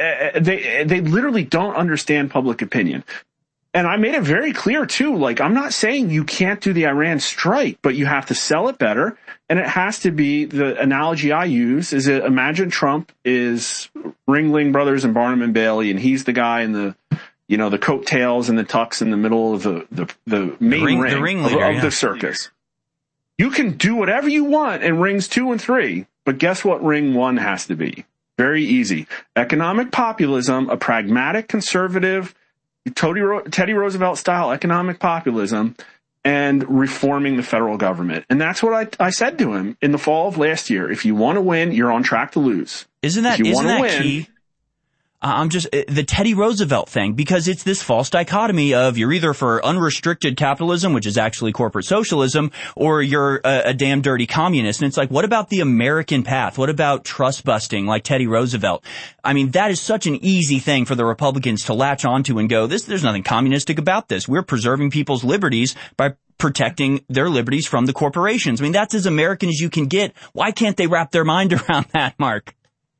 they literally don't understand public opinion. And I made it very clear, too, I'm not saying you can't do the Iran strike, but you have to sell it better. And it has to be, the analogy I use is that imagine Trump is Ringling Brothers and Barnum and Bailey, and he's the guy in the coattails and the tux in the middle of the main ring of the circus. You can do whatever you want in rings 2 and 3, but guess what ring 1 has to be? Very easy. Economic populism, a pragmatic, conservative, Teddy Roosevelt style economic populism, and reforming the federal government. And that's what I said to him in the fall of last year. If you want to win, you're on track to lose. Isn't that key? I'm just the Teddy Roosevelt thing, because it's this false dichotomy of you're either for unrestricted capitalism, which is actually corporate socialism, or you're a damn dirty communist. And it's like, what about the American path? What about trust busting like Teddy Roosevelt? I mean, that is such an easy thing for the Republicans to latch onto and go, there's nothing communistic about this. We're preserving people's liberties by protecting their liberties from the corporations. I mean, that's as American as you can get. Why can't they wrap their mind around that, Mark?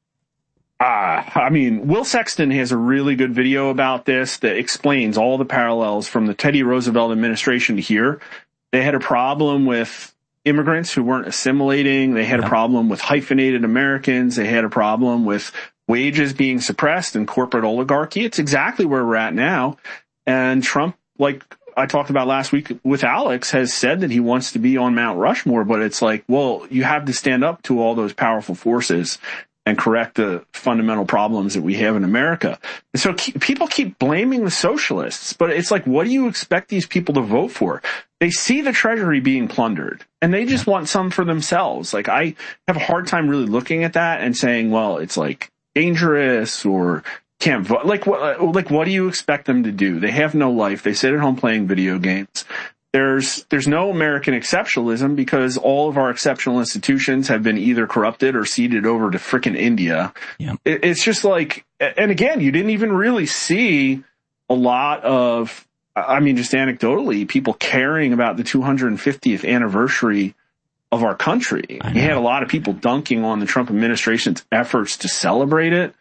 Will Sexton has a really good video about this that explains all the parallels from the Teddy Roosevelt administration to here. They had a problem with immigrants who weren't assimilating. They had a problem with hyphenated Americans. They had a problem with wages being suppressed and corporate oligarchy. It's exactly where we're at now. And Trump, like I talked about last week with Alex, has said that he wants to be on Mount Rushmore, but it's like, well, you have to stand up to all those powerful forces. and correct the fundamental problems that we have in America. And so people keep blaming the socialists, but it's like, what do you expect these people to vote for? They see the treasury being plundered and they just want some for themselves. Like, I have a hard time really looking at that and saying, well, it's like dangerous or can't vote. Like what do you expect them to do? They have no life. They sit at home playing video games. There's no American exceptionalism because all of our exceptional institutions have been either corrupted or ceded over to frickin' India. Yeah. It's just like, and again, you didn't even really see a lot of, I mean, just anecdotally, people caring about the 250th anniversary of our country. You had a lot of people dunking on the Trump administration's efforts to celebrate it.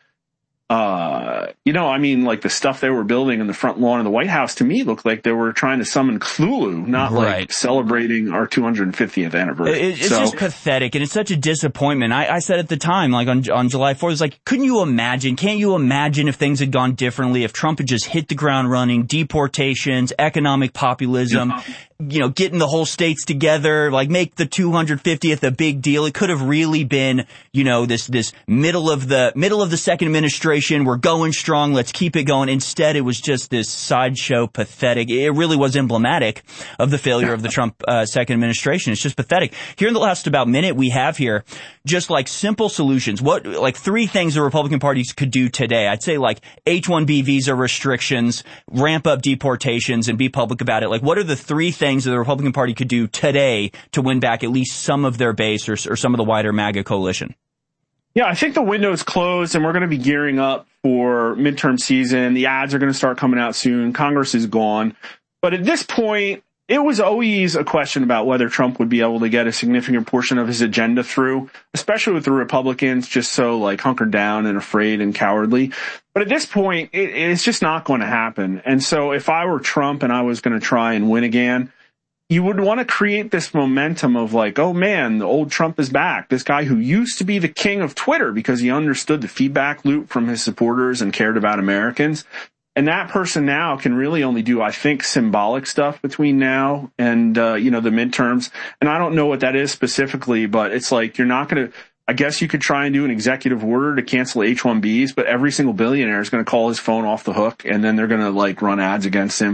I mean, like the stuff they were building in the front lawn of the White House to me looked like they were trying to summon Cthulhu, not like celebrating our 250th anniversary. It's just pathetic, and it's such a disappointment. I said at the time, like on July 4th, it was like, can't you imagine if things had gone differently, if Trump had just hit the ground running, deportations, economic populism, getting the whole states together, like make the 250th a big deal. It could have really been, this middle of the second administration. We're going strong. Let's keep it going. Instead, it was just this sideshow, pathetic. It really was emblematic of the failure of the Trump second administration. It's just pathetic. Here in the last about minute we have here, just like simple solutions. Like 3 things the Republican Party could do today. I'd say like H-1B visa restrictions, ramp up deportations, and be public about it. Like, what are the 3 things that the Republican Party could do today to win back at least some of their base or some of the wider MAGA coalition? Yeah, I think the window's closed and we're going to be gearing up for midterm season. The ads are going to start coming out soon. Congress is gone. But at this point, it was always a question about whether Trump would be able to get a significant portion of his agenda through, especially with the Republicans just so like hunkered down and afraid and cowardly. But at this point, it's just not going to happen. And so if I were Trump and I was going to try and win again, you would want to create this momentum of like, oh man, the old Trump is back. This guy who used to be the king of Twitter because he understood the feedback loop from his supporters and cared about Americans. And that person now can really only do, I think, symbolic stuff between now and, the midterms. And I don't know what that is specifically, but it's like, you're not going to, I guess you could try and do an executive order to cancel H-1Bs, but every single billionaire is going to call his phone off the hook and then they're going to like run ads against him.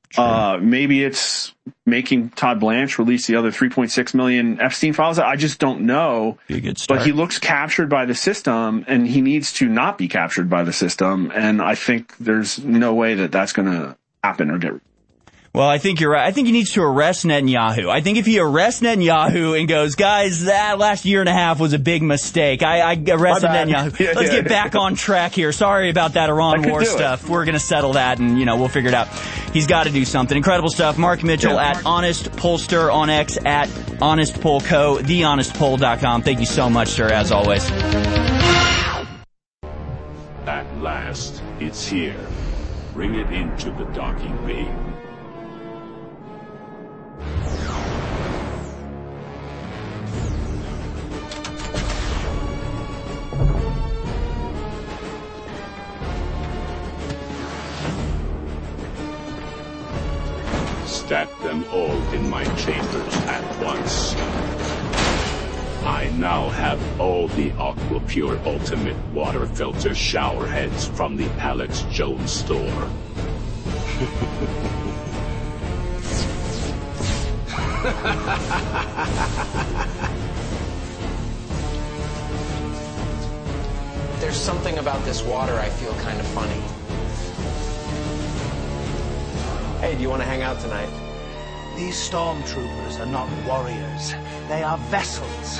Maybe it's making Todd Blanche release the other 3.6 million Epstein files. I just don't know. Be a good start. But he looks captured by the system and he needs to not be captured by the system. And I think there's no way that that's going to happen or get. Well, I think you're right. I think he needs to arrest Netanyahu. I think if he arrests Netanyahu and goes, guys, that last year and a half was a big mistake. I arrested Netanyahu. Let's get back on track here. Sorry about that Iran war stuff. We're going to settle that and, we'll figure it out. He's got to do something. Incredible stuff. Mark Mitchell at Honest Pollster on X, at Honest Poll Co, thehonestpoll.com. Thank you so much, sir, as always. At last, it's here. Bring it into the docking bay. Stack them all in my chambers at once. I now have all the AquaPure Ultimate Water Filter shower heads from the Alex Jones store. There's something about this water I feel kind of funny. Hey, do you want to hang out tonight? These stormtroopers are not warriors. They are vessels.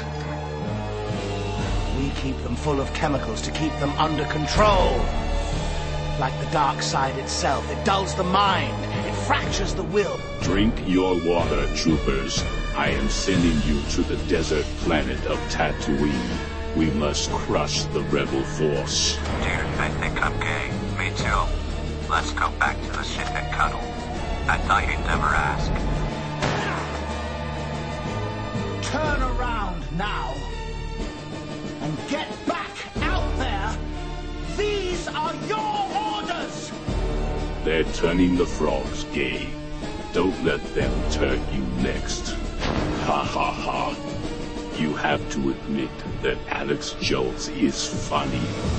We keep them full of chemicals to keep them under control. Like the dark side itself, it dulls the mind. It fractures the will. Drink your water, troopers. I am sending you to the desert planet of Tatooine. We must crush the rebel force. Dude, they think I'm gay. Me too. Let's go back to the ship and cuddle. I thought you'd never ask. Turn around now and get back out there. These are your orders. They're turning the frogs gay. Don't let them turn you next. Ha ha ha. You have to admit that Alex Jones is funny.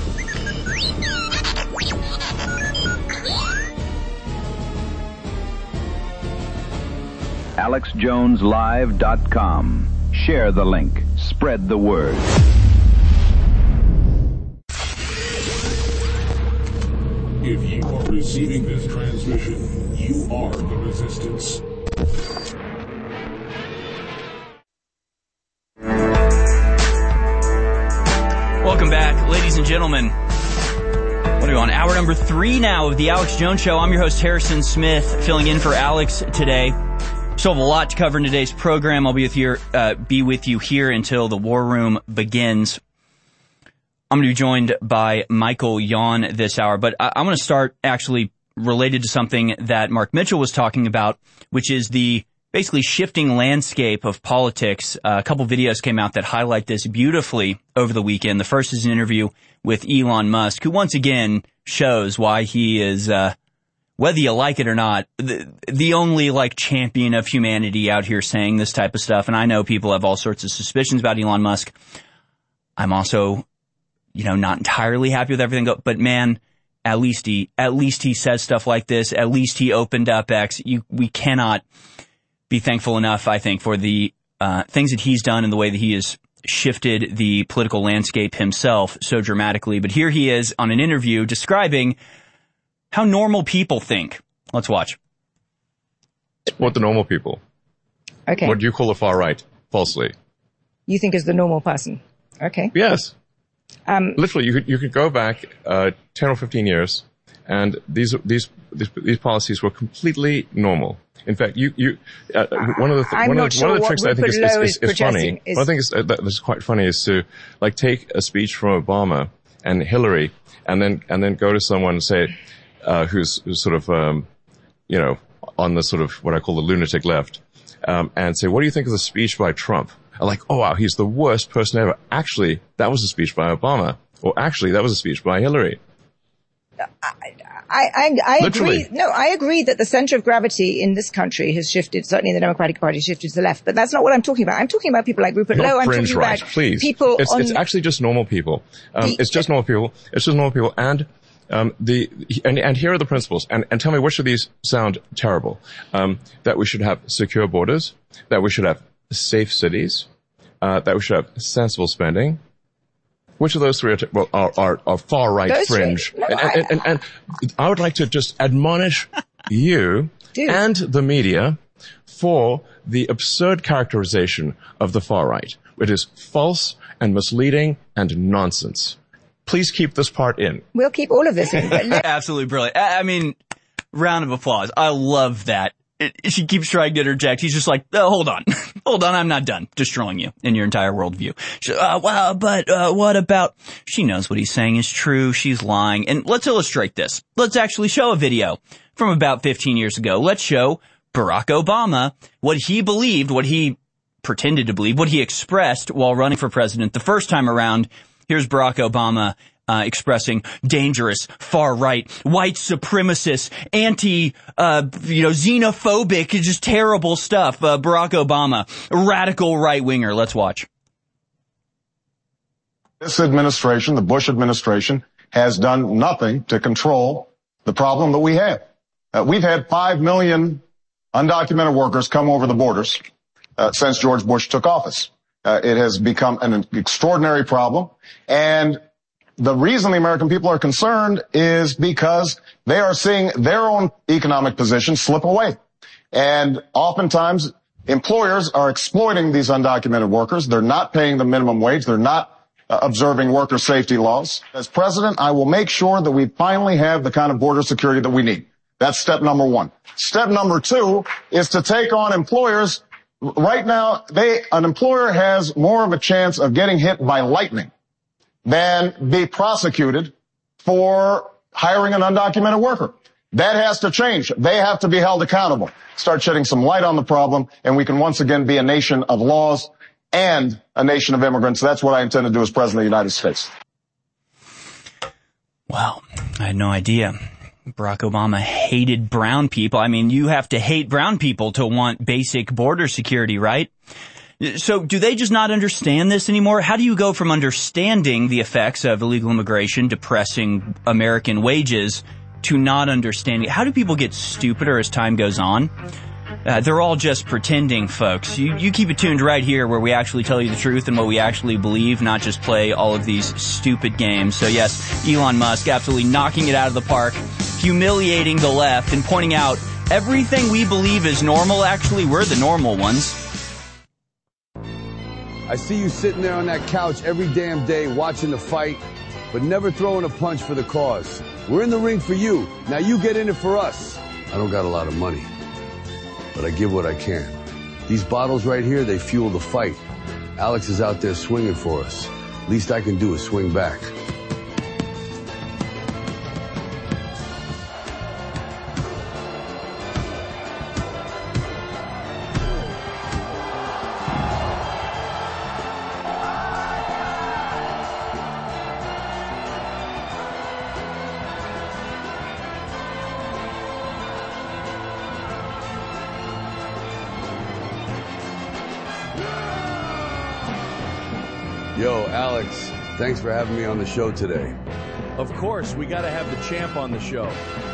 AlexJonesLive.com. Share the link. Spread the word. If you are receiving this transmission, you are the Resistance. Welcome back, ladies and gentlemen. What are we on? Hour number 3 now of the Alex Jones Show. I'm your host, Harrison Smith, filling in for Alex today. Still have a lot to cover in today's program. I'll be with you here until the War Room begins. I'm going to be joined by Michael Yon this hour, but I'm going to start actually related to something that Mark Mitchell was talking about, which is the basically shifting landscape of politics. A couple videos came out that highlight this beautifully over the weekend. The first is an interview with Elon Musk, who once again shows why he is, whether you like it or not, the only champion of humanity out here saying this type of stuff. And I know people have all sorts of suspicions about Elon Musk. I'm also, not entirely happy with everything, but man, at least he says stuff like this. At least he opened up X. We cannot be thankful enough, I think, for the things that he's done and the way that he has shifted the political landscape himself so dramatically. But here he is on an interview describing how normal people think. Let's watch. What the normal people? Okay. What do you call the far right? Falsely. You think is the normal person? Okay. Yes. Literally, you could go back 10 or 15 years, and these policies were completely normal. In fact, one of the tricks that I think is funny. One thing that's quite funny is to take a speech from Obama and Hillary, and then go to someone and say, who's sort of on the sort of what I call the lunatic left, and say, what do you think of the speech by Trump? I'm like, oh wow, he's the worst person ever. Actually, that was a speech by Obama, or actually, that was a speech by Hillary. I agree. No, I agree that the center of gravity in this country has shifted. Certainly, the Democratic Party shifted to the left, but that's not what I'm talking about. I'm talking about people like Rupert Lowe. I'm talking about people. It's actually just normal people. It's just normal people. It's just normal people, and here are the principles. And tell me which of these sound terrible. That we should have secure borders. That we should have safe cities. That we should have sensible spending. Which of those three are far right fringe? And I would like to just admonish you and the media for the absurd characterization of the far right. It is false and misleading and nonsense. Please keep this part in. We'll keep all of this in. Absolutely brilliant. I mean, round of applause. I love that. She keeps trying to interject. He's just like, oh, hold on. Hold on. I'm not done destroying you and your entire worldview. What about? She knows what he's saying is true. She's lying. And let's illustrate this. Let's actually show a video from about 15 years ago. Let's show Barack Obama what he believed, what he pretended to believe, what he expressed while running for president the first time around. Here's Barack Obama expressing dangerous, far-right, white supremacist, xenophobic, just terrible stuff. Barack Obama, a radical right-winger. Let's watch. This administration, the Bush administration, has done nothing to control the problem that we have. We've had 5 million undocumented workers come over the borders since George Bush took office. It has become an extraordinary problem, and the reason the American people are concerned is because they are seeing their own economic position slip away. And oftentimes, employers are exploiting these undocumented workers. They're not paying the minimum wage. They're not observing worker safety laws. As president, I will make sure that we finally have the kind of border security that we need. That's step number 1. Step number 2 is to take on employers. Right now, an employer has more of a chance of getting hit by lightning than be prosecuted for hiring an undocumented worker. That has to change. They have to be held accountable. Start shedding some light on the problem, and we can once again be a nation of laws and a nation of immigrants. That's what I intend to do as President of the United States. Wow, I had no idea. Barack Obama hated brown people. I mean, you have to hate brown people to want basic border security, right? So do they just not understand this anymore? How do you go from understanding the effects of illegal immigration depressing American wages to not understanding? How do people get stupider as time goes on? They're all just pretending, folks. You keep it tuned right here where we actually tell you the truth and what we actually believe, not just play all of these stupid games. So yes, Elon Musk absolutely knocking it out of the park, humiliating the left and pointing out everything we believe is normal. Actually, we're the normal ones. I see you sitting there on that couch every damn day watching the fight, but never throwing a punch for the cause. We're in the ring for you. Now you get in it for us. I don't got a lot of money, but I give what I can. These bottles right here, they fuel the fight. Alex is out there swinging for us. Least I can do is swing back. Yo, Alex, thanks for having me on the show today. Of course, we gotta have the champ on the show.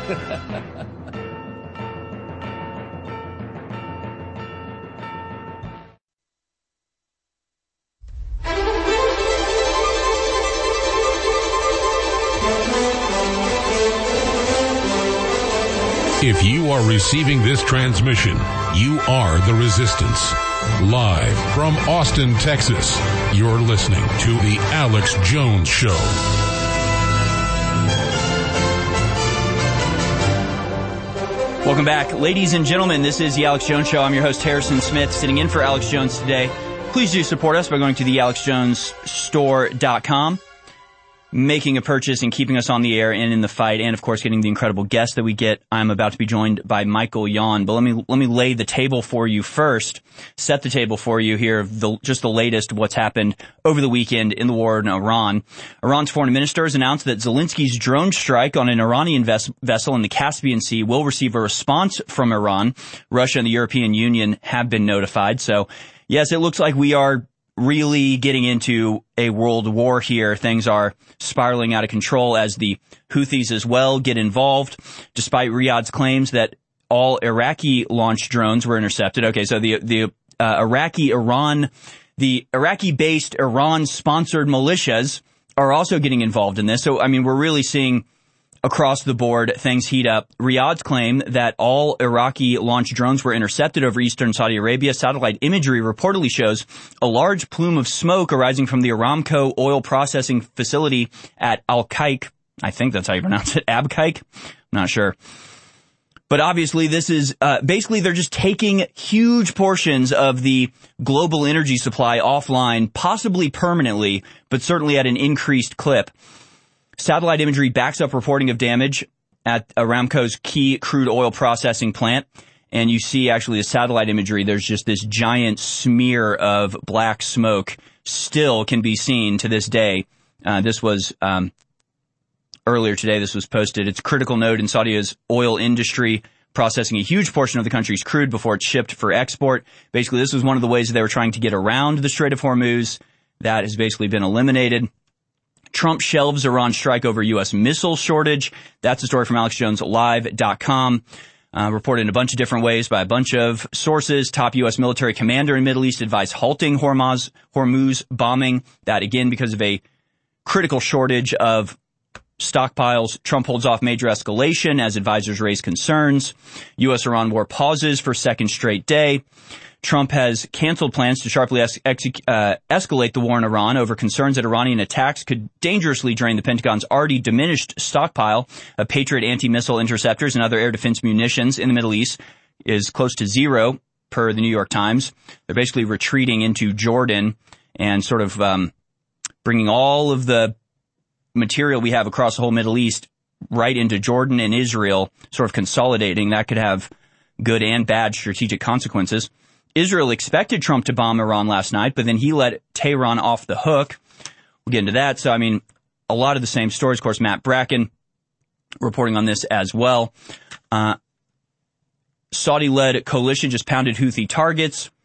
If you are receiving this transmission, you are the Resistance. Live from Austin, Texas, you're listening to The Alex Jones Show. Welcome back. Ladies and gentlemen, this is The Alex Jones Show. I'm your host, Harrison Smith, sitting in for Alex Jones today. Please do support us by going to thealexjonesstore.com. Making a purchase and keeping us on the air and in the fight, and of course getting the incredible guests that we get. I'm about to be joined by Michael Yon, but let me lay the table for you first. Set the table for you here, just the latest of what's happened over the weekend in the war in Iran. Iran's foreign minister has announced that Zelensky's drone strike on an Iranian vessel in the Caspian Sea will receive a response from Iran. Russia and the European Union have been notified. So yes, it looks like we are really getting into a world war here. Things are spiraling out of control as the Houthis as well get involved, despite Riyadh's claims that all Iraqi-launched drones were intercepted. Okay, so the Iraqi-based Iran-sponsored militias are also getting involved in this. So, I mean, we're really seeing across the board things heat up. Riyadh's claim that all Iraqi-launched drones were intercepted over eastern Saudi Arabia. Satellite imagery reportedly shows a large plume of smoke arising from the Aramco oil processing facility at Al-Qaik. I think that's how you pronounce it. Abqaiq? I'm not sure. But obviously this is, basically they're just taking huge portions of the global energy supply offline, possibly permanently, but certainly at an increased clip. Satellite imagery backs up reporting of damage at Aramco's key crude oil processing plant. And you see actually the satellite imagery, there's just this giant smear of black smoke still can be seen to this day. This was, earlier today, this was posted. It's a critical node in Saudi's oil industry, processing a huge portion of the country's crude before it's shipped for export. Basically, this was one of the ways they were trying to get around the Strait of Hormuz. That has basically been eliminated. Trump shelves Iran strike over U.S. missile shortage. That's a story from AlexJonesLive.com. Reported in a bunch of different ways by a bunch of sources. Top U.S. military commander in Middle East advised halting Hormuz bombing. That again because of a critical shortage of stockpiles. Trump holds off major escalation as advisors raise concerns. U.S.-Iran war pauses for second straight day. Trump has canceled plans to sharply escalate the war in Iran over concerns that Iranian attacks could dangerously drain the Pentagon's already diminished stockpile of Patriot anti-missile interceptors and other air defense munitions in the Middle East is close to zero, per the New York Times. They're basically retreating into Jordan and sort of bringing all of the material we have across the whole Middle East right into Jordan and Israel, sort of consolidating. That could have good and bad strategic consequences. Israel expected Trump to bomb Iran last night, but then he let Tehran off the hook. We'll get into that. So, I mean, a lot of the same stories. Of course, Matt Bracken reporting on this as well. Saudi-led coalition just pounded Houthi targets.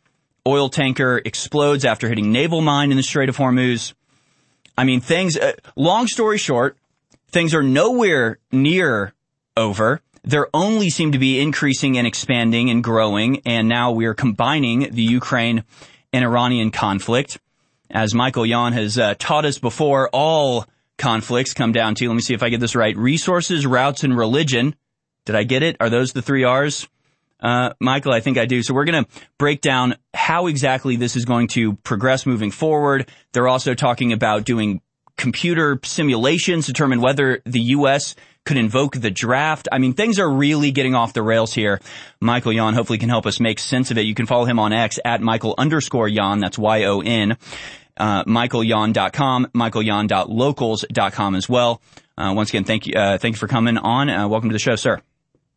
oil tanker explodes after hitting naval mine in the Strait of Hormuz. I mean, long story short, things are nowhere near over. There only seem to be increasing and expanding and growing, and now we are combining the Ukraine and Iranian conflict. As Michael Yon has taught us before, all conflicts come down to, let me see if I get this right, resources, routes, and religion. Did I get it? Are those the 3 R's? Michael, I think I do. So we're going to break down how exactly this is going to progress moving forward. They're also talking about doing computer simulations to determine whether the U.S. could invoke the draft. I mean, things are really getting off the rails here. Michael Yon hopefully can help us make sense of it. You can follow him on X at Michael_Yon. That's Y-O-N. MichaelYon.com, MichaelYon.locals.com as well. Once again, thank you for coming on. Welcome to the show, sir.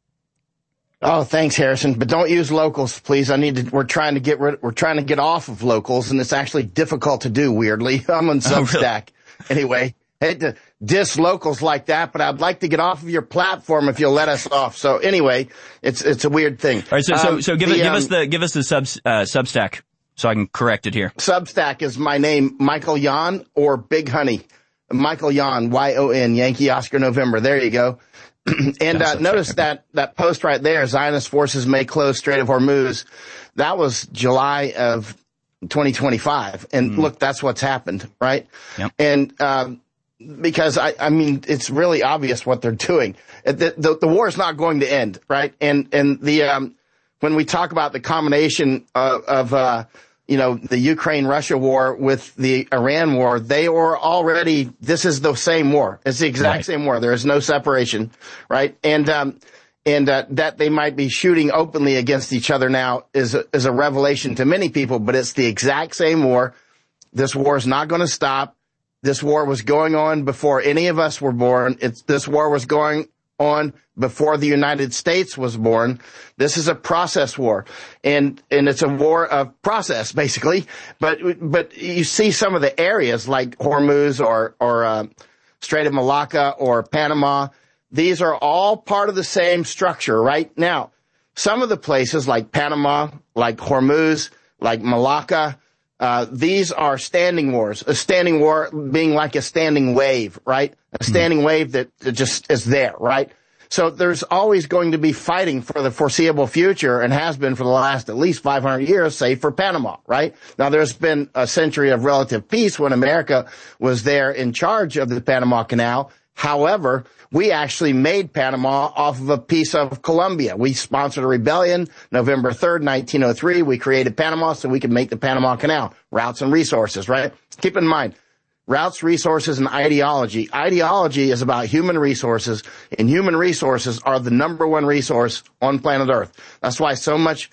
Oh, thanks, Harrison. But don't use locals, please. We're trying to get off of locals, and it's actually difficult to do, weirdly. I'm on Substack. Really? Anyway, I hate to diss locals like that, but I'd like to get off of your platform if you'll let us off. So anyway, it's a weird thing. All right, so give us the Substack so I can correct it here. Substack is my name, Michael Yon or Big Honey. Michael Yon, Y-O-N, Yankee Oscar November. There you go. And notice that post right there, Zionist forces may close Strait of Hormuz. That was July of 2025. And look, that's what's happened, right? Yep. And because, I mean, it's really obvious what they're doing. The war is not going to end, right? And when we talk about the combination of the Ukraine-Russia war with the Iran war, this is the same war. It's the exact same war. There is no separation, right? And that they might be shooting openly against each other now is a revelation to many people, but it's the exact same war. This war is not going to stop. This war was going on before any of us were born. This war was going on before the United States was born. This is a process war, and it's a war of process, basically. But you see some of the areas like Hormuz or Strait of Malacca or Panama. These are all part of the same structure, right? Now, some of the places like Panama, like Hormuz, like Malacca, these are standing wars. A standing war being like a standing wave, right? A standing wave that just is there, right? So there's always going to be fighting for the foreseeable future, and has been for the last at least 500 years, say for Panama, right? Now there's been a century of relative peace when America was there in charge of the Panama Canal. However, we actually made Panama off of a piece of Colombia. We sponsored a rebellion, November 3rd, 1903. We created Panama so we could make the Panama Canal. Routes and resources, right? Keep in mind, routes, resources, and ideology. Ideology is about human resources, and human resources are the number one resource on planet Earth. That's why so much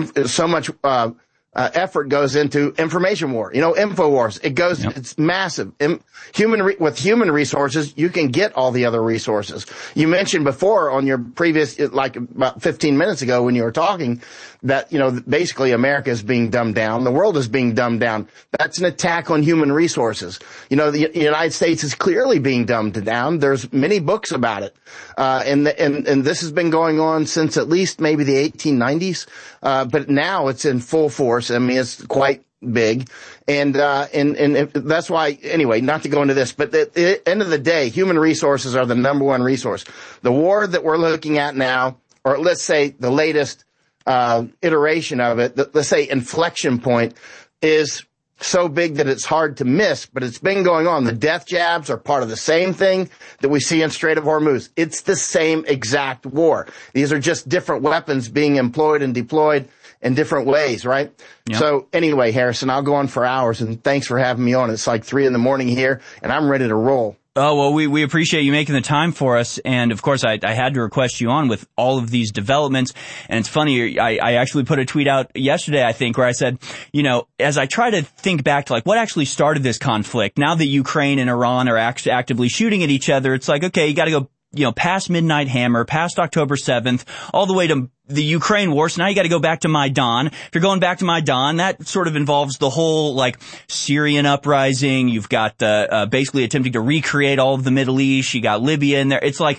effort goes into information war. InfoWars. It's massive. With human resources, you can get all the other resources. You mentioned before on your previous, like about 15 minutes ago when you were talking, that, basically America is being dumbed down. The world is being dumbed down. That's an attack on human resources. The United States is clearly being dumbed down. There's many books about it. And this has been going on since at least maybe the 1890s. But now it's in full force. I mean, it's quite big. And that's why, anyway, not to go into this, but at the end of the day, human resources are the number one resource. The war that we're looking at now, or let's say the latest iteration of it, let's say inflection point, is so big that it's hard to miss, but it's been going on. The death jabs are part of the same thing that we see in Strait of Hormuz. It's the same exact war. These are just different weapons being employed and deployed in different ways, right? Yep. So anyway, Harrison, I'll go on for hours, and thanks for having me on. It's like 3 a.m. here, and I'm ready to roll. Oh, well, we appreciate you making the time for us. And of course, I had to request you on with all of these developments. And it's funny, I actually put a tweet out yesterday, I think, where I said, as I try to think back to what actually started this conflict, now that Ukraine and Iran are actively shooting at each other, it's like, okay, you got to go, past Midnight Hammer, past October 7th, all the way to the Ukraine war. So now you got to go back to Maidan. If you're going back to Maidan, that sort of involves the whole Syrian uprising. You've got basically attempting to recreate all of the Middle East. You got Libya in there. It's like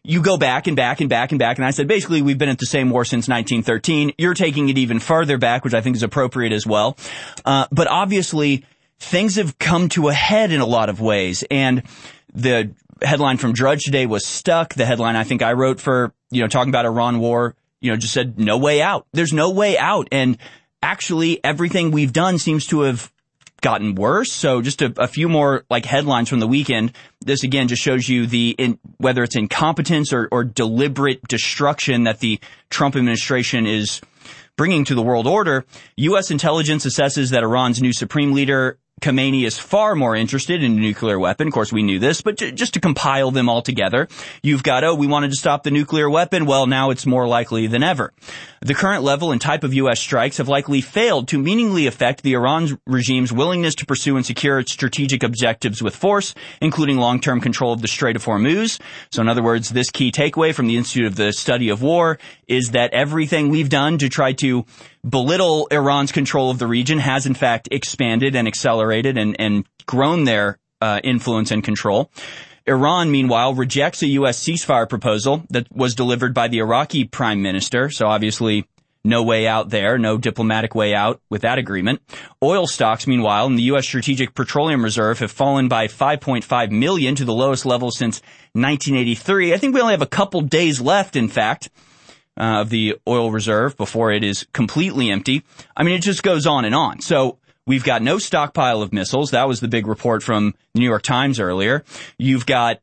you go back and back and back and back. And I said, basically, we've been at the same war since 1913. You're taking it even farther back, which I think is appropriate as well. But obviously, things have come to a head in a lot of ways. And the headline from Drudge today was stuck. The headline I think I wrote for, talking about Iran war, just said no way out. There's no way out. And actually, everything we've done seems to have gotten worse. So just a few more headlines from the weekend. This again just shows you whether it's incompetence or deliberate destruction that the Trump administration is bringing to the world order. U.S. intelligence assesses that Iran's new supreme leader Khamenei is far more interested in a nuclear weapon. Of course, we knew this, but just to compile them all together, you've got, we wanted to stop the nuclear weapon. Well, now it's more likely than ever. The current level and type of U.S. strikes have likely failed to meaningfully affect the Iran regime's willingness to pursue and secure its strategic objectives with force, including long-term control of the Strait of Hormuz. So in other words, this key takeaway from the Institute of the Study of War is that everything we've done to try to belittle Iran's control of the region has in fact expanded and accelerated and grown their influence and control. Iran, meanwhile, rejects a U.S. ceasefire proposal that was delivered by the Iraqi prime minister. So obviously no way out there, no diplomatic way out with that agreement. Oil stocks, meanwhile, in the U.S. Strategic Petroleum Reserve have fallen by 5.5 million to the lowest level since 1983. I think we only have a couple days left, in fact, of the oil reserve before it is completely empty. I mean, it just goes on and on. So we've got no stockpile of missiles. That was the big report from the New York Times earlier. You've got,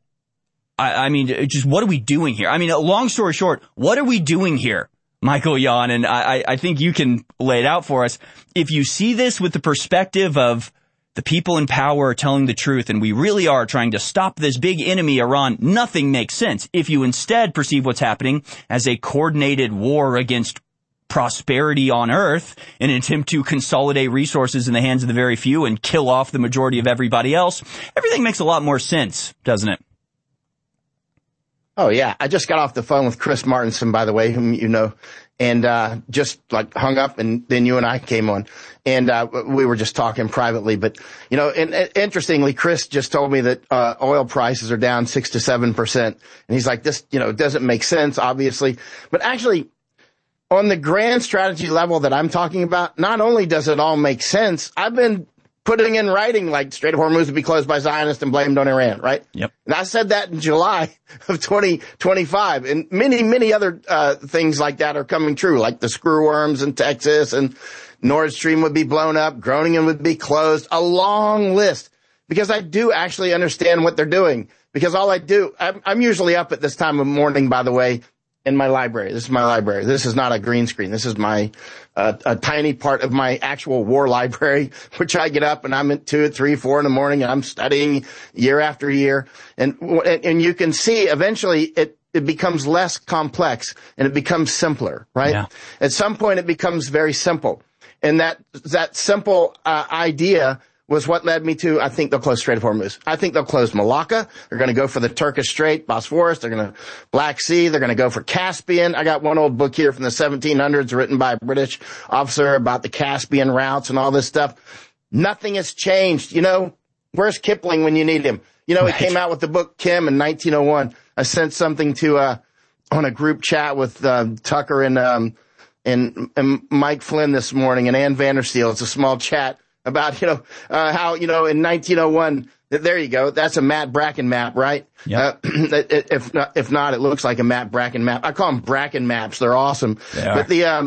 just what are we doing here? I mean, long story short, what are we doing here, Michael Yon? And I think you can lay it out for us. If you see this with the perspective of the people in power are telling the truth and we really are trying to stop this big enemy, Iran, nothing makes sense. If you instead perceive what's happening as a coordinated war against prosperity on earth in an attempt to consolidate resources in the hands of the very few and kill off the majority of everybody else, everything makes a lot more sense, doesn't it? Oh, yeah. I just got off the phone with Chris Martinson, by the way, whom you know, and just hung up, and then you and I came on, and we were just talking privately. But, and interestingly, Chris just told me that oil prices are down 6 to 7%. And he's like, this, doesn't make sense, obviously. But actually, on the grand strategy level that I'm talking about, not only does it all make sense, I've been putting in writing Strait of Hormuz to be closed by Zionists and blamed on Iran, right? Yep. And I said that in July of 2025. And many, many other things like that are coming true, like the screwworms in Texas, and Nord Stream would be blown up, Groningen would be closed, a long list. Because I do actually understand what they're doing. Because all I do, I'm usually up at this time of morning, by the way, in my library. This is my library. This is not a green screen. This is my a tiny part of my actual war library, which I get up and I'm at 2, 3, 4 in the morning and I'm studying year after year. And you can see eventually it becomes less complex and it becomes simpler, right? Yeah. At some point it becomes very simple. And that simple idea was what led me to, I think they'll close Strait of Hormuz. I think they'll close Malacca. They're going to go for the Turkish Strait, Bosphorus. They're going to Black Sea. They're going to go for Caspian. I got one old book here from the 1700s written by a British officer about the Caspian routes and all this stuff. Nothing has changed. Where's Kipling when you need him? He came out with the book Kim in 1901. I sent something to, on a group chat with, Tucker and Mike Flynn this morning and Ann Vandersteel. It's a small chat about, how, in 1901, there you go. That's a Matt Bracken map, right? Yeah. If not, it looks like a Matt Bracken map. I call them Bracken maps. They're awesome. But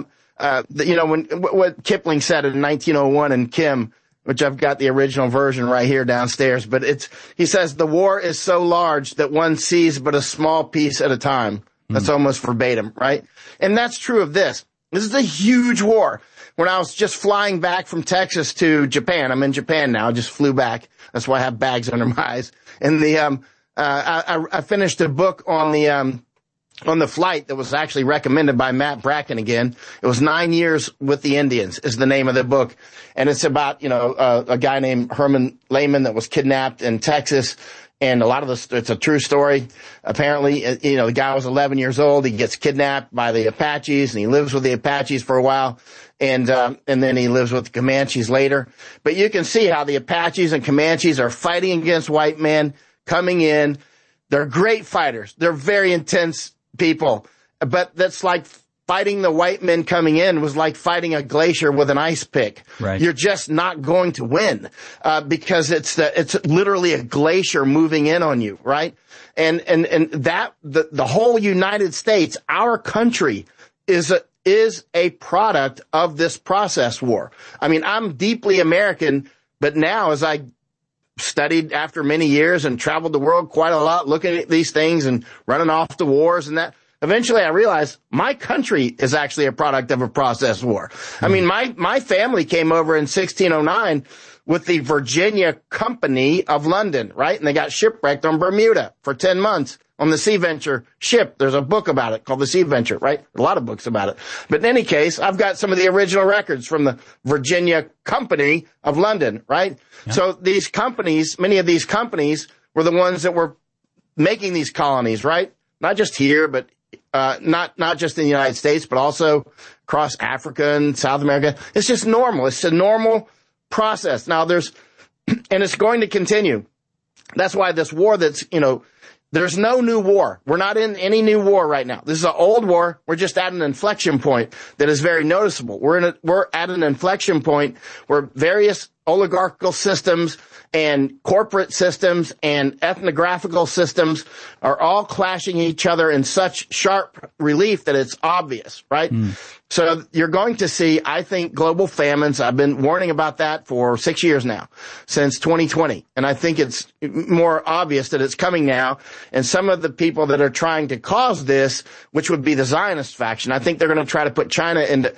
what Kipling said in 1901 in Kim, which I've got the original version right here downstairs, but he says, the war is so large that one sees but a small piece at a time. That's almost verbatim, right? And that's true of this. This is a huge war. When I was just flying back from Texas to Japan, I'm in Japan now, I just flew back. That's why I have bags under my eyes. And I finished a book on the flight that was actually recommended by Matt Bracken again. It was 9 Years with the Indians is the name of the book. And it's about, a guy named Herman Lehman that was kidnapped in Texas. And a lot of this, it's a true story. Apparently, the guy was 11 years old. He gets kidnapped by the Apaches and he lives with the Apaches for a while. And then he lives with the Comanches later. But you can see how the Apaches and Comanches are fighting against white men coming in. They're great fighters. They're very intense people. But that's like fighting the white men coming in was like fighting a glacier with an ice pick. Right. You're just not going to win, because it's literally a glacier moving in on you, right? And that, the whole United States, our country is a product of this process war. I mean, I'm deeply American, but now as I studied after many years and traveled the world quite a lot, looking at these things and running off to wars and that, eventually I realized my country is actually a product of a process war. I mean, my family came over in 1609 with the Virginia Company of London, right? And they got shipwrecked on Bermuda for 10 months on the Sea Venture ship. There's a book about it called The Sea Venture, right? A lot of books about it. But in any case, I've got some of the original records from the Virginia Company of London, right? Yeah. So these companies, many of these companies were the ones that were making these colonies, right? Not just here, but not just in the United States, but also across Africa and South America. It's just normal. It's a normal process. Now and it's going to continue. That's why this war there's no new war. We're not in any new war right now. This is an old war. We're just at an inflection point that is very noticeable. We're at an inflection point where various oligarchical systems and corporate systems and ethnographical systems are all clashing each other in such sharp relief that it's obvious, right? So you're going to see, I think, global famines. I've been warning about that for 6 years now, since 2020. And I think it's more obvious that it's coming now. And some of the people that are trying to cause this, which would be the Zionist faction, I think they're going to try to put China into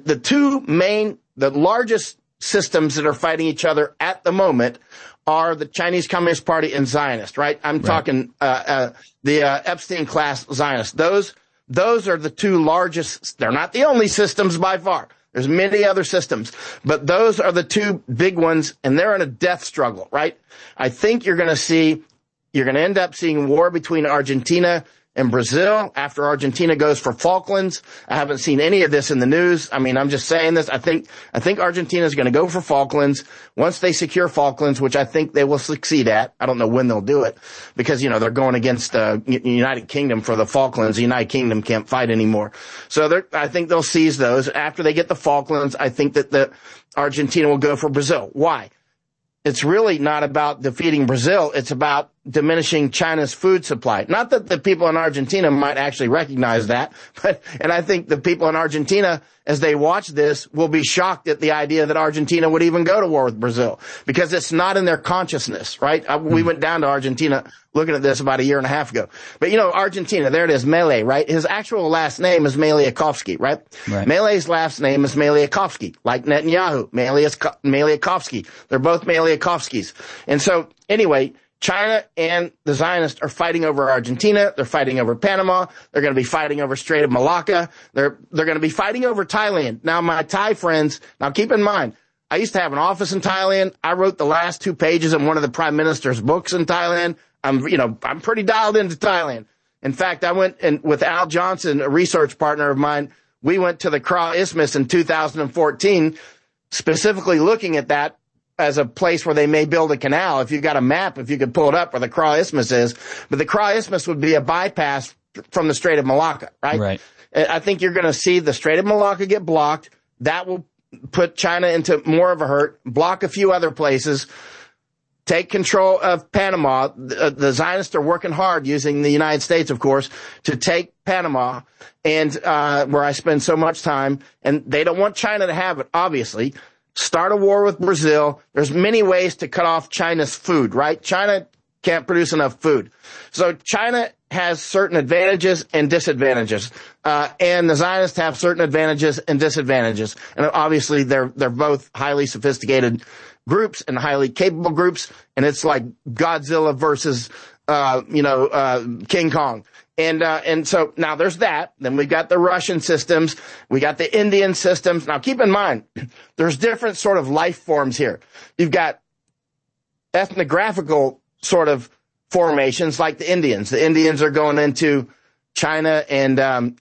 the largest systems that are fighting each other at the moment are the Chinese Communist Party and Zionist, right? I'm talking the Epstein class Zionists. Those are the two largest. They're not the only systems by far. There's many other systems, but those are the two big ones, and they're in a death struggle, right? I think you're going to end up seeing war between Argentina and Brazil after Argentina goes for Falklands. I haven't seen any of this in the news. I mean, I'm just saying this. I think Argentina is going to go for Falklands once they secure Falklands, which I think they will succeed at. I don't know when they'll do it because, they're going against the United Kingdom for the Falklands. The United Kingdom can't fight anymore. So I think they'll seize those. After they get the Falklands, I think that Argentina will go for Brazil. Why? It's really not about defeating Brazil. It's about diminishing China's food supply. Not that the people in Argentina might actually recognize that, and I think the people in Argentina, as they watch this, will be shocked at the idea that Argentina would even go to war with Brazil because it's not in their consciousness, right? We went down to Argentina looking at this about a year and a half ago. But Argentina, there it is, Milei, right? His actual last name is Maleiakovsky, right? Milei's last name is Maleiakovsky, like Netanyahu, Maleiakovsky. They're both Maleiakovskys. And so anyway, China and the Zionists are fighting over Argentina. They're fighting over Panama. They're going to be fighting over Strait of Malacca. They're going to be fighting over Thailand. Now, my Thai friends, keep in mind, I used to have an office in Thailand. I wrote the last 2 pages of one of the prime minister's books in Thailand. I'm pretty dialed into Thailand. In fact, I went with Al Johnson, a research partner of mine. We went to the Kra Isthmus in 2014, specifically looking at that as a place where they may build a canal. If you've got a map, if you could pull it up where the Kra Isthmus is. But the Kra Isthmus would be a bypass from the Strait of Malacca, right? Right. I think you're going to see the Strait of Malacca get blocked. That will put China into more of a hurt, block a few other places, take control of Panama. The Zionists are working hard using the United States, of course, to take Panama, and where I spend so much time. And they don't want China to have it, obviously. Start a war with Brazil. There's many ways to cut off China's food, right? China can't produce enough food. So China has certain advantages and disadvantages. And the Zionists have certain advantages and disadvantages. And obviously they're both highly sophisticated groups and highly capable groups. And it's like Godzilla versus, King Kong. And so now there's that. Then we've got the Russian systems. We got the Indian systems. Now keep in mind, there's different sort of life forms here. You've got ethnographical sort of formations like the Indians. The Indians are going into China and,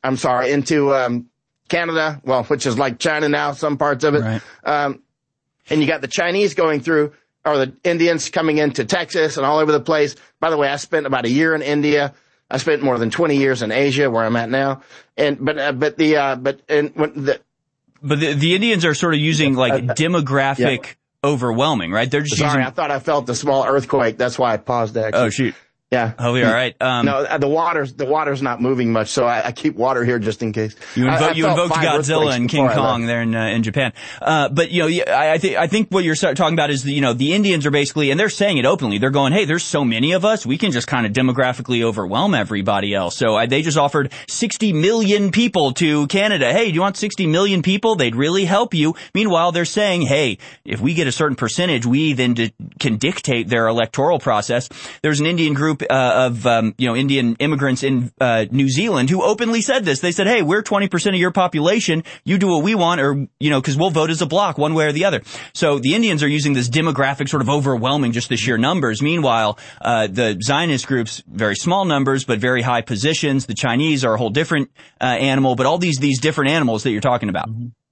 into Canada, which is like China now, some parts of it. Right. And you got the Chinese going through the Indians coming into Texas and all over the place. By the way, I spent about a year in India. I spent more than 20 years in Asia, where I'm at now. But the Indians are sort of using like demographic overwhelming, right? They're just Sorry, I thought I felt a small earthquake. That's why I paused actually. Oh, shoot. Yeah. Oh, yeah, all right. No, the water's not moving much, so I keep water here just in case. You invoked Godzilla and King Kong there in Japan. But, I think what you're talking about is, the Indians are basically, and they're saying it openly, they're going, hey, there's so many of us, we can just kind of demographically overwhelm everybody else. So they just offered 60 million people to Canada. Hey, do you want 60 million people? They'd really help you. Meanwhile, they're saying, hey, if we get a certain percentage, we then can dictate their electoral process. There's an Indian group of Indian immigrants in New Zealand who openly said this. They said, hey, we're 20% of your population. You do what we want, or, because we'll vote as a bloc one way or the other. So the Indians are using this demographic sort of overwhelming just the sheer numbers. Meanwhile, the Zionist groups, very small numbers, but very high positions. The Chinese are a whole different animal, but all these different animals that you're talking about.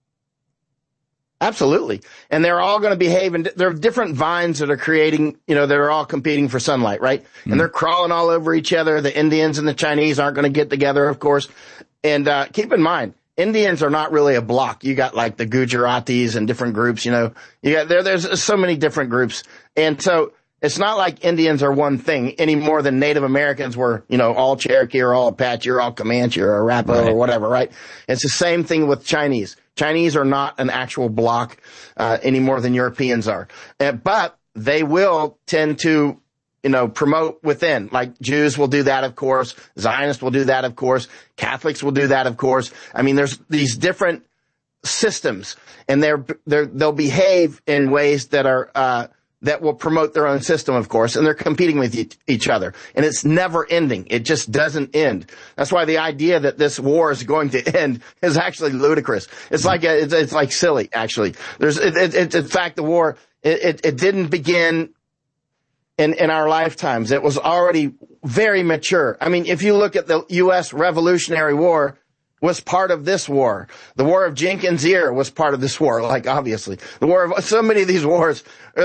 Absolutely. And they're all going to behave, and there are different vines that are creating, that are all competing for sunlight, right? And they're crawling all over each other. The Indians and the Chinese aren't going to get together, of course. And keep in mind, Indians are not really a block. You got like the Gujaratis and different groups, there's so many different groups. And so it's not like Indians are one thing any more than Native Americans were, all Cherokee or all Apache or all Comanche or Arapaho or whatever, right? It's the same thing with Chinese. Chinese are not an actual bloc any more than Europeans are. But they will tend to, promote within. Like Jews will do that, of course. Zionists will do that, of course. Catholics will do that, of course. I mean, there's these different systems, and they'll behave in ways that are that will promote their own system, of course, and they're competing with each other. And it's never ending. It just doesn't end. That's why the idea that this war is going to end is actually ludicrous. It's like it's like silly, actually. In fact, the war, it didn't begin in our lifetimes. It was already very mature. I mean, if you look at the U.S. Revolutionary War, was part of this war. The War of Jenkins' Ear was part of this war, like obviously. The war of so many of these wars,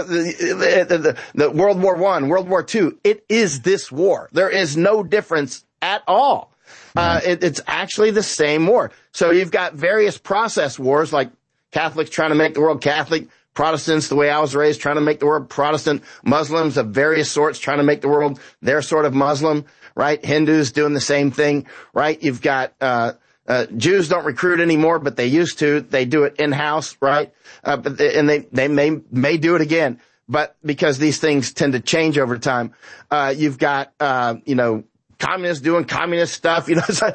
the World War I, World War II, it is this war. There is no difference at all. It's actually the same war. So you've got various process wars, like Catholics trying to make the world Catholic, Protestants, the way I was raised, trying to make the world Protestant, Muslims of various sorts trying to make the world their sort of Muslim, right? Hindus doing the same thing, right? You've got, Jews don't recruit anymore, but they used to. They do it in-house, right? And they may do it again, but because these things tend to change over time, you've got, communists doing communist stuff,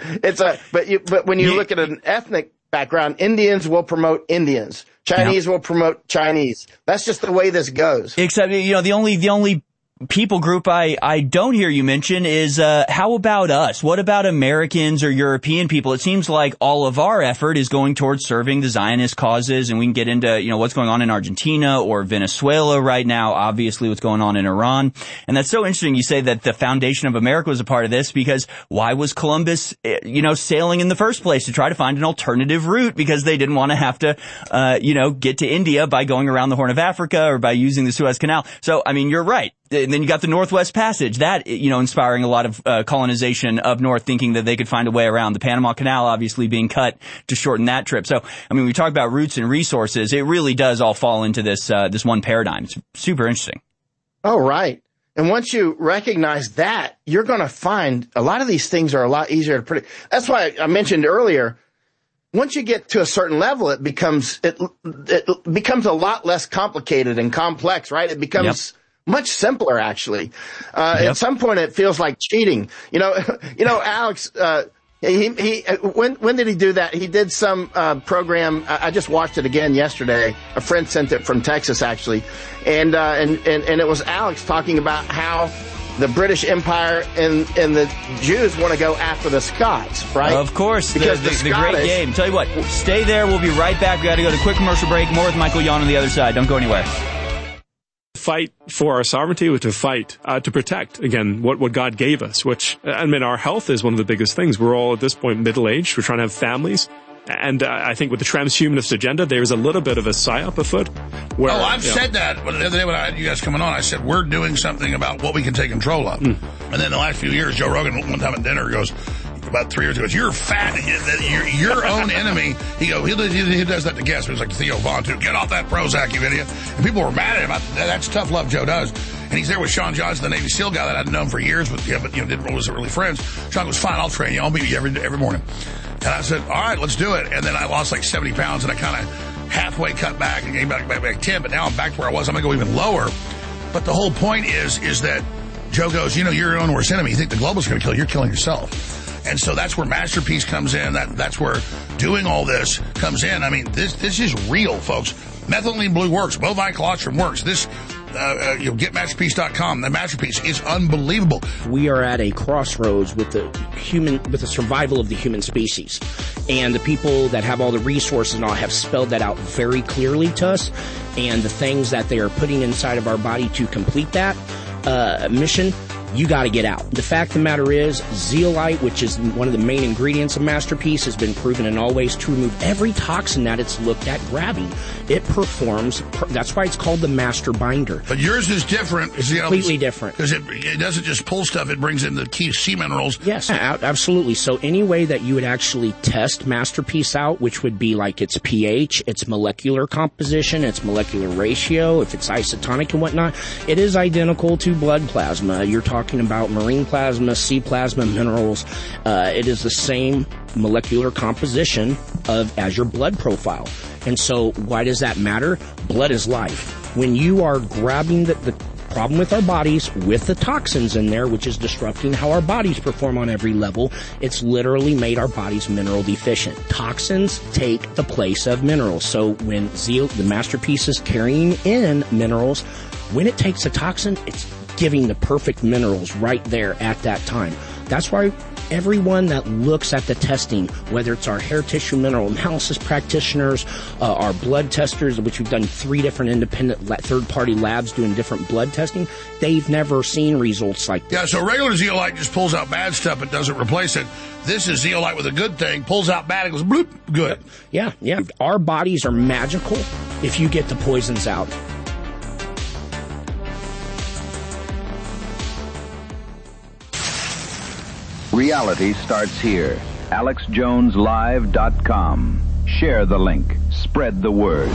but when you look at an ethnic background, Indians will promote Indians. Chinese will promote Chinese. That's just the way this goes. Except, the only people group I don't hear you mention is, how about us? What about Americans or European people? It seems like all of our effort is going towards serving the Zionist causes, and we can get into, what's going on in Argentina or Venezuela right now, obviously what's going on in Iran. And that's so interesting. You say that the foundation of America was a part of this, because why was Columbus, sailing in the first place? To try to find an alternative route, because they didn't want to have to, get to India by going around the Horn of Africa or by using the Suez Canal. So, I mean, you're right. And then you got the Northwest Passage, that, inspiring a lot of colonization up north, thinking that they could find a way around. The Panama Canal obviously being cut to shorten that trip. So, I mean, we talk about roots and resources. It really does all fall into this one paradigm. It's super interesting. Oh, right. And once you recognize that, you're going to find a lot of these things are a lot easier to predict. That's why I mentioned earlier, once you get to a certain level, it becomes a lot less complicated and complex, right? It becomes much simpler, actually. At some point, it feels like cheating. Alex, when did he do that? He did some program. I just watched it again yesterday. A friend sent it from Texas, actually, and it was Alex talking about how the British Empire and the Jews want to go after the Scots, right? Of course, because the great game. Tell you what, stay there. We'll be right back. We got to go to a quick commercial break. More with Michael Yon on the other side. Don't go anywhere. Fight for our sovereignty, was to fight to protect, again, what God gave us, which, our health is one of the biggest things. We're all at this point middle-aged. We're trying to have families. And I think with the transhumanist agenda, there's a little bit of a psyop afoot. Where, I've said that. But the other day when I had you guys coming on, I said, we're doing something about what we can take control of. And then the last few years, Joe Rogan, one time at dinner, goes, about 3 years ago, you're fat, you're your own enemy. He does that to guests. It was like Theo Vaughn, too. Get off that Prozac, you idiot. And people were mad at him. That's tough love Joe does. And he's there with Sean Johnson, the Navy SEAL guy that I'd known for years, but wasn't really friends. Sean goes, fine, I'll train you. I'll meet you every morning. And I said, all right, let's do it. And then I lost like 70 pounds, and I kind of halfway cut back and came back 10, but now I'm back to where I was. I'm going to go even lower. But the whole point is that Joe goes, you're your own worst enemy. You think the globalists are going to kill you. You're killing yourself. And so that's where Masterpiece comes in. That's where doing all this comes in. I mean, this is real, folks. Methylene blue works. Bovine colostrum works. This, get Masterpiece.com. The Masterpiece is unbelievable. We are at a crossroads with the survival of the human species. And the people that have all the resources and all have spelled that out very clearly to us. And the things that they are putting inside of our body to complete that mission, you got to get out. The fact of the matter is, zeolite, which is one of the main ingredients of Masterpiece, has been proven in all ways to remove every toxin that it's looked at grabbing. It performs, that's why it's called the master binder. But yours is different. It's completely different. Because it doesn't just pull stuff, it brings in the key sea minerals. Yes, absolutely. So any way that you would actually test Masterpiece out, which would be like its pH, its molecular composition, its molecular ratio, if it's isotonic and whatnot, it is identical to blood plasma. You're talking about marine plasma, sea plasma, minerals. It is the same molecular composition as your blood profile. And so why does that matter? Blood is life. When you are grabbing the problem with our bodies, with the toxins in there, which is disrupting how our bodies perform on every level, it's literally made our bodies mineral deficient. Toxins take the place of minerals. So when the Masterpiece is carrying in minerals, when it takes a toxin, it's giving the perfect minerals right there at that time. That's why everyone that looks at the testing, whether it's our hair tissue mineral analysis practitioners, our blood testers, which we've done 3 different independent third-party labs doing different blood testing, they've never seen results like this. Yeah, so regular zeolite just pulls out bad stuff, it doesn't replace it. This is zeolite with a good thing, pulls out bad, it goes bloop, good. Yeah. Our bodies are magical if you get the poisons out. Reality starts here. AlexJonesLive.com. Share the link. Spread the word.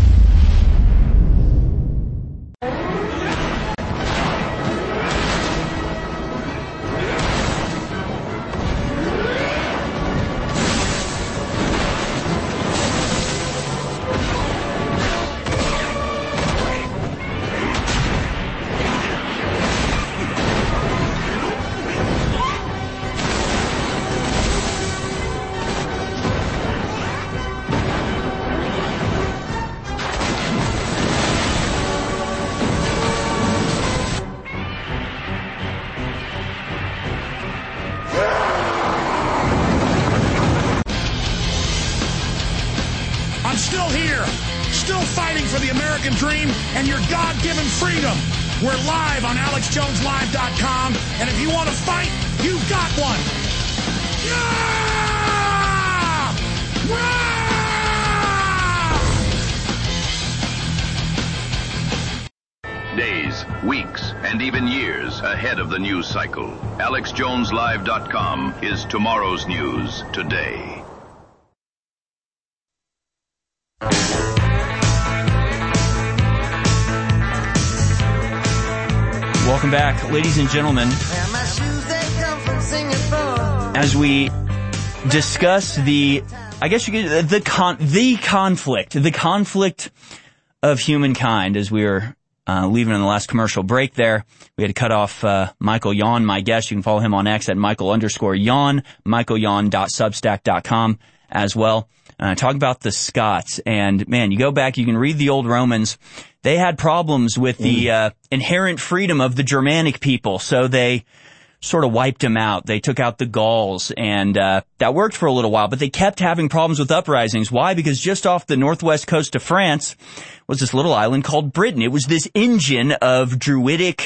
We're live on AlexJonesLive.com, and if you want to fight, you've got one. Yeah! Days, weeks, and even years ahead of the news cycle. AlexJonesLive.com is tomorrow's news today. Welcome back, ladies and gentlemen. As we discuss the conflict of humankind, as we were leaving in the last commercial break there, we had to cut off Michael Yon, my guest. You can follow him on X at Michael_Yon, michaelyon.substack.com as well. Talk about the Scots. And man, you go back, you can read the old Romans. They had problems with the inherent freedom of the Germanic people, so they sort of wiped them out. They took out the Gauls, and that worked for a little while, but they kept having problems with uprisings. Why? Because just off the northwest coast of France was this little island called Britain. It was this engine of Druidic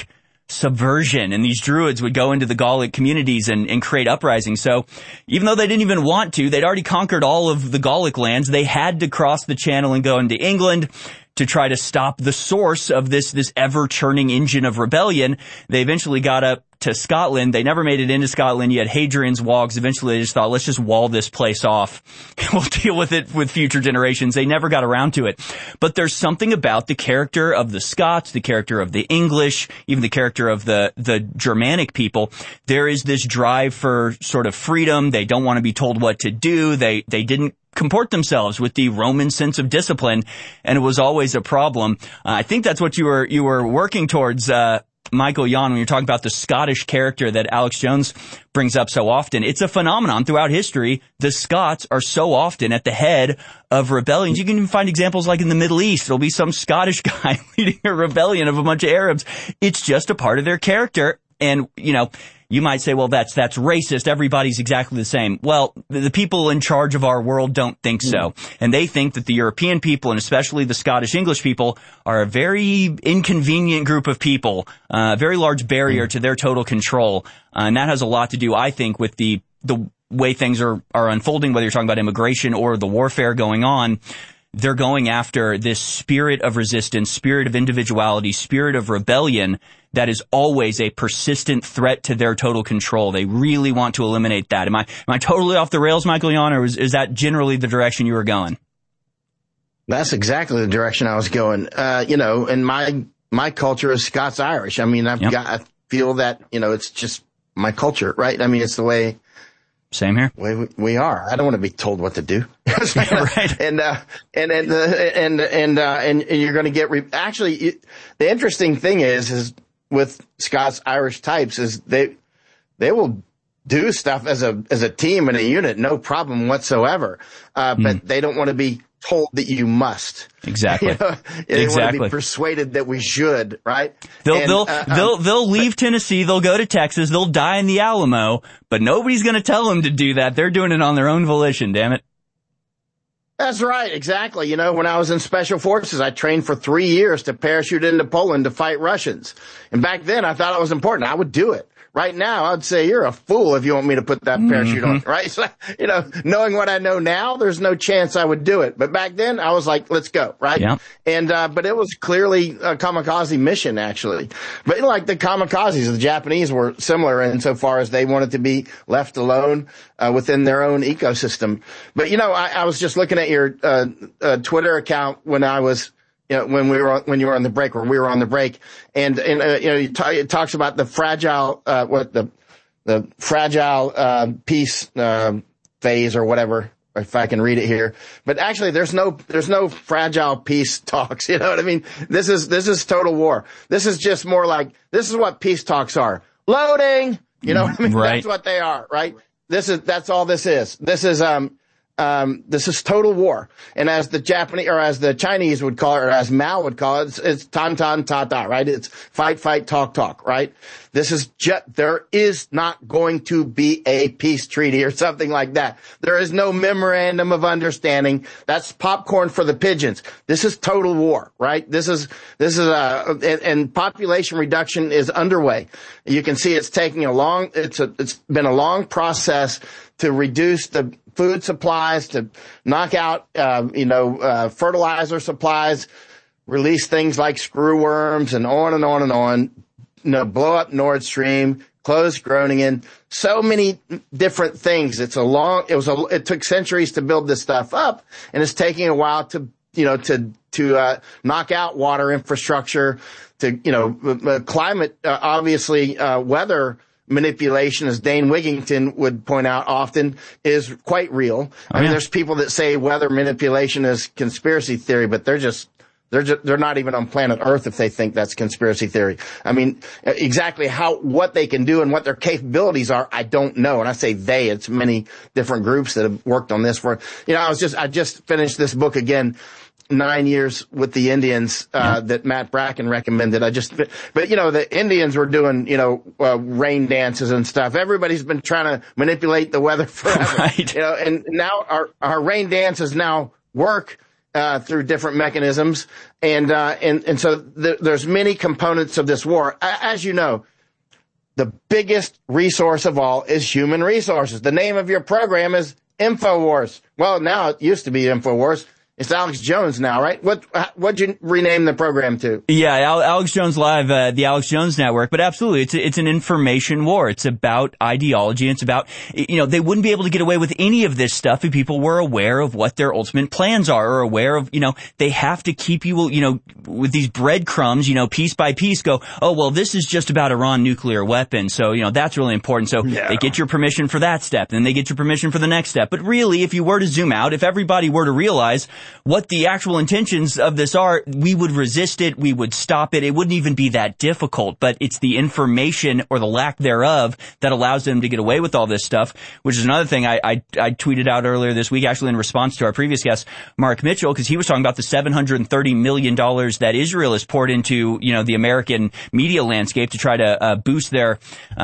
subversion, and these druids would go into the Gallic communities and create uprisings. So even though they didn't even want to, they'd already conquered all of the Gallic lands. They had to cross the channel and go into England to try to stop the source of this ever-churning engine of rebellion. They eventually got up to Scotland. They never made it into Scotland. You had Hadrian's Wogs. Eventually they just thought, let's just wall this place off. We'll deal with it with future generations. They never got around to it. But there's something about the character of the Scots, the character of the English, even the character of the Germanic people. There is this drive for sort of freedom. They don't want to be told what to do. They didn't comport themselves with the Roman sense of discipline, and it was always a problem. I think that's what you were working towards, Michael Yon, when you're talking about the Scottish character that Alex Jones brings up so often. It's a phenomenon throughout history. The Scots are so often at the head of rebellions. You can even find examples like in the Middle East. There'll be some Scottish guy leading a rebellion of a bunch of Arabs. It's just a part of their character. And, you might say, well, that's racist. Everybody's exactly the same. Well, the people in charge of our world don't think so. And they think that the European people, and especially the Scottish English people, are a very inconvenient group of people, a very large barrier to their total control. And that has a lot to do, I think, with the way things are unfolding, whether you're talking about immigration or the warfare going on. They're going after this spirit of resistance, spirit of individuality, spirit of rebellion that is always a persistent threat to their total control. They really want to eliminate that. Am I totally off the rails, Michael Yon, or is that generally the direction you were going? That's exactly the direction I was going. And my culture is Scots-Irish. I mean, I feel that, it's just my culture, right? I mean, it's the way. Same here. We are. I don't want to be told what to do. Right. And you're going to get, actually, the interesting thing is with Scots-Irish types is they will do stuff as a team and a unit, no problem whatsoever. But they don't want to be told that you must. Exactly. They want to be persuaded that we should, right? They'll leave Tennessee, they'll go to Texas, they'll die in the Alamo, but nobody's going to tell them to do that. They're doing it on their own volition, damn it. That's right, exactly. When I was in Special Forces, I trained for 3 years to parachute into Poland to fight Russians. And back then, I thought it was important. I would do it. Right now, I'd say you're a fool if you want me to put that parachute on, right? So, knowing what I know now, there's no chance I would do it. But back then, I was like, let's go, right? Yeah. And, but it was clearly a kamikaze mission, actually. But like the kamikazes, the Japanese were similar insofar as they wanted to be left alone, within their own ecosystem. But, I was just looking at your, Twitter account when I was, when you were on the break, or we were on the break, and it talks about the fragile, the fragile, peace, phase or whatever, if I can read it here. But actually, there's no fragile peace talks. You know what I mean? This is total war. This is just more like, this is what peace talks are. Loading! You know what I mean? Right. That's what they are, right? That's all this is. This is total war. And as the Japanese, or as the Chinese would call it, or as Mao would call it, it's tan tan ta ta, right? It's fight, fight, talk, talk, right? There is not going to be a peace treaty or something like that. There is no memorandum of understanding. That's popcorn for the pigeons. This is total war, right? And population reduction is underway. You can see it's taking it's been a long process to reduce the food supplies, to knock out, fertilizer supplies, release things like screwworms, and on and on and on. Blow up Nord Stream, close Groningen, so many different things. It took centuries to build this stuff up, and it's taking a while to knock out water infrastructure, climate, obviously, weather manipulation, as Dane Wigington would point out often, is quite real. I mean, there's people that say weather manipulation is conspiracy theory, but they're not even on planet Earth if they think that's conspiracy theory. I mean, exactly what they can do and what their capabilities are, I don't know. And I say they, it's many different groups that have worked on this I just finished this book again, 9 years with the Indians, that Matt Bracken recommended. But the Indians were doing, rain dances and stuff. Everybody's been trying to manipulate the weather forever. Right. And now our rain dances now work through different mechanisms. And so there's many components of this war. As you know, the biggest resource of all is human resources. The name of your program is InfoWars. Well, now it used to be InfoWars. It's Alex Jones now, right? What'd you rename the program to? Yeah, Alex Jones Live, the Alex Jones Network. But absolutely, it's an information war. It's about ideology. It's about, they wouldn't be able to get away with any of this stuff if people were aware of what their ultimate plans are, or aware of, they have to keep you, with these breadcrumbs, piece by piece go, oh, well, this is just about Iran nuclear weapons. So, that's really important. So they get your permission for that step, and they get your permission for the next step. But really, if you were to zoom out, if everybody were to realize what the actual intentions of this are, we would resist it, we would stop it, it wouldn't even be that difficult, but it's the information or the lack thereof that allows them to get away with all this stuff, which is another thing I tweeted out earlier this week, actually in response to our previous guest, Mark Mitchell, because he was talking about the $730 million that Israel has poured into, the American media landscape to try to boost their,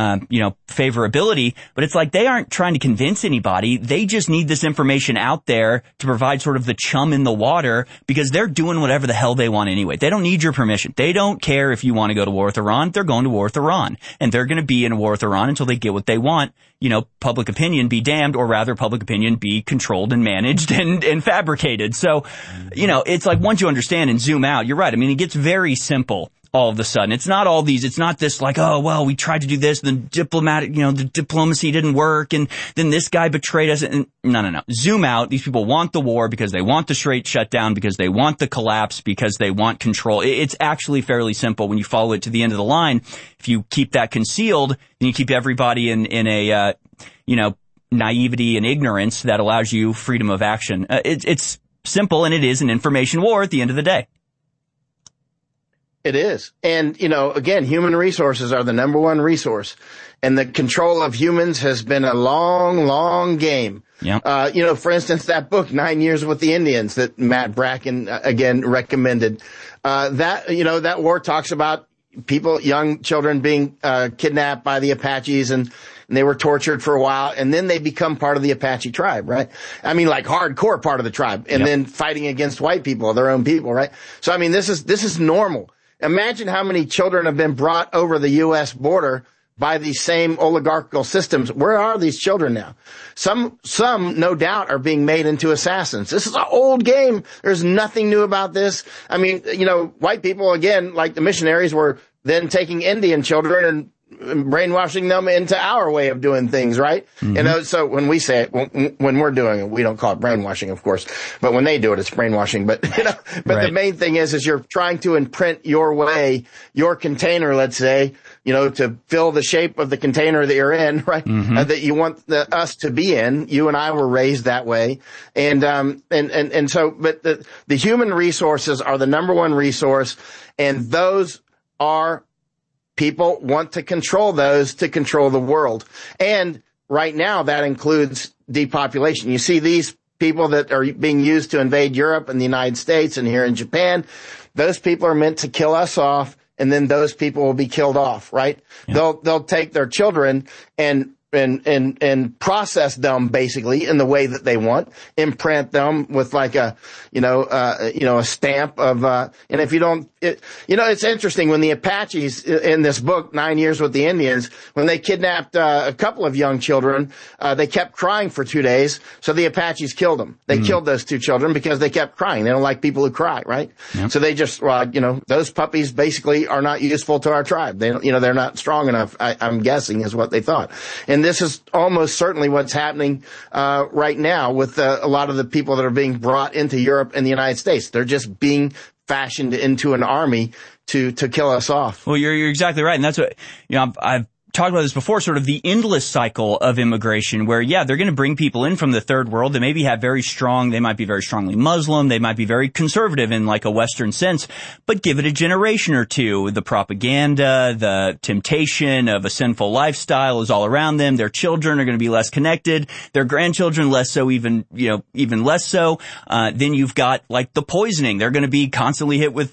favorability, but it's like they aren't trying to convince anybody, they just need this information out there to provide sort of the chum in the water, because they're doing whatever the hell they want anyway. They don't need your permission. They don't care if you want to go to war with Iran. They're going to war with Iran. And they're going to be in a war with Iran until they get what they want. Public opinion be damned, or rather public opinion be controlled and managed and fabricated. So, it's like once you understand and zoom out, you're right. I mean, it gets very simple. All of a sudden, it's not this like, oh, well, we tried to do this, then the diplomacy didn't work, and then this guy betrayed us. And no. Zoom out. These people want the war because they want the straight shutdown, because they want the collapse, because they want control. It's actually fairly simple when you follow it to the end of the line. If you keep that concealed, then you keep everybody in a, naivety and ignorance that allows you freedom of action. It's simple, and it is an information war at the end of the day. It is. And, again, human resources are the number one resource. And the control of humans has been a long, long game. Yeah. For instance, that book, 9 Years with the Indians, that Matt Bracken, again, recommended. That war talks about young children being kidnapped by the Apaches, and they were tortured for a while, and then they become part of the Apache tribe, right? I mean, like hardcore part of the tribe, and then fighting against white people, their own people, right? So, I mean, this is normal. Imagine how many children have been brought over the U.S. border by these same oligarchical systems. Where are these children now? Some, no doubt, are being made into assassins. This is an old game. There's nothing new about this. I mean, white people, again, like the missionaries, were then taking Indian children and brainwashing them into our way of doing things, right? Mm-hmm. So when we say it, when we're doing it, we don't call it brainwashing, of course, but when they do it, it's brainwashing. But, The main thing is you're trying to imprint your way, your container, let's say, to fill the shape of the container that you're in, right? Mm-hmm. That you want us to be in. You and I were raised that way. And so, but the human resources are the number one resource, and those are people want to control those to control the world. And right now that includes depopulation. You see these people that are being used to invade Europe and the United States and here in Japan. Those people are meant to kill us off, and then those people will be killed off, right? Yeah. They'll take their children and process them basically in the way that they want, imprint them with like a stamp of, and if you don't, it's interesting when the Apaches in this book, 9 Years with the Indians, when they kidnapped a couple of young children, they kept crying for 2 days, so the Apaches killed them. They killed those two children because they kept crying. They don't like people who cry, right? Yep. So they just, those puppies basically are not useful to our tribe. They don't, they're not strong enough, I'm guessing, is what they thought. And this is almost certainly what's happening right now with a lot of the people that are being brought into Europe and the United States. They're just being fashioned into an army to kill us off. Well, you're exactly right, and that's what I've talked about this before, sort of the endless cycle of immigration where, they're going to bring people in from the third world. They maybe have they might be very strongly Muslim. They might be very conservative in like a Western sense, but give it a generation or two. The propaganda, the temptation of a sinful lifestyle is all around them. Their children are going to be less connected. Their grandchildren less so, even less so. Then you've got like the poisoning. They're going to be constantly hit with the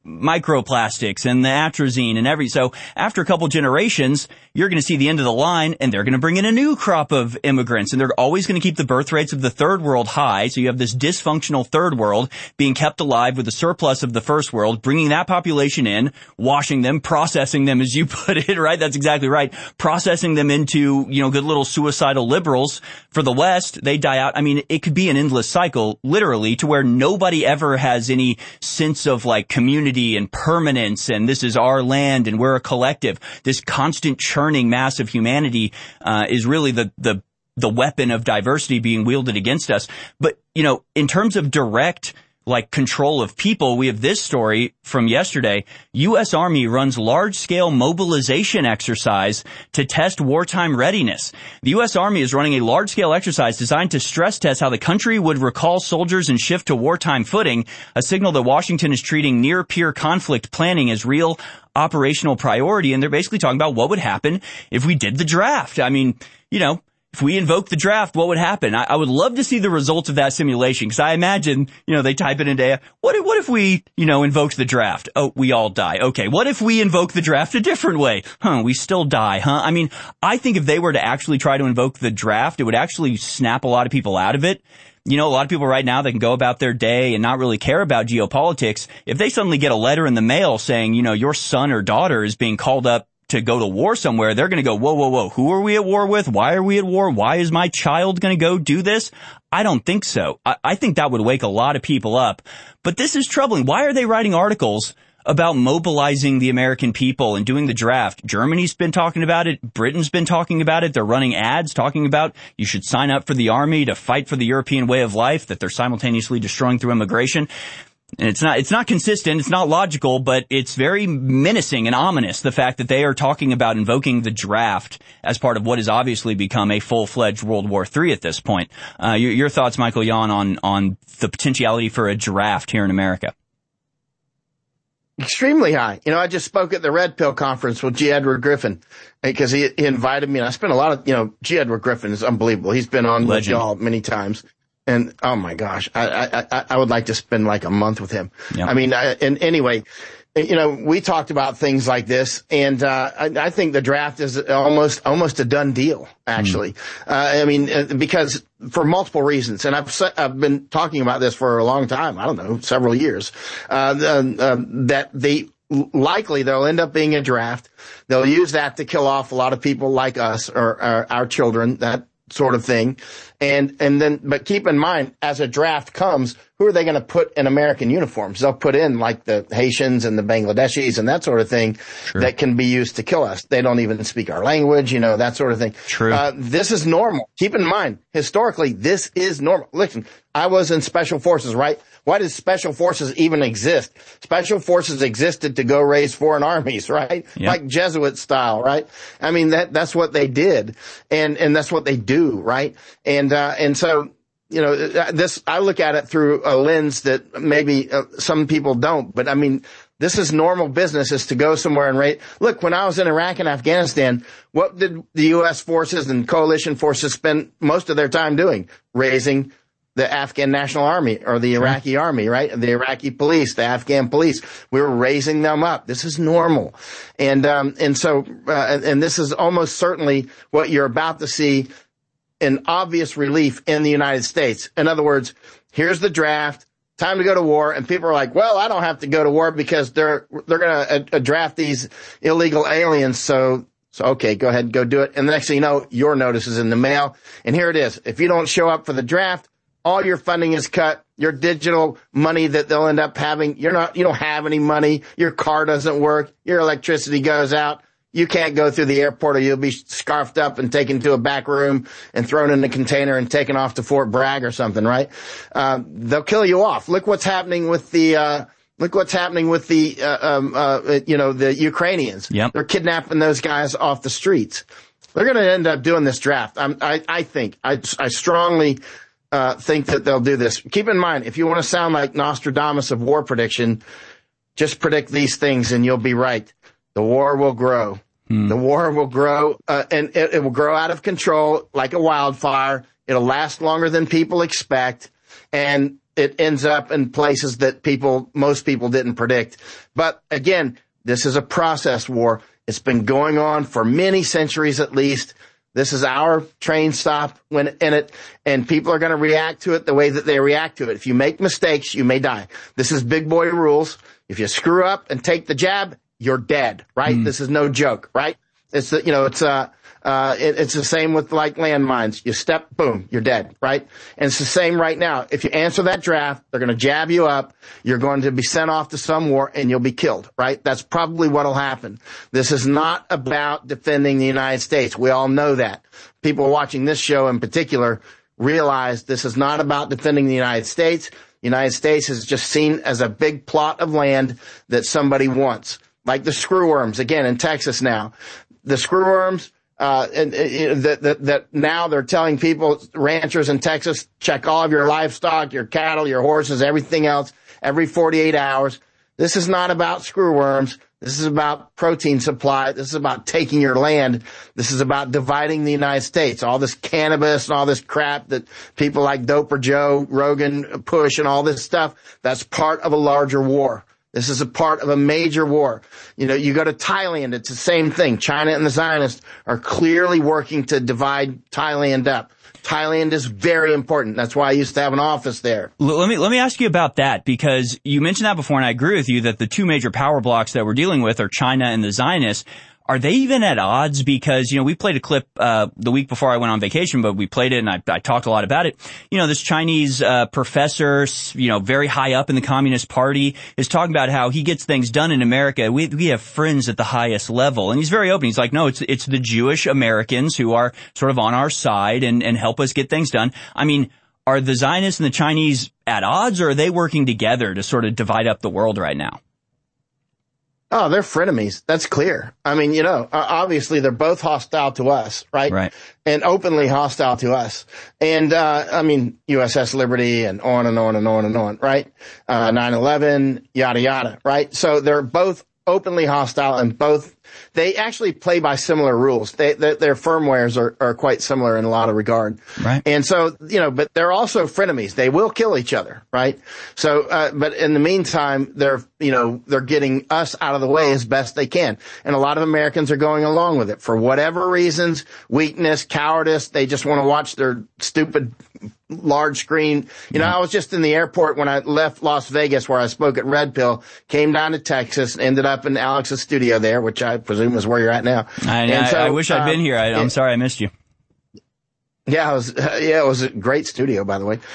microplastics and the atrazine and so after a couple generations, you're going to see the end of the line, and they're going to bring in a new crop of immigrants, and they're always going to keep the birth rates of the third world high. So you have this dysfunctional third world being kept alive with the surplus of the first world, bringing that population in, washing them, processing them, as you put it, right? That's exactly right. Processing them into, good little suicidal liberals for the West. They die out. I mean, it could be an endless cycle, literally, to where nobody ever has any sense of like community and permanence, and this is our land and we're a collective. This constant churning mass of humanity is really the weapon of diversity being wielded against us. But, in terms of direct control of people, we have this story from yesterday. U.S. Army runs large-scale mobilization exercise to test wartime readiness. The U.S. Army is running a large-scale exercise designed to stress test how the country would recall soldiers and shift to wartime footing, a signal that Washington is treating near-peer conflict planning as real operational priority. And they're basically talking about what would happen if we did the draft. I mean, if we invoke the draft, what would happen? I would love to see the results of that simulation, because I imagine, they type it into, what if we, invoked the draft? Oh, we all die. Okay. What if we invoke the draft a different way? We still die, I mean, I think if they were to actually try to invoke the draft, it would actually snap a lot of people out of it. A lot of people right now, they can go about their day and not really care about geopolitics. If they suddenly get a letter in the mail saying, your son or daughter is being called up to go to war somewhere, they're going to go, whoa, who are we at war with? Why are we at war? Why is my child going to go do this? I don't think so. I think that would wake a lot of people up. But this is troubling. Why are they writing articles about mobilizing the American people and doing the draft? Germany's been talking about it. Britain's been talking about it. They're running ads talking about you should sign up for the army to fight for the European way of life that they're simultaneously destroying through immigration. And it's not consistent, it's not logical, but it's very menacing and ominous, the fact that they are talking about invoking the draft as part of what has obviously become a full-fledged World War III at this point. Your thoughts, Michael Yon, on the potentiality for a draft here in America? Extremely high. I just spoke at the Red Pill conference with G. Edward Griffin because he invited me, and I spent a lot of, G. Edward Griffin is unbelievable. He's been on with y'all many times. And oh my gosh, I would like to spend like a month with him. Yeah. I mean, and anyway, we talked about things like this, and I think the draft is almost a done deal, actually. I mean, because for multiple reasons, and I've been talking about this for a long time. I don't know, several years. That they'll end up being a draft. They'll use that to kill off a lot of people like us or our children. That sort of thing. But keep in mind, as a draft comes, who are they going to put in American uniforms? They'll put in like the Haitians and the Bangladeshis and that sort of thing that can be used to kill us. They don't even speak our language, that sort of thing. True. This is normal. Keep in mind, historically, this is normal. Listen, I was in Special Forces, right? Why does Special Forces even exist? Special Forces existed to go raise foreign armies, right? Yep. Like Jesuit style, right? I mean, that's what they did. And that's what they do, right? And so, I look at it through a lens that maybe some people don't, but I mean, this is normal business, is to go somewhere and raise. Look, when I was in Iraq and Afghanistan, what did the U.S. forces and coalition forces spend most of their time doing? Raising the Afghan National Army or the Iraqi army, right? The Iraqi police, the Afghan police. We were raising them up. This is normal. And so this is almost certainly what you're about to see in obvious relief in the United States. In other words, here's the draft, time to go to war. And people are like, well, I don't have to go to war because they're going to draft these illegal aliens. So okay, go ahead and go do it. And the next thing you know, your notice is in the mail. And here it is. If you don't show up for the draft, all your funding is cut. Your digital money that they'll end up having, you don't have any money. Your car doesn't work. Your electricity goes out. You can't go through the airport, or you'll be scarfed up and taken to a back room and thrown in a container and taken off to Fort Bragg or something, right? They'll kill you off. Look what's happening with the Ukrainians. Yep. They're kidnapping those guys off the streets. They're going to end up doing this draft. I strongly think that they'll do this. Keep in mind, if you want to sound like Nostradamus of war prediction, just predict these things and you'll be right. The war will grow. The war will grow, and it will grow out of control like a wildfire. It'll last longer than people expect. And it ends up in places that most people didn't predict. But again, this is a process war. It's been going on for many centuries at least. This is our train stop and people are going to react to it the way that they react to it. If you make mistakes, you may die. This is big boy rules. If you screw up and take the jab, you're dead, right? This is no joke, right? It's the same with like landmines. You step, boom, you're dead, right? And it's the same right now. If you answer that draft, they're going to jab you up. You're going to be sent off to some war and you'll be killed, right? That's probably what'll happen. This is not about defending the United States. We all know that. People watching this show in particular realize this is not about defending the United States. The United States is just seen as a big plot of land that somebody wants. Like the screwworms, again, in Texas now. The screwworms, that now they're telling people, ranchers in Texas, check all of your livestock, your cattle, your horses, everything else, every 48 hours. This is not about screwworms. This is about protein supply. This is about taking your land. This is about dividing the United States. All this cannabis and all this crap that people like Doper Joe, Rogan push and all this stuff, that's part of a larger war. This is a part of a major war. You know, you go to Thailand, it's the same thing. China and the Zionists are clearly working to divide Thailand up. Thailand is very important. That's why I used to have an office there. Let me ask you about that, because you mentioned that before, and I agree with you that the two major power blocks that we're dealing with are China and the Zionists. Are they even at odds? Because, you know, we played a clip the week before I went on vacation, but we played it and I talked a lot about it. You know, this Chinese professor, you know, very high up in the Communist Party, is talking about how he gets things done in America. We have friends at the highest level. And he's very open. He's like, no, it's the Jewish Americans who are sort of on our side and help us get things done. I mean, are the Zionists and the Chinese at odds, or are they working together to sort of divide up the world right now? Oh, they're frenemies. That's clear. I mean, you know, obviously they're both hostile to us, right? Right. And openly hostile to us. And, I mean, USS Liberty and on and on and on and on, right? 9/11, yada, yada, right? So they're both openly hostile and both, they actually play by similar rules. Their firmwares are quite similar in a lot of regard. Right. And so, you know, but they're also frenemies. They will kill each other, right? So, but in the meantime, they're getting us out of the way as best they can. And a lot of Americans are going along with it for whatever reasons, weakness, cowardice. They just want to watch their stupid large screen. You know, I was just in the airport when I left Las Vegas where I spoke at Red Pill, came down to Texas, ended up in Alex's studio there, which I presume is where you're at now. I wish I'd been here. I'm sorry I missed you. Yeah, it was a great studio, by the way.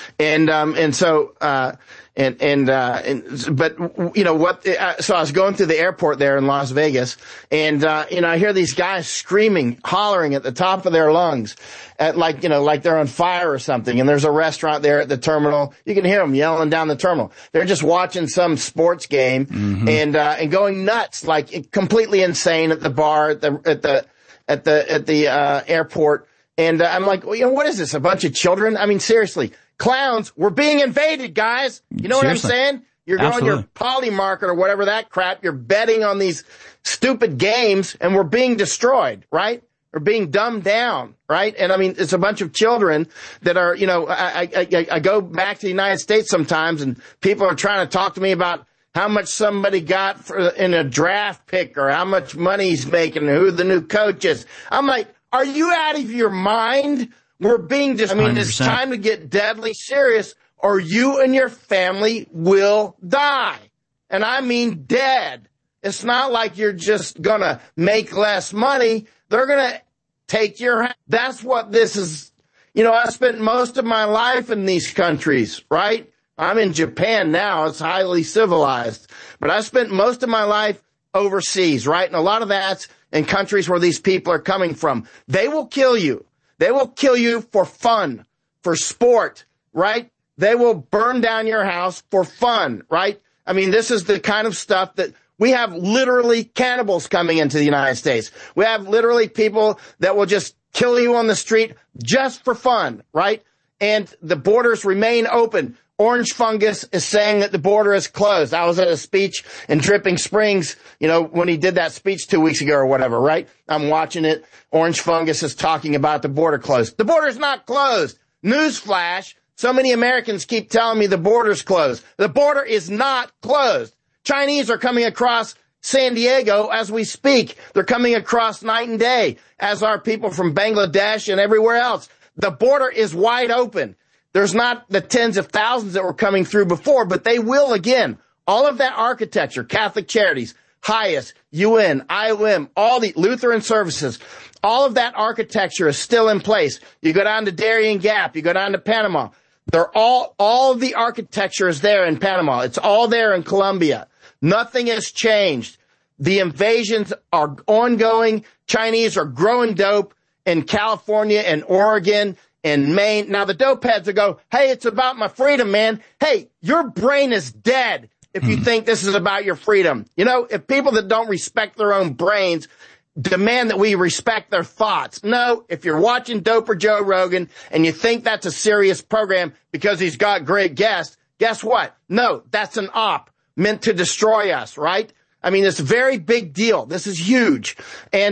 But you know what, so I was going through the airport there in Las Vegas and, you know, I hear these guys screaming, hollering at the top of their lungs like they're on fire or something. And there's a restaurant there at the terminal. You can hear them yelling down the terminal. They're just watching some sports game and going nuts, like completely insane at the bar at the airport. And I'm like, well, you know, what is this? A bunch of children? I mean, seriously, clowns, we're being invaded, guys. You know Seriously. What I'm saying? You're going your poly market or whatever that crap. You're betting on these stupid games and we're being destroyed, right? We're being dumbed down, right? And I mean, it's a bunch of children that are, you know, I go back to the United States sometimes and people are trying to talk to me about how much somebody got in a draft pick or how much money he's making, who the new coach is. I'm like, are you out of your mind? We're being I mean, 100%. It's time to get deadly serious or you and your family will die. And I mean dead. It's not like you're just gonna make less money. They're gonna take your, that's what this is. You know, I spent most of my life in these countries, right? I'm in Japan now. It's highly civilized. But I spent most of my life overseas, right? And a lot of that's in countries where these people are coming from. They will kill you. They will kill you for fun, for sport, right? They will burn down your house for fun, right? I mean, this is the kind of stuff that we have literally cannibals coming into the United States. We have literally people that will just kill you on the street just for fun, right? And the borders remain open. Orange Fungus is saying that the border is closed. I was at a speech in Dripping Springs, you know, when he did that speech 2 weeks ago or whatever, right? I'm watching it. Orange Fungus is talking about the border closed. The border's not closed. Newsflash. So many Americans keep telling me the border's closed. The border is not closed. Chinese are coming across San Diego as we speak. They're coming across night and day, as are people from Bangladesh and everywhere else. The border is wide open. There's not the tens of thousands that were coming through before, but they will again. All of that architecture, Catholic Charities, HIAS, UN, IOM, all the Lutheran services, all of that architecture is still in place. You go down to Darien Gap, you go down to Panama. They're all of the architecture is there in Panama. It's all there in Colombia. Nothing has changed. The invasions are ongoing. Chinese are growing dope in California and Oregon and Maine. Now the dope heads will go, hey, it's about my freedom, man. Hey, your brain is dead if you think this is about your freedom. You know, if people that don't respect their own brains demand that we respect their thoughts. No, if you're watching Dope or Joe Rogan and you think that's a serious program because he's got great guests, guess what? No, that's an op meant to destroy us, right? I mean, it's a very big deal. This is huge. And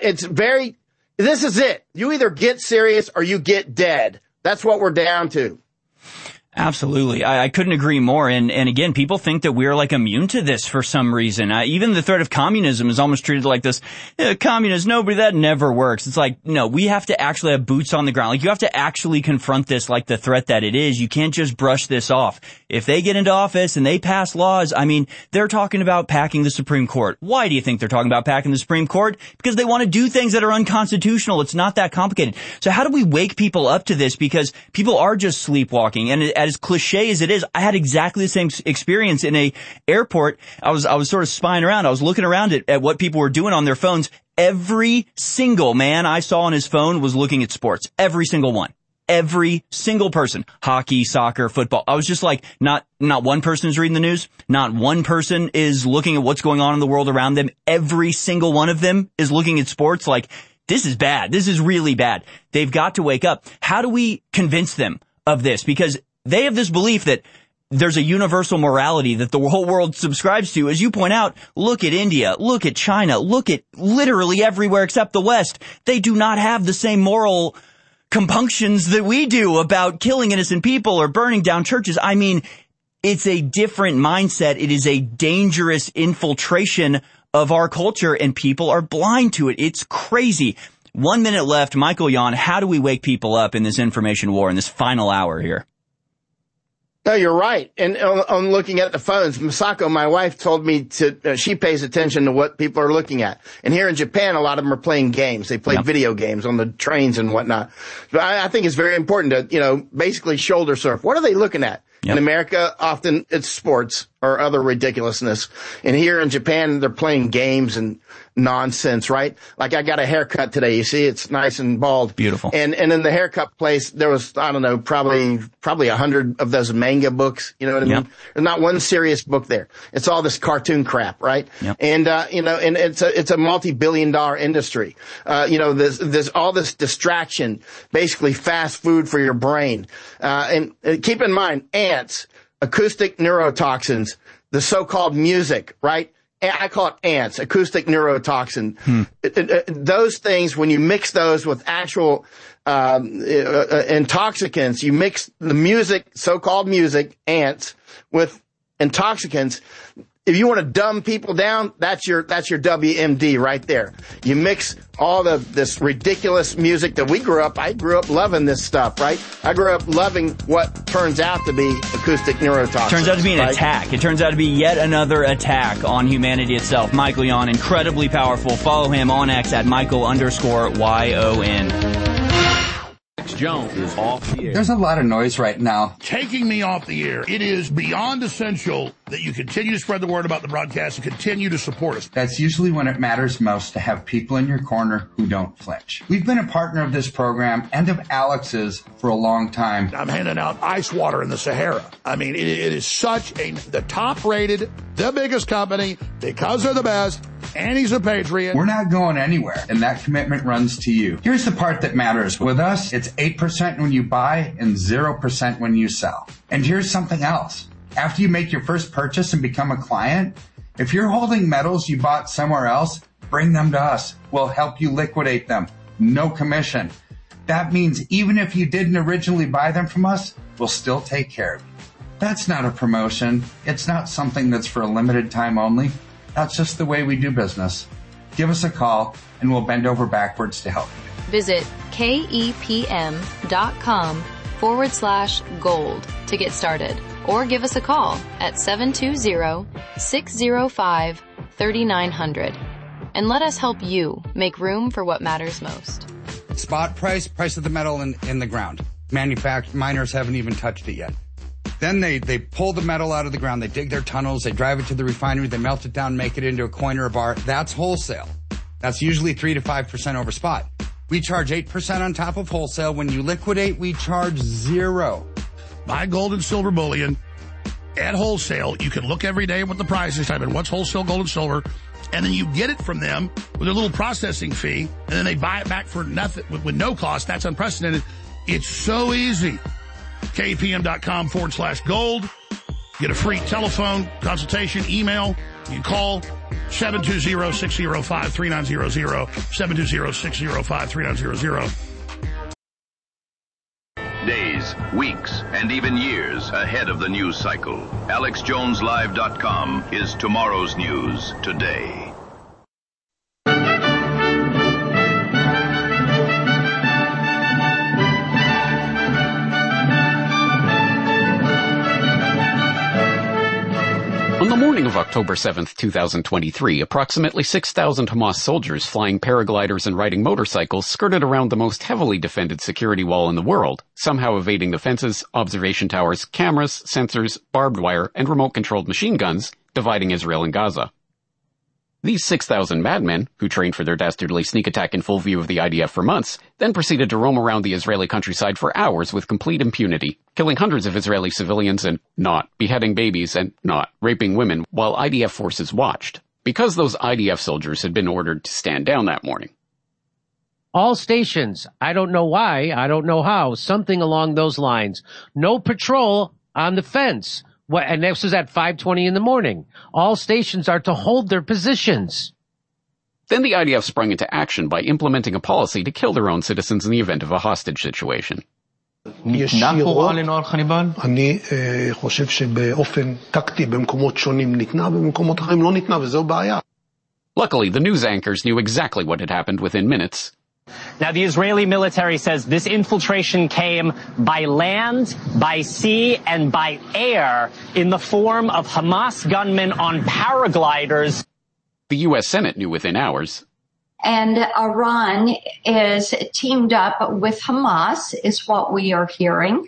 this is it. You either get serious or you get dead. That's what we're down to. Absolutely. I couldn't agree more. And again, people think that we're like immune to this for some reason. Even the threat of communism is almost treated like this. Communist, nobody, that never works. It's like, no, we have to actually have boots on the ground. Like, you have to actually confront this like the threat that it is. You can't just brush this off. If they get into office and they pass laws, I mean, they're talking about packing the Supreme Court. Why do you think they're talking about packing the Supreme Court? Because they want to do things that are unconstitutional. It's not that complicated. So how do we wake people up to this? Because people are just sleepwalking. And as cliche as it is, I had exactly the same experience in a airport. I was sort of spying around. I was looking around at what people were doing on their phones. Every single man I saw on his phone was looking at sports. Every single one. Every single person. Hockey, soccer, football. I was just like, not one person is reading the news. Not one person is looking at what's going on in the world around them. Every single one of them is looking at sports like, this is bad. This is really bad. They've got to wake up. How do we convince them of this? Because they have this belief that there's a universal morality that the whole world subscribes to. As you point out, look at India, look at China, look at literally everywhere except the West. They do not have the same moral compunctions that we do about killing innocent people or burning down churches. I mean, it's a different mindset. It is a dangerous infiltration of our culture, and people are blind to it. It's crazy. 1 minute left. Michael Yon, how do we wake people up in this information war in this final hour here? No, you're right. And on looking at the phones, Masako, my wife, told me she pays attention to what people are looking at. And here in Japan, a lot of them are playing games. They play video games on the trains and whatnot. But I think it's very important to, basically shoulder surf. What are they looking at? In America, often it's sports or other ridiculousness. And here in Japan, they're playing games and nonsense, right? Like, I got a haircut today. You see, it's nice and bald. Beautiful. And in the haircut place, there was, I don't know, probably 100 of those manga books. You know what I mean? There's not one serious book there. It's all this cartoon crap, right? And, and it's a multi-billion-dollar industry. There's all this distraction, basically fast food for your brain. And keep in mind, ants, acoustic neurotoxins, the so-called music, right? I call it ants, acoustic neurotoxin. Those things, when you mix those with actual intoxicants, you mix the music, so-called music, ants, with intoxicants. If you want to dumb people down, that's your WMD right there. You mix all this ridiculous music that I grew up loving this stuff, right? I grew up loving what turns out to be acoustic neurotoxins. Turns out to be an attack. It turns out to be yet another attack on humanity itself. Michael Yon, incredibly powerful. Follow him on X at Michael_YON. Jones is off the air. There's a lot of noise right now. Taking me off the air. It is beyond essential that you continue to spread the word about the broadcast and continue to support us. That's usually when it matters most, to have people in your corner who don't flinch. We've been a partner of this program and of Alex's for a long time. I'm handing out ice water in the Sahara. I mean, it is the top rated, the biggest company, because they're the best, and he's a patriot. We're not going anywhere, and that commitment runs to you. Here's the part that matters. With us, it's 8% when you buy and 0% when you sell. And here's something else. After you make your first purchase and become a client, if you're holding metals you bought somewhere else, bring them to us. We'll help you liquidate them. No commission. That means even if you didn't originally buy them from us, we'll still take care of you. That's not a promotion. It's not something that's for a limited time only. That's just the way we do business. Give us a call and we'll bend over backwards to help you. Visit kepm.com/gold to get started, or give us a call at 720-605-3900 and let us help you make room for what matters most. Spot price of the metal in the ground. Miners haven't even touched it yet. Then they pull the metal out of the ground, they dig their tunnels, they drive it to the refinery, they melt it down, make it into a coin or a bar. That's wholesale. That's usually 3 to 5% over spot. We charge 8% on top of wholesale. When you liquidate, we charge 0. Buy gold and silver bullion at wholesale. You can look every day at what the price is, type in what's wholesale gold and silver, and then you get it from them with a little processing fee, and then they buy it back for nothing with no cost. That's unprecedented. It's so easy. KPM.com/gold. Get a free telephone consultation, email. You can call 720-605-3900, 720-605-3900. Days, weeks, and even years ahead of the news cycle. AlexJonesLive.com is tomorrow's news today. On the morning of October 7th, 2023, approximately 6,000 Hamas soldiers flying paragliders and riding motorcycles skirted around the most heavily defended security wall in the world, somehow evading the fences, observation towers, cameras, sensors, barbed wire, and remote-controlled machine guns dividing Israel and Gaza. These 6,000 madmen, who trained for their dastardly sneak attack in full view of the IDF for months, then proceeded to roam around the Israeli countryside for hours with complete impunity, killing hundreds of Israeli civilians and not, beheading babies and not, raping women, while IDF forces watched, because those IDF soldiers had been ordered to stand down that morning. All stations, I don't know why, I don't know how, something along those lines. No patrol on the fence. And this was at 5:20 in the morning. All stations are to hold their positions. Then the IDF sprung into action by implementing a policy to kill their own citizens in the event of a hostage situation. ישירות, אני חושב שבאופן טקטי במקומות שונים ניתנה, במקומות אחרים לא ניתנה, וזו בעיה. Luckily, the news anchors knew exactly what had happened within minutes. Now, the Israeli military says this infiltration came by land, by sea, and by air in the form of Hamas gunmen on paragliders. The U.S. Senate knew within hours. And Iran is teamed up with Hamas, is what we are hearing.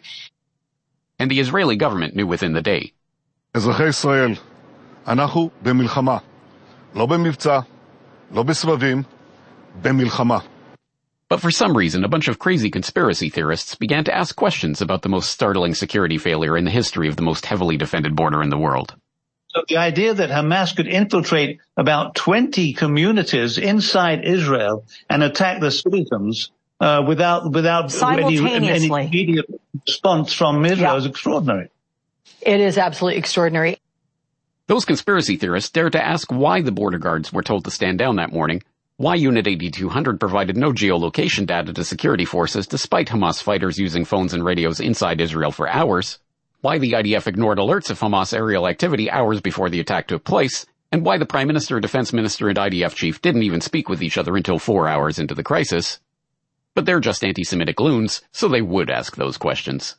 And the Israeli government knew within the day. אזרחי ישראל, אנחנו במלחמה. לא במבצע, לא בסבבים, במלחמה. But for some reason, a bunch of crazy conspiracy theorists began to ask questions about the most startling security failure in the history of the most heavily defended border in the world. So the idea that Hamas could infiltrate about 20 communities inside Israel and attack the citizens without any immediate response from Israel is extraordinary. It is absolutely extraordinary. Those conspiracy theorists dared to ask why the border guards were told to stand down that morning, why Unit 8200 provided no geolocation data to security forces despite Hamas fighters using phones and radios inside Israel for hours, why the IDF ignored alerts of Hamas aerial activity hours before the attack took place, and why the Prime Minister, Defense Minister, and IDF chief didn't even speak with each other until 4 hours into the crisis. But they're just anti-Semitic loons, so they would ask those questions.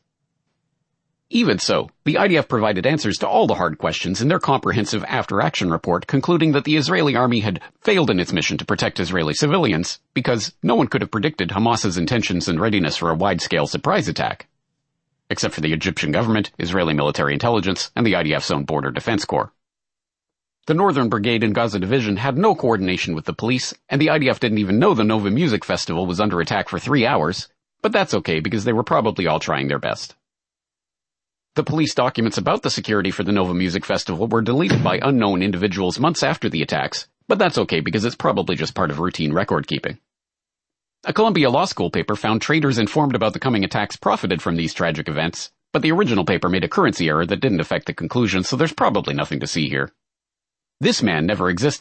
Even so, the IDF provided answers to all the hard questions in their comprehensive after-action report, concluding that the Israeli army had failed in its mission to protect Israeli civilians, because no one could have predicted Hamas's intentions and readiness for a wide-scale surprise attack. Except for the Egyptian government, Israeli military intelligence, and the IDF's own Border Defense Corps. The Northern Brigade and Gaza Division had no coordination with the police, and the IDF didn't even know the Nova Music Festival was under attack for 3 hours, but that's okay because they were probably all trying their best. The police documents about the security for the Nova Music Festival were deleted by unknown individuals months after the attacks, but that's okay because it's probably just part of routine record keeping. A Columbia Law School paper found traders informed about the coming attacks profited from these tragic events, but the original paper made a currency error that didn't affect the conclusion, so there's probably nothing to see here. This man never existed.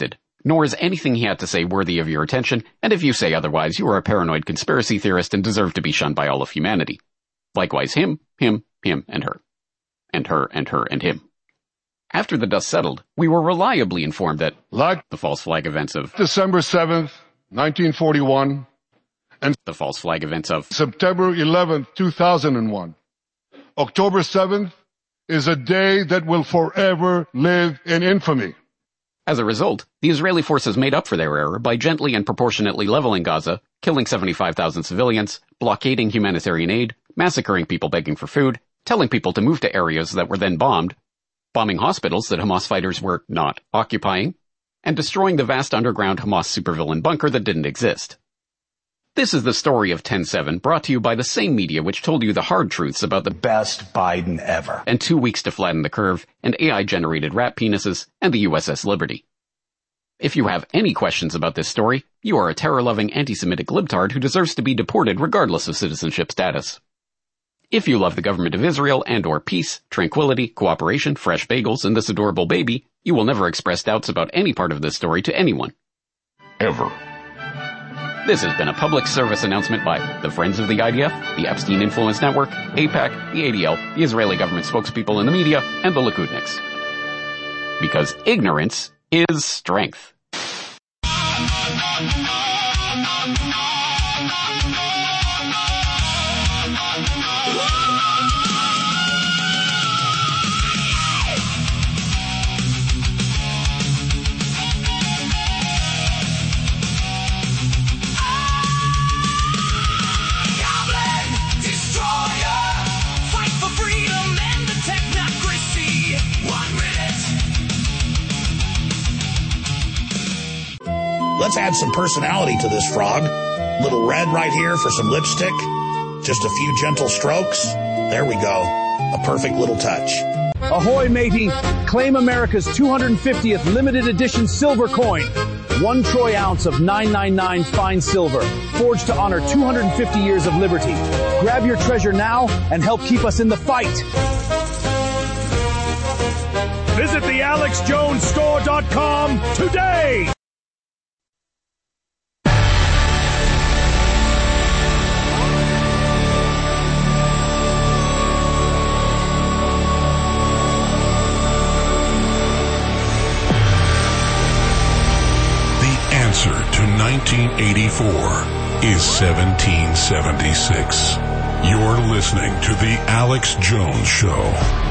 nor is anything he had to say worthy of your attention, and if you say otherwise, you are a paranoid conspiracy theorist and deserve to be shunned by all of humanity. Likewise him, and her. And her, and her, and him. After the dust settled, we were reliably informed that, like the false flag events of December 7th, 1941, and the false flag events of September 11th, 2001, October 7th is a day that will forever live in infamy. As a result, the Israeli forces made up for their error by gently and proportionately leveling Gaza, killing 75,000 civilians, blockading humanitarian aid, massacring people begging for food, telling people to move to areas that were then bombed, bombing hospitals that Hamas fighters were not occupying, and destroying the vast underground Hamas supervillain bunker that didn't exist. This is the story of 10/7, brought to you by the same media which told you the hard truths about the best Biden ever, and 2 weeks to flatten the curve, and AI-generated rat penises, and the USS Liberty. If you have any questions about this story, you are a terror-loving anti-Semitic libtard who deserves to be deported regardless of citizenship status. If you love the government of Israel and/or peace, tranquility, cooperation, fresh bagels, and this adorable baby, you will never express doubts about any part of this story to anyone. Ever. This has been a public service announcement by the Friends of the IDF, the Epstein Influence Network, AIPAC, the ADL, the Israeli government spokespeople in the media, and the Likudniks. Because ignorance is strength. Let's add some personality to this frog. Little red right here for some lipstick. Just a few gentle strokes. There we go. A perfect little touch. Ahoy, matey. Claim America's 250th limited edition silver coin. 1 troy ounce of 999 fine silver, forged to honor 250 years of liberty. Grab your treasure now and help keep us in the fight. Visit the AlexJonesStore.com today. Answer to 1984 is 1776. You're listening to The Alex Jones Show.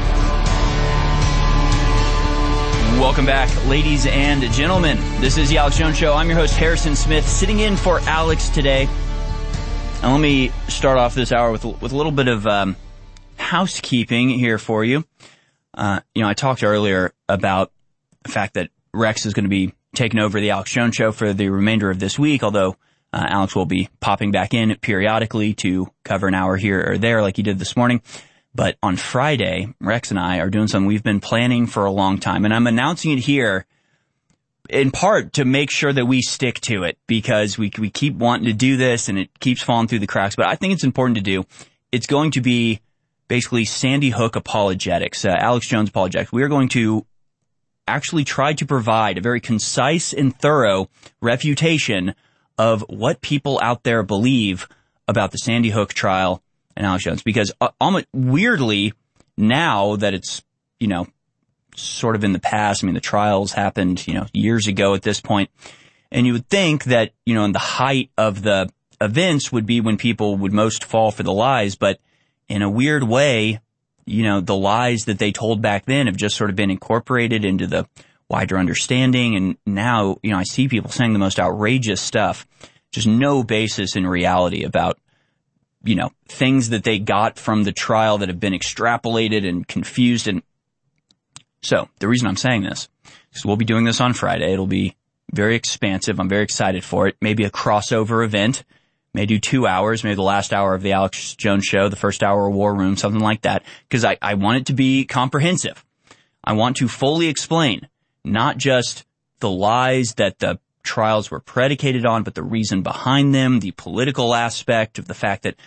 Welcome back, ladies and gentlemen. This is The Alex Jones Show. I'm your host, Harrison Smith, sitting in for Alex today. And let me start off this hour with a little bit of housekeeping here for you. I talked earlier about the fact that Rex is going to be taking over the Alex Jones Show for the remainder of this week, although Alex will be popping back in periodically to cover an hour here or there like he did this morning. But on Friday, Rex and I are doing something we've been planning for a long time, and I'm announcing it here in part to make sure that we stick to it, because we keep wanting to do this and it keeps falling through the cracks, but I think it's important to do. It's going to be basically Sandy Hook apologetics, Alex Jones apologetics. We are going to actually tried to provide a very concise and thorough refutation of what people out there believe about the Sandy Hook trial and Alex Jones. Because almost weirdly, now that it's, sort of in the past, the trials happened, years ago at this point, and you would think that, in the height of the events would be when people would most fall for the lies, but in a weird way, the lies that they told back then have just sort of been incorporated into the wider understanding. And now, I see people saying the most outrageous stuff, just no basis in reality about, things that they got from the trial that have been extrapolated and confused. And so the reason I'm saying this is we'll be doing this on Friday. It'll be very expansive. I'm very excited for it. Maybe a crossover event. May do 2 hours, maybe the last hour of the Alex Jones Show, the first hour of War Room, something like that, because I want it to be comprehensive. I want to fully explain not just the lies that the trials were predicated on, but the reason behind them, the political aspect of the fact that,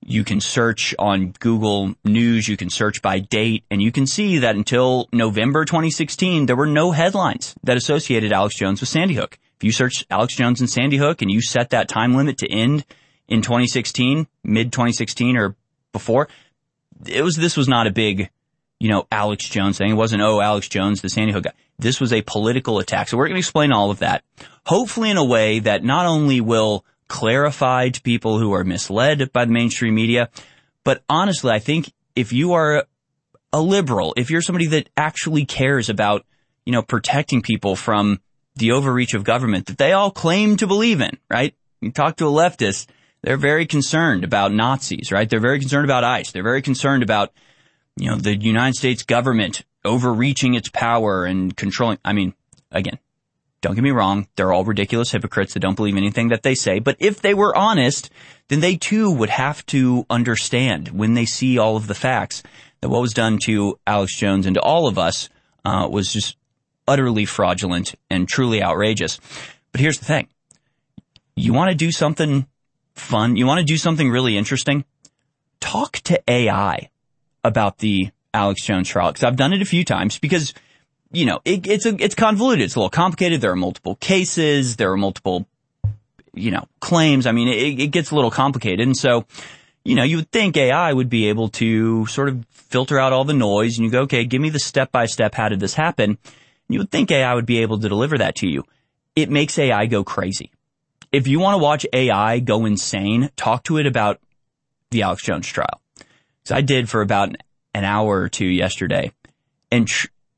You can search on Google News, you can search by date, and you can see that until November 2016, there were no headlines that associated Alex Jones with Sandy Hook. If you search Alex Jones and Sandy Hook and you set that time limit to end in 2016, mid-2016 or before, this was not a big, Alex Jones thing. It wasn't, Alex Jones, the Sandy Hook guy. This was a political attack. So we're going to explain all of that, hopefully in a way that not only will clarify to people who are misled by the mainstream media, but honestly, I think if you are a liberal, if you're somebody that actually cares about, protecting people from the overreach of government that they all claim to believe in, right? You talk to a leftist, they're very concerned about Nazis, right? They're very concerned about ICE. They're very concerned about, the United States government overreaching its power and controlling. I mean, again, don't get me wrong. They're all ridiculous hypocrites that don't believe anything that they say. But if they were honest, then they too would have to understand when they see all of the facts that what was done to Alex Jones and to all of us was just utterly fraudulent and truly outrageous. But here's the thing. You want to do something fun? You want to do something really interesting? Talk to AI about the Alex Jones trial. Because I've done it a few times because it's convoluted. It's a little complicated. There are multiple cases. There are multiple, claims. I mean, it gets a little complicated. And so, you would think AI would be able to sort of filter out all the noise and you go, okay, give me the step-by-step. How did this happen? You would think AI would be able to deliver that to you. It makes AI go crazy. If you want to watch AI go insane, talk to it about the Alex Jones trial. So I did for about an hour or two yesterday. And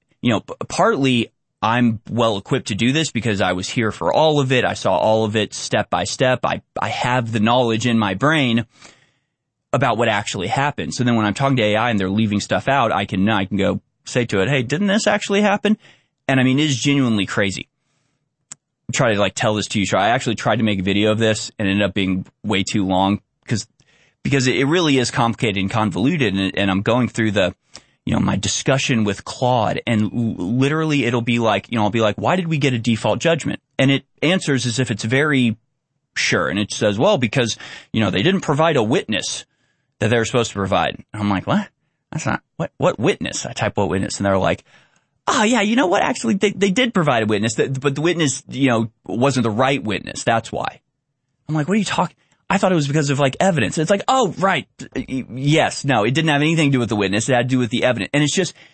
partly I'm well equipped to do this because I was here for all of it. I saw all of it step by step. I have the knowledge in my brain about what actually happened. So then when I'm talking to AI and they're leaving stuff out, I can go say to it, hey, didn't this actually happen? And I mean, it is genuinely crazy. Try to tell this to you. So I actually tried to make a video of this and it ended up being way too long because it really is complicated and convoluted. And I'm going through my discussion with Claude, and literally it'll be I'll be like, why did we get a default judgment? And it answers as if it's very sure. And it says, well, because, they didn't provide a witness that they were supposed to provide. And I'm like, what? That's not, what witness? I type what witness, and they're like, oh yeah, you know what? Actually, they did provide a witness, but the witness, wasn't the right witness. That's why. I'm like, what are you talking? I thought it was because of evidence. It's like, oh, right. Yes. No, it didn't have anything to do with the witness. It had to do with the evidence. And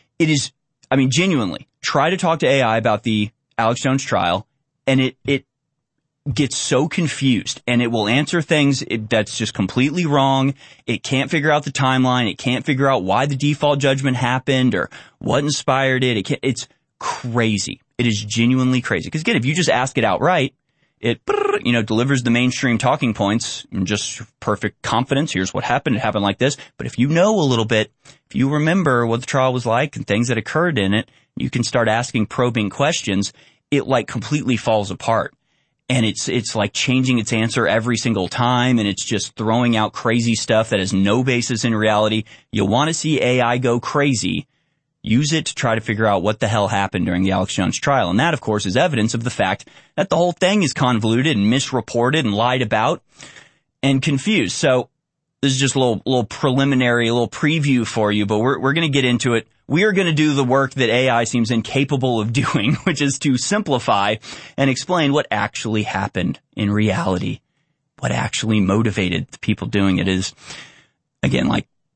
genuinely try to talk to AI about the Alex Jones trial, and it gets so confused, and it will answer things that's just completely wrong. It can't figure out the timeline. It can't figure out why the default judgment happened or what inspired it. It's crazy. It is genuinely crazy. Because again, if you just ask it outright, it, delivers the mainstream talking points and just perfect confidence. Here's what happened. It happened like this. But if you know a little bit, if you remember what the trial was like and things that occurred in it, you can start asking probing questions. It completely falls apart. And it's like changing its answer every single time. And it's just throwing out crazy stuff that has no basis in reality. You want to see AI go crazy. Use it to try to figure out what the hell happened during the Alex Jones trial. And that, of course, is evidence of the fact that the whole thing is convoluted and misreported and lied about and confused. So this is just a little preliminary, a little preview for you, but we're going to get into it. We are going to do the work that AI seems incapable of doing, which is to simplify and explain what actually happened in reality, what actually motivated the people doing it. Is, again,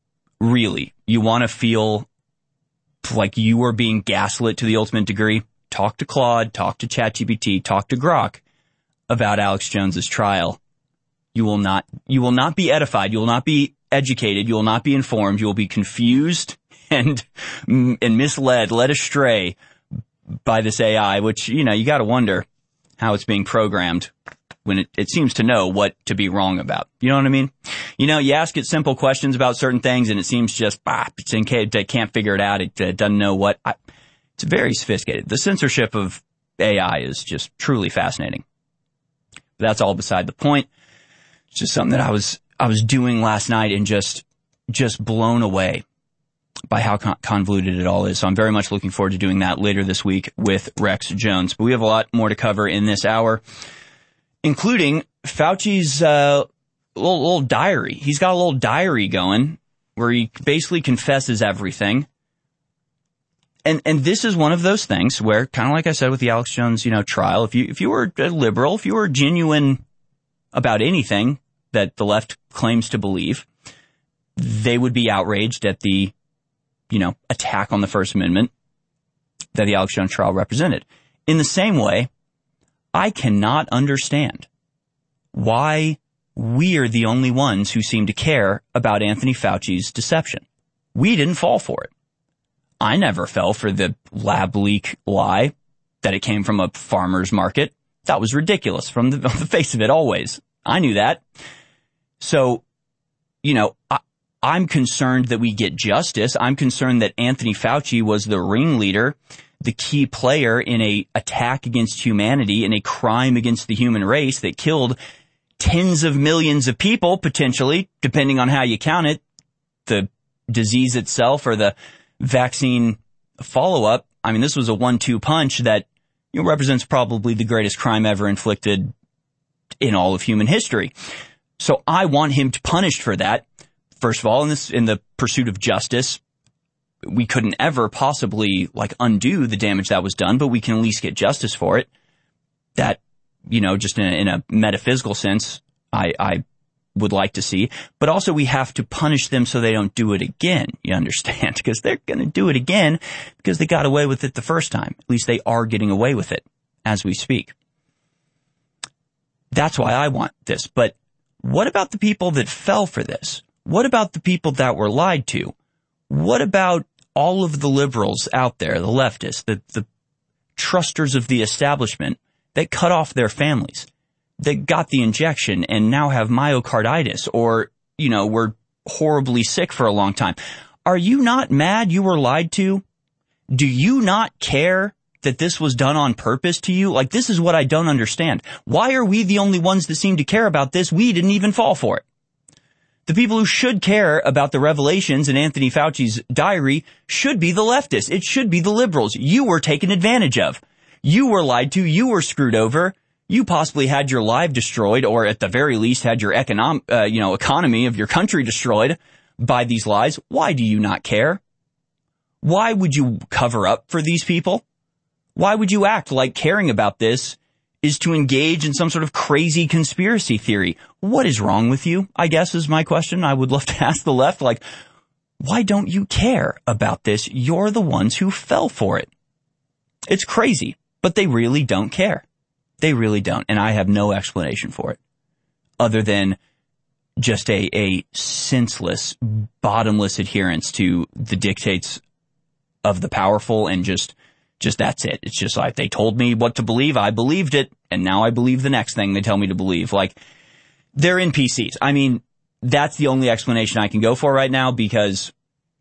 really, you want to feel like you are being gaslit to the ultimate degree? Talk to Claude, talk to ChatGPT, talk to Grok about Alex Jones's trial. You will not be edified. You will not be educated. You will not be informed. You will be confused and misled, led astray by this AI, which, you got to wonder how it's being programmed when it seems to know what to be wrong about. You know what I mean? You ask it simple questions about certain things and it seems just, it can't figure it out. It doesn't know what. It's very sophisticated. The censorship of AI is just truly fascinating. But that's all beside the point. It's just something that I was doing last night and just blown away by how convoluted it all is. So I'm very much looking forward to doing that later this week with Rex Jones. But we have a lot more to cover in this hour, including Fauci's little diary. He's got a little diary going where he basically confesses everything. And this is one of those things where, kind of like I said with the Alex Jones, trial, if you were a liberal, if you were genuine about anything that the left claims to believe, they would be outraged at the, attack on the First Amendment that the Alex Jones trial represented. In the same way, I cannot understand why we are the only ones who seem to care about Anthony Fauci's deception. We didn't fall for it. I never fell for the lab leak lie that it came from a farmer's market. That was ridiculous from the face of it always. I knew that. So, I'm concerned that we get justice. I'm concerned that Anthony Fauci was the ringleader, the key player in a attack against humanity, in a crime against the human race that killed tens of millions of people, potentially, depending on how you count it, the disease itself or the vaccine follow-up. I mean, this was a 1-2 punch that represents probably the greatest crime ever inflicted in all of human history. So I want him punished for that. First of all, in the pursuit of justice, we couldn't ever possibly undo the damage that was done, but we can at least get justice for it. That, just in a metaphysical sense, I would like to see. But also we have to punish them so they don't do it again, you understand? Because they're going to do it again because they got away with it the first time. At least they are getting away with it as we speak. That's why I want this. But what about the people that fell for this? What about the people that were lied to? What about all of the liberals out there, the leftists, the trusters of the establishment that cut off their families, that got the injection and now have myocarditis or, were horribly sick for a long time? Are you not mad you were lied to? Do you not care that this was done on purpose to you? This is what I don't understand. Why are we the only ones that seem to care about this? We didn't even fall for it. The people who should care about the revelations in Anthony Fauci's diary should be the leftists. It should be the liberals. You were taken advantage of. You were lied to. You were screwed over. You possibly had your life destroyed, or at the very least had your economy of your country destroyed by these lies. Why do you not care? Why would you cover up for these people? Why would you act like caring about this is to engage in some sort of crazy conspiracy theory? What is wrong with you, I guess, is my question. I would love to ask the left, why don't you care about this? You're the ones who fell for it. It's crazy, but they really don't care. They really don't, and I have no explanation for it other than just a senseless, bottomless adherence to the dictates of the powerful, and just that's it. It's just they told me what to believe. I believed it. And now I believe the next thing they tell me to believe. They're NPCs. I mean, that's the only explanation I can go for right now because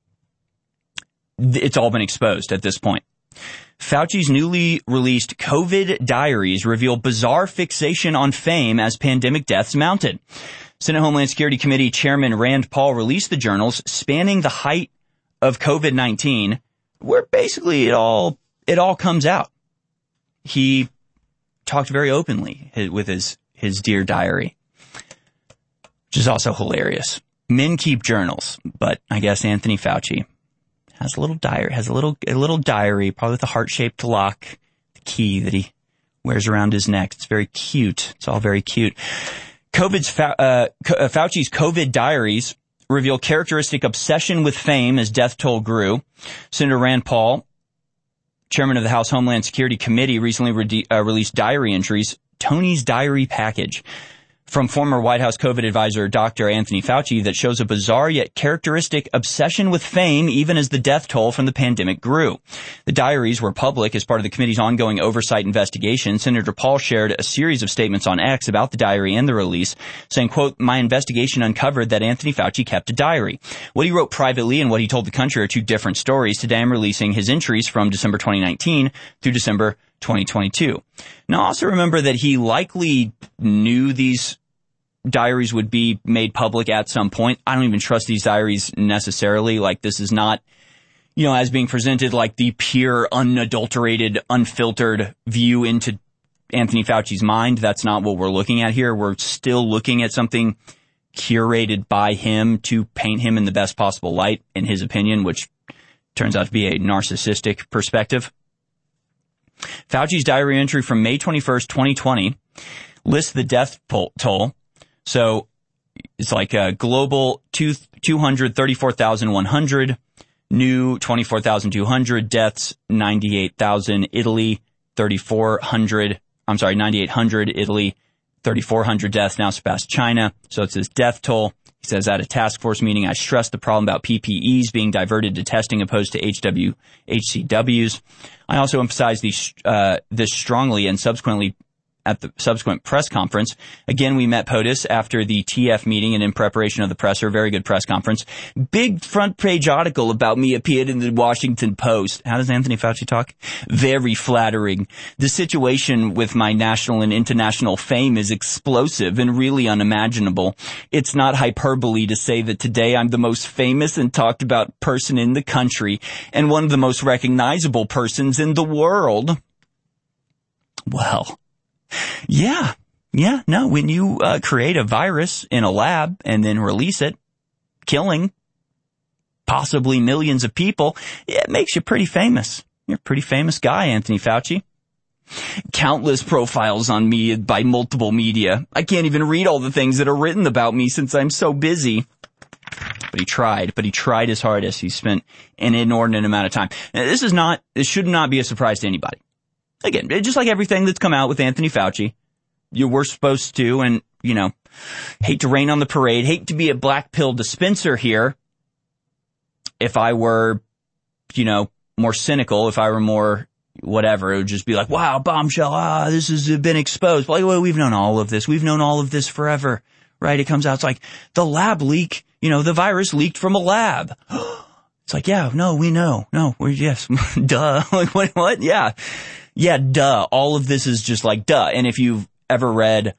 it's all been exposed at this point. Fauci's newly released COVID diaries reveal bizarre fixation on fame as pandemic deaths mounted. Senate Homeland Security Committee Chairman Rand Paul released the journals spanning the height of COVID-19, where basically it all comes out. He talked very openly with his dear diary, which is also hilarious. Men keep journals, but I guess Anthony Fauci has a little diary, probably with a heart-shaped lock, the key that he wears around his neck. It's very cute. It's all very cute. Fauci's COVID diaries reveal characteristic obsession with fame as death toll grew. Senator Rand Paul, chairman of the House Homeland Security Committee, recently released diary entries, Tony's Diary Package, from former White House COVID advisor Dr. Anthony Fauci that shows a bizarre yet characteristic obsession with fame even as the death toll from the pandemic grew. The diaries were public as part of the committee's ongoing oversight investigation. Senator Paul shared a series of statements on X about the diary and the release, saying, quote, "My investigation uncovered that Anthony Fauci kept a diary. What he wrote privately and what he told the country are two different stories. Today I'm releasing his entries from December 2019 through December 2022. Now, also remember that he likely knew these diaries would be made public at some point. I don't even trust these diaries necessarily. This is not, as being presented the pure, unadulterated, unfiltered view into Anthony Fauci's mind. That's not what we're looking at here. We're still looking at something curated by him to paint him in the best possible light, in his opinion, which turns out to be a narcissistic perspective. Fauci's diary entry from May 21st, 2020 lists the death toll. So it's like a global 234,100, new 24,200, deaths 98,000, Italy 3,400, 9,800, Italy 3,400 deaths, now surpassed China. So it's his death toll. He says at a task force meeting, I stressed the problem about PPEs being diverted to testing opposed to HCWs. I also emphasized this strongly and subsequently at the subsequent press conference. Again, we met POTUS after the TF meeting and in preparation of the presser. Very good press conference. Big front page article about me appeared in the Washington Post. How does Anthony Fauci talk? Very flattering. The situation with my national and international fame is explosive and really unimaginable. It's not hyperbole to say that today I'm the most famous and talked about person in the country and one of the most recognizable persons in the world. Well, yeah, no, when you create a virus in a lab and then release it, killing possibly millions of people, it makes you pretty famous. You're a pretty famous guy, Anthony Fauci. Countless profiles on me by multiple media. I can't even read all the things that are written about me since I'm so busy. But he tried his hardest. He spent an inordinate amount of time. Now, this should not be a surprise to anybody. Again, just like everything that's come out with Anthony Fauci, we're supposed to, and, hate to rain on the parade, hate to be a black pill dispenser here. If I were, more cynical, if I were more whatever, it would just be like, wow, bombshell, this has been exposed. Well, we've known all of this. We've known all of this forever, right? It comes out, it's like the lab leak, the virus leaked from a lab. It's like, yeah, no, we know. No, yes, duh. Like, what? Yeah. Yeah, duh. All of this is just like, duh. And if you've ever read,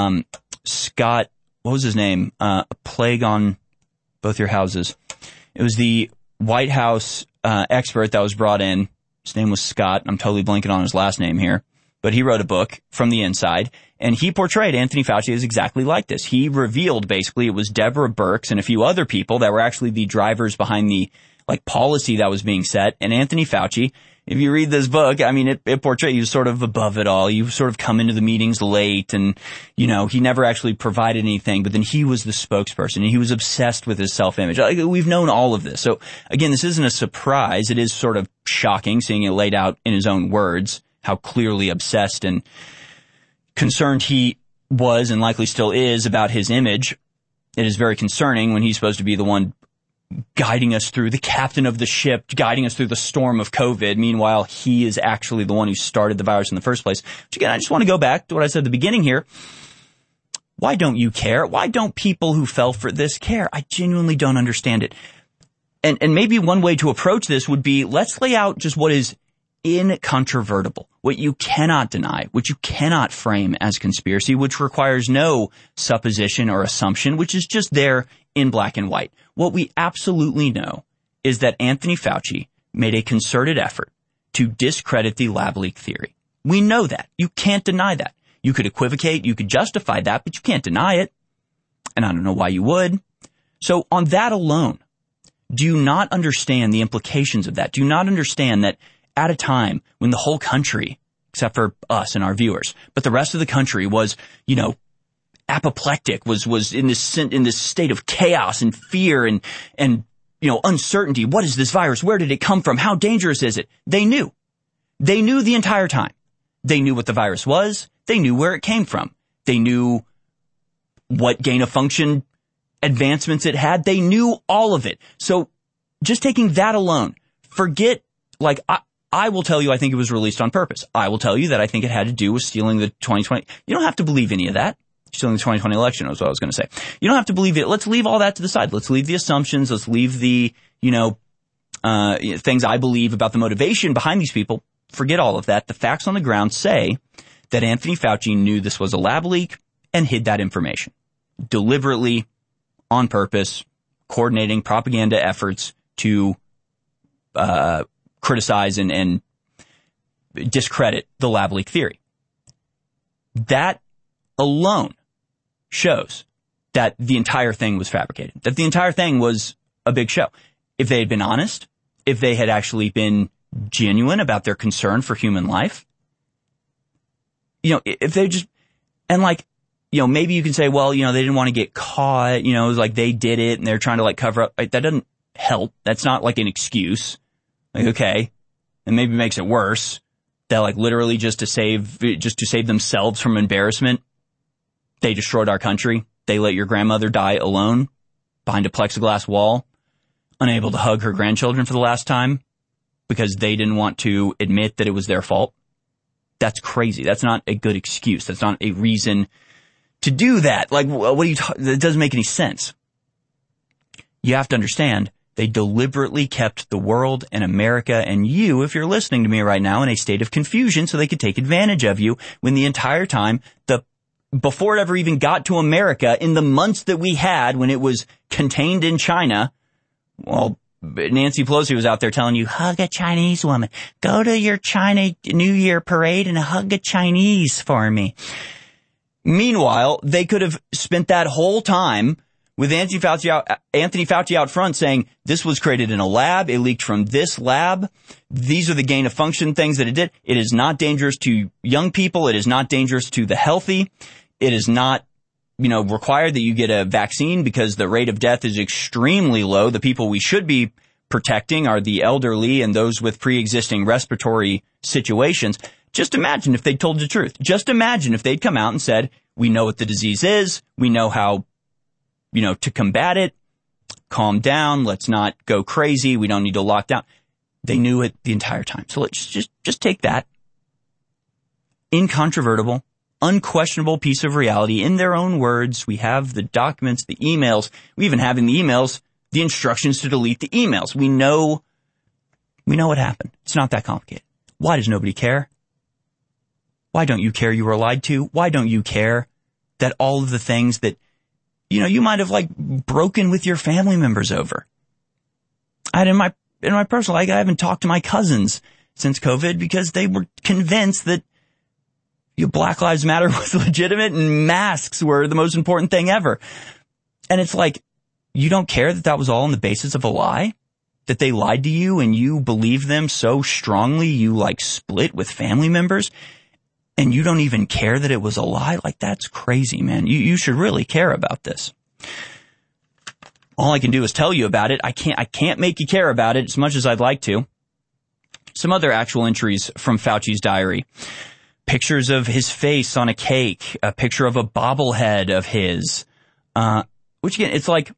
Scott, what was his name? A Plague on Both Your Houses. It was the White House, expert that was brought in. His name was Scott. I'm totally blanking on his last name here. But he wrote a book from the inside, and he portrayed Anthony Fauci as exactly like this. He revealed basically it was Deborah Birx and a few other people that were actually the drivers behind the policy that was being set. And Anthony Fauci, if you read this book, it portrays you sort of above it all. You sort of come into the meetings late and, he never actually provided anything, but then he was the spokesperson and he was obsessed with his self-image. We've known all of this. So again, this isn't a surprise. It is sort of shocking seeing it laid out in his own words, how clearly obsessed and concerned he was and likely still is about his image. It is very concerning when he's supposed to be the one guiding us through, the captain of the ship, guiding us through the storm of COVID. Meanwhile, he is actually the one who started the virus in the first place. Which again, I just want to go back to what I said at the beginning here. Why don't you care? Why don't people who fell for this care? I genuinely don't understand it. And maybe one way to approach this would be, let's lay out just what is incontrovertible, what you cannot deny, what you cannot frame as conspiracy, which requires no supposition or assumption, which is just there in black and white. What we absolutely know is that Anthony Fauci made a concerted effort to discredit the lab leak theory. We know that. You can't deny that. You could equivocate, you could justify that, but you can't deny it. And I don't know why you would. So on that alone, do you not understand the implications of that? Do you not understand that at a time when the whole country, except for us and our viewers, but the rest of the country was, apoplectic, was in this state of chaos and fear and uncertainty. What is this virus? Where did it come from? How dangerous is it? They knew the entire time. They knew what the virus was. They knew where it came from. They knew what gain of function advancements it had. They knew all of it. So just taking that alone, forget, I will tell you I think it was released on purpose. I will tell you that I think it had to do with stealing the 2020. You don't have to believe any of that. Stealing the 2020 election was what I was going to say. You don't have to believe it. Let's leave all that to the side. Let's leave the assumptions. Let's leave the, things I believe about the motivation behind these people. Forget all of that. The facts on the ground say that Anthony Fauci knew this was a lab leak and hid that information. Deliberately, on purpose, coordinating propaganda efforts to criticize and discredit the lab leak theory. That alone shows that the entire thing was fabricated, that the entire thing was a big show. If they had been honest, if they had actually been genuine about their concern for human life, if they just, and like, maybe you can say, well, they didn't want to get caught, it was like they did it and they're trying to like cover up. Like, that doesn't help. That's not like an excuse. Like, okay. And maybe it makes it worse. That like literally just to save themselves from embarrassment, they destroyed our country. They let your grandmother die alone behind a plexiglass wall, unable to hug her grandchildren for the last time because they didn't want to admit that it was their fault. That's crazy. That's not a good excuse. That's not a reason to do that. Like, that doesn't make any sense. You have to understand, they deliberately kept the world and America and you, if you're listening to me right now, in a state of confusion so they could take advantage of you when the entire time, before it ever even got to America, in the months that we had when it was contained in China, well, Nancy Pelosi was out there telling you, hug a Chinese woman. Go to your China New Year parade and hug a Chinese for me. Meanwhile, they could have spent that whole time with Anthony Fauci out front saying, this was created in a lab, it leaked from this lab, these are the gain of function things that it did. It is not dangerous to young people, it is not dangerous to the healthy, it is not, required that you get a vaccine because the rate of death is extremely low. The people we should be protecting are the elderly and those with pre-existing respiratory situations. Just imagine if they told the truth. Just imagine if they'd come out and said, we know what the disease is, we know how to combat it, calm down, let's not go crazy, we don't need to lock down. They knew it the entire time. So let's just take that incontrovertible, unquestionable piece of reality in their own words. We have the documents, the emails. We even have in the emails the instructions to delete the emails. We know what happened. It's not that complicated. Why does nobody care? Why don't you care you were lied to? Why don't you care that all of the things that you might have like broken with your family members over? In my personal life, I haven't talked to my cousins since COVID because they were convinced that Black Lives Matter was legitimate and masks were the most important thing ever. And it's like, you don't care that was all on the basis of a lie? That they lied to you and you believe them so strongly you like split with family members? And you don't even care that it was a lie? Like, that's crazy, man. You should really care about this. All I can do is tell you about it. I can't make you care about it as much as I'd like to. Some other actual entries from Fauci's diary. Pictures of his face on a cake. A picture of a bobblehead of his. Which again, it's like,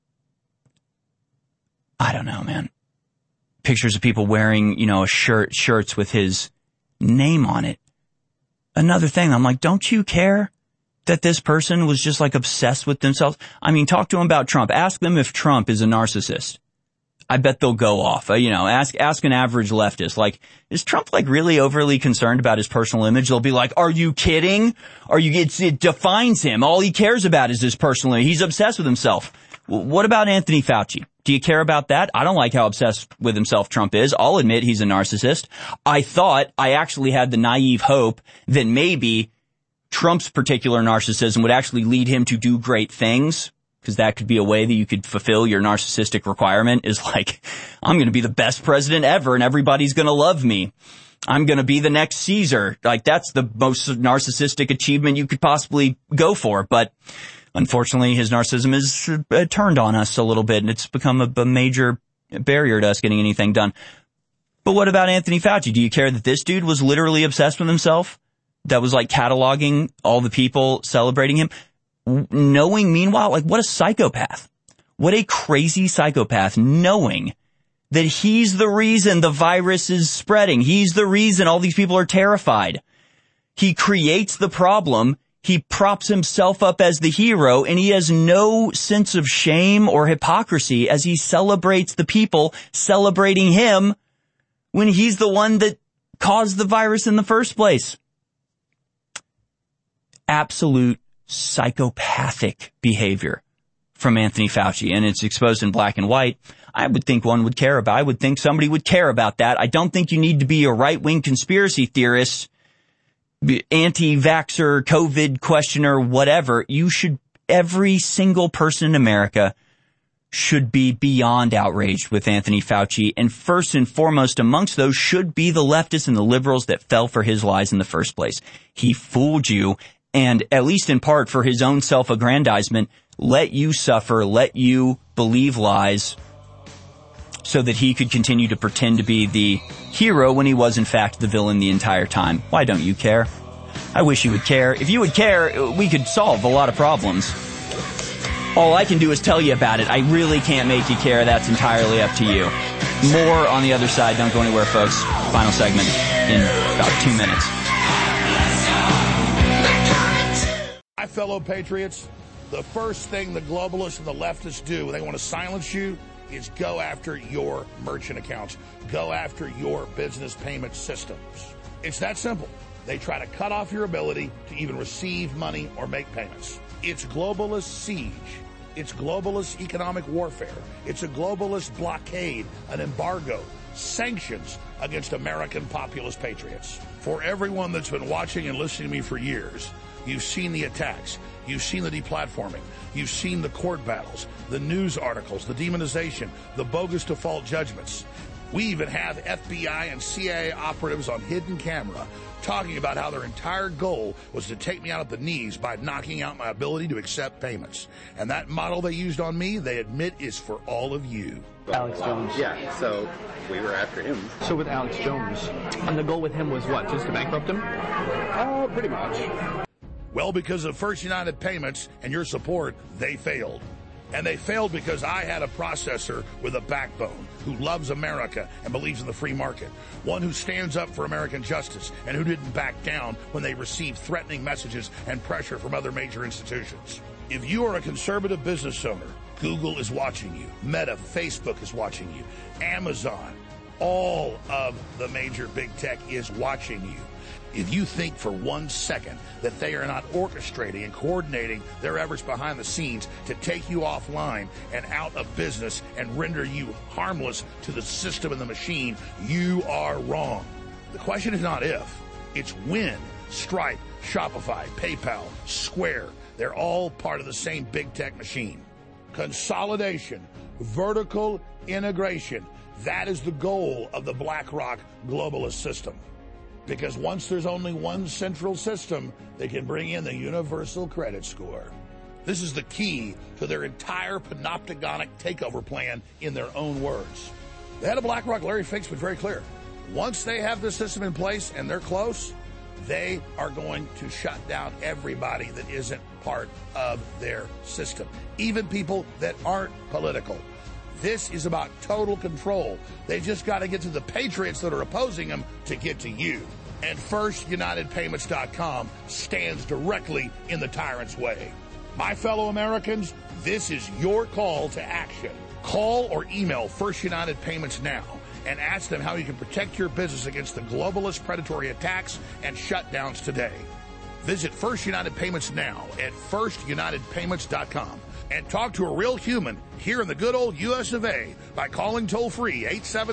I don't know, man. Pictures of people wearing, shirts with his name on it. Another thing, I'm like, don't you care that this person was just like obsessed with themselves? I mean, talk to them about Trump. Ask them if Trump is a narcissist. I bet they'll go off. Ask an average leftist, like, is Trump like really overly concerned about his personal image? They'll be like, are you kidding? It defines him. All he cares about is his personal image. He's obsessed with himself. What about Anthony Fauci? Do you care about that? I don't like how obsessed with himself Trump is. I'll admit he's a narcissist. I actually had the naive hope that maybe Trump's particular narcissism would actually lead him to do great things, because that could be a way that you could fulfill your narcissistic requirement, is like, I'm going to be the best president ever and everybody's going to love me. I'm going to be the next Caesar. Like, that's the most narcissistic achievement you could possibly go for. But unfortunately, his narcissism is turned on us a little bit, and it's become a major barrier to us getting anything done. But what about Anthony Fauci? Do you care that this dude was literally obsessed with himself? That was like cataloging all the people celebrating him? Knowing, meanwhile, like, what a psychopath. What a crazy psychopath, knowing that he's the reason the virus is spreading. He's the reason all these people are terrified. He creates the problem. He props himself up as the hero, and he has no sense of shame or hypocrisy as he celebrates the people celebrating him when he's the one that caused the virus in the first place. Absolute psychopathic behavior from Anthony Fauci, and it's exposed in black and white. I would think one would care about. I would think somebody would care about that. I don't think you need to be a right-wing conspiracy theorist, anti-vaxxer, COVID questioner, whatever. You should, every single person in America should be beyond outraged with Anthony Fauci. And first and foremost amongst those should be the leftists and the liberals that fell for his lies in the first place. He fooled you, and at least in part for his own self-aggrandizement, let you suffer, let you believe lies so that he could continue to pretend to be the hero when he was in fact the villain the entire time. Why don't you care? I wish you would care. If you would care, we could solve a lot of problems. All I can do is tell you about it. I really can't make you care. That's entirely up to you. More on the other side. Don't go anywhere, folks. Final segment in about 2 minutes. My fellow patriots, the first thing the globalists and the leftists do when they want to silence you is go after your merchant accounts. Go after your business payment systems. It's that simple. They try to cut off your ability to even receive money or make payments. It's globalist siege. It's globalist economic warfare. It's a globalist blockade, an embargo, sanctions against American populist patriots. For everyone that's been watching and listening to me for years, you've seen the attacks. You've seen the deplatforming. You've seen the court battles, the news articles, the demonization, the bogus default judgments. We even have FBI and CIA operatives on hidden camera talking about how their entire goal was to take me out at the knees by knocking out my ability to accept payments. And that model they used on me, they admit, is for all of you. Alex Jones. Yeah, so we were after him. So with Alex Jones, and the goal with him was what, just to bankrupt him? Pretty much. Well, because of First United Payments and your support, they failed. And they failed because I had a processor with a backbone who loves America and believes in the free market. One who stands up for American justice and who didn't back down when they received threatening messages and pressure from other major institutions. If you are a conservative business owner, Google is watching you. Meta, Facebook is watching you. Amazon, all of the major big tech is watching you. If you think for 1 second that they are not orchestrating and coordinating their efforts behind the scenes to take you offline and out of business and render you harmless to the system and the machine, you are wrong. The question is not if, it's when. Stripe, Shopify, PayPal, Square, they're all part of the same big tech machine. Consolidation, vertical integration, that is the goal of the BlackRock globalist system. Because once there's only one central system, they can bring in the universal credit score. This is the key to their entire panopticonic takeover plan in their own words. The head of BlackRock, Larry Fink, was very clear. Once they have this system in place and they're close, they are going to shut down everybody that isn't part of their system, even people that aren't political. This is about total control. They just got to get to the patriots that are opposing them to get to you. And FirstUnitedPayments.com stands directly in the tyrant's way. My fellow Americans, this is your call to action. Call or email First United Payments now and ask them how you can protect your business against the globalist predatory attacks and shutdowns today. Visit First United Payments now at FirstUnitedPayments.com. And talk to a real human here in the good old U.S. of A. by calling toll-free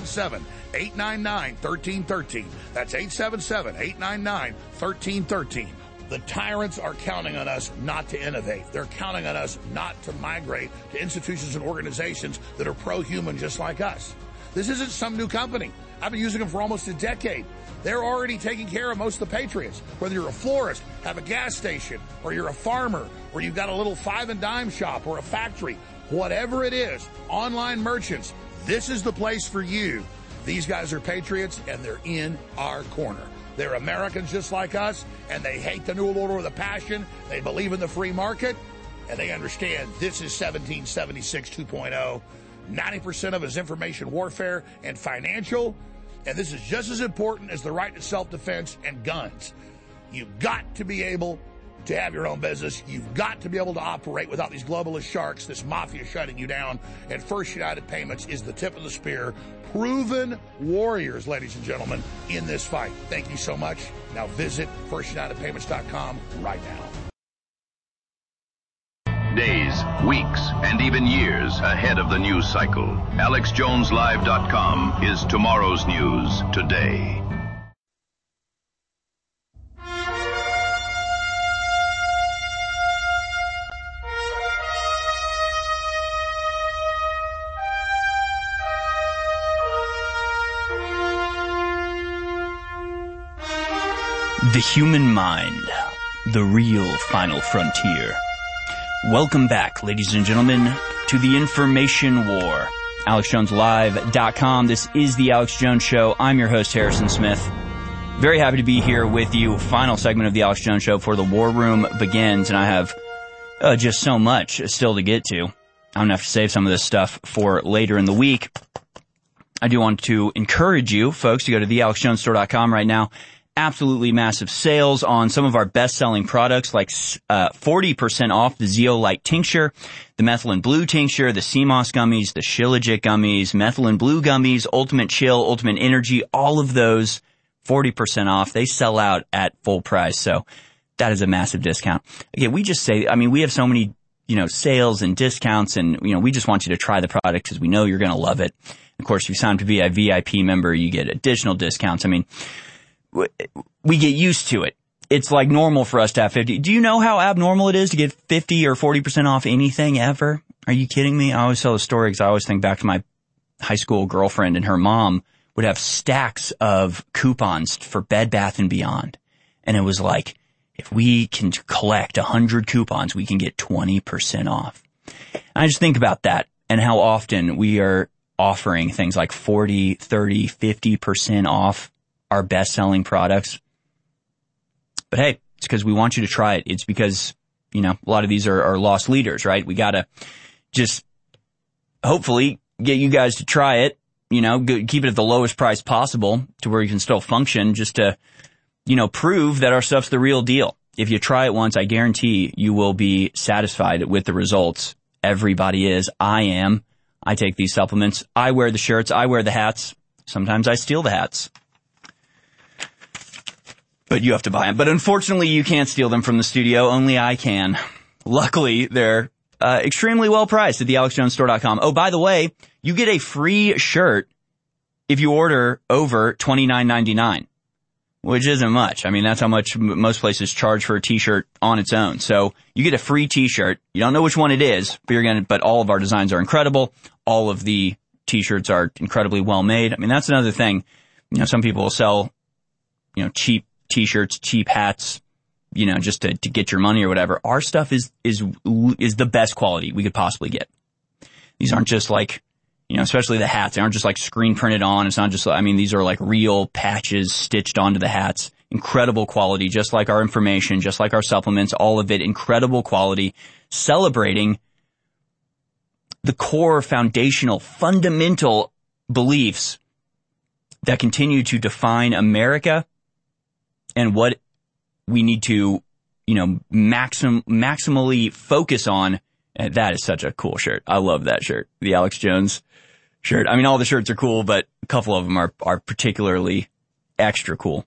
877-899-1313. That's 877-899-1313. The tyrants are counting on us not to innovate. They're counting on us not to migrate to institutions and organizations that are pro-human just like us. This isn't some new company. I've been using them for almost a decade. They're already taking care of most of the patriots. Whether you're a florist, have a gas station, or you're a farmer, or you've got a little five and dime shop or a factory, whatever it is, online merchants, this is the place for you. These guys are patriots, and they're in our corner. They're Americans just like us, and they hate the New World Order with a passion. They believe in the free market, and they understand this is 1776 2.0. 90% of it is information warfare and financial. And this is just as important as the right to self-defense and guns. You've got to be able to have your own business. You've got to be able to operate without these globalist sharks, this mafia shutting you down. And First United Payments is the tip of the spear. Proven warriors, ladies and gentlemen, in this fight. Thank you so much. Now visit FirstUnitedPayments.com right now. Days, weeks, and even years ahead of the news cycle. AlexJonesLive.com is tomorrow's news today. The human mind, the real final frontier. Welcome back, ladies and gentlemen, to the information war. AlexJonesLive.com. This is the Alex Jones Show. I'm your host, Harrison Smith. Very happy to be here with you. Final segment of the Alex Jones Show before the war room begins, and I have just so much still to get to. I'm going to have to save some of this stuff for later in the week. I do want to encourage you, folks, to go to thealexjonesstore.com right now. Absolutely massive sales on some of our best-selling products, like 40% off the Zeolite tincture, the methylene blue tincture, the CMOS gummies, the Shilajit gummies, methylene blue gummies, Ultimate Chill, Ultimate Energy, all of those 40% off. They sell out at full price, so that is a massive discount. Again, we just say, I mean, we have so many, sales and discounts, and, we just want you to try the product because we know you're going to love it. Of course, if you sign up to be a VIP member, you get additional discounts. I mean, we get used to it. It's like normal for us to have 50. Do you know how abnormal it is to get 50 or 40% off anything ever? Are you kidding me? I always tell the story because I always think back to my high school girlfriend, and her mom would have stacks of coupons for Bed Bath & Beyond. And it was like, if we can collect 100 coupons, we can get 20% off. And I just think about that and how often we are offering things like 40, 30, 50% off our best-selling products. But hey, it's because we want you to try it. It's because, a lot of these are lost leaders, right? We gotta just hopefully get you guys to try it, keep it at the lowest price possible to where you can still function, just to, prove that our stuff's the real deal. If you try it once, I guarantee you will be satisfied with the results. Everybody is. I am. I take these supplements. I wear the shirts. I wear the hats. Sometimes I steal the hats. But you have to buy them. But unfortunately, you can't steal them from the studio. Only I can. Luckily, they're extremely well priced at thealexjonesstore.com. Oh, by the way, you get a free shirt if you order over $29.99, which isn't much. I mean, that's how much most places charge for a t-shirt on its own. So you get a free t-shirt. You don't know which one it is, but all of our designs are incredible. All of the t-shirts are incredibly well made. I mean, that's another thing. Some people will sell, cheap t-shirts, cheap hats, just to get your money or whatever. Our stuff is the best quality we could possibly get. These aren't just like, especially the hats. They aren't just like screen printed on. It's not just, these are like real patches stitched onto the hats. Incredible quality, just like our information, just like our supplements, all of it, incredible quality, celebrating the core foundational, fundamental beliefs that continue to define America and what we need to, maximally focus on. And that is such a cool shirt. I love that shirt. The Alex Jones shirt. I mean, all the shirts are cool, but a couple of them are particularly extra cool.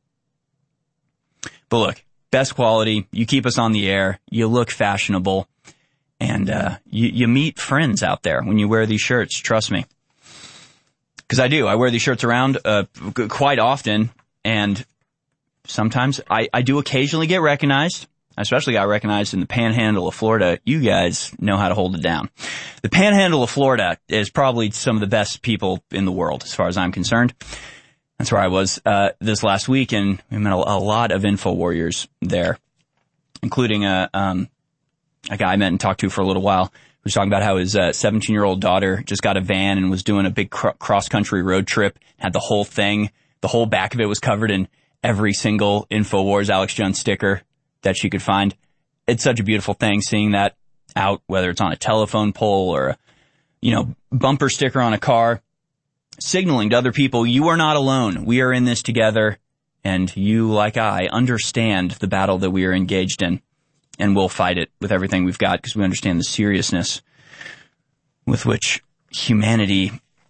But look, best quality. You keep us on the air. You look fashionable. And, you meet friends out there when you wear these shirts. Trust me. Because I do. I wear these shirts around, quite often. And sometimes I do occasionally get recognized. I especially got recognized in the Panhandle of Florida. You guys know how to hold it down. The Panhandle of Florida is probably some of the best people in the world, as far as I'm concerned. That's where I was this last week, and we met a lot of info warriors there, including a guy I met and talked to for a little while, who was talking about how his 17-year-old daughter just got a van and was doing a big cross-country road trip, had the whole back of it was covered in every single InfoWars Alex Jones sticker that she could find. It's such a beautiful thing seeing that out, whether it's on a telephone pole or a, bumper sticker on a car, signaling to other people, you are not alone. We are in this together, and you, like I, understand the battle that we are engaged in, and we'll fight it with everything we've got because we understand the seriousness with which humanity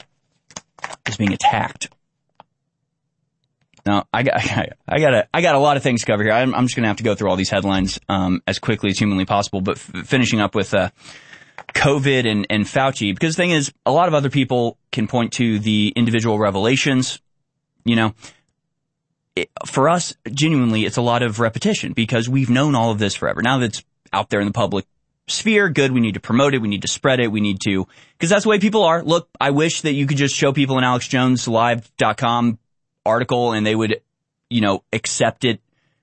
is being attacked. Now, I got a lot of things to cover here. I'm just going to have to go through all these headlines, as quickly as humanly possible, but finishing up with, COVID and Fauci, because the thing is, a lot of other people can point to the individual revelations, for us, genuinely, it's a lot of repetition because we've known all of this forever. Now that it's out there in the public sphere, good, we need to promote it, we need to spread it, we need to, because that's the way people are. Look, I wish that you could just show people an AlexJonesLive.com article and they would, accept it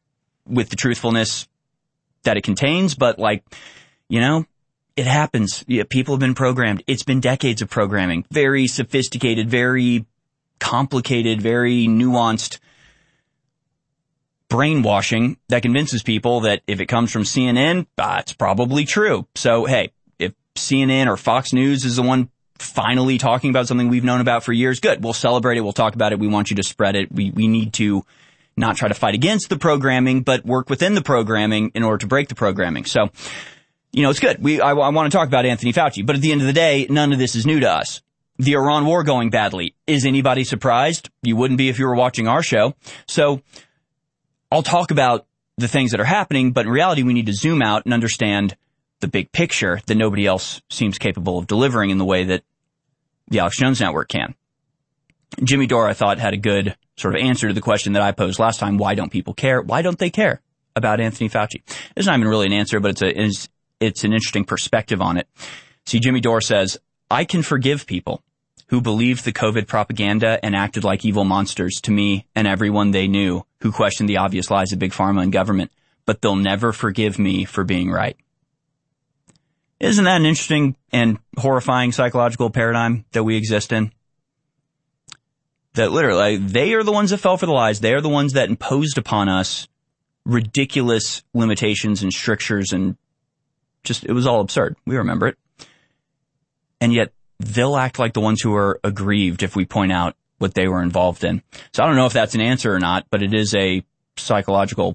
with the truthfulness that it contains, but like, you know, it happens. Yeah, people have been programmed. It's been decades of programming. Very sophisticated, very complicated, very nuanced brainwashing that convinces people that if it comes from CNN, it's probably true. So, hey, if CNN or Fox News is the one finally talking about something we've known about for years, good. We'll celebrate it. We'll talk about it. We want you to spread it. We need to not try to fight against the programming, but work within the programming in order to break the programming. So, you know, it's good. I want to talk about Anthony Fauci, but at the end of the day, none of this is new to us. The Iran war going badly. Is anybody surprised? You wouldn't be if you were watching our show. So I'll talk about the things that are happening, but in reality, we need to zoom out and understand the big picture that nobody else seems capable of delivering in the way that the Alex Jones Network can. Jimmy Dore, I thought, had a good sort of answer to the question that I posed last time. Why don't people care? Why don't they care about Anthony Fauci? It's not even really an answer, but it's an interesting perspective on it. See, Jimmy Dore says, I can forgive people who believed the COVID propaganda and acted like evil monsters to me and everyone they knew who questioned the obvious lies of Big Pharma and government, but they'll never forgive me for being right. Isn't that an interesting and horrifying psychological paradigm that we exist in? That literally, they are the ones that fell for the lies. They are the ones that imposed upon us ridiculous limitations and strictures, and just, it was all absurd. We remember it. And yet they'll act like the ones who are aggrieved if we point out what they were involved in. So I don't know if that's an answer or not, but it is a psychological,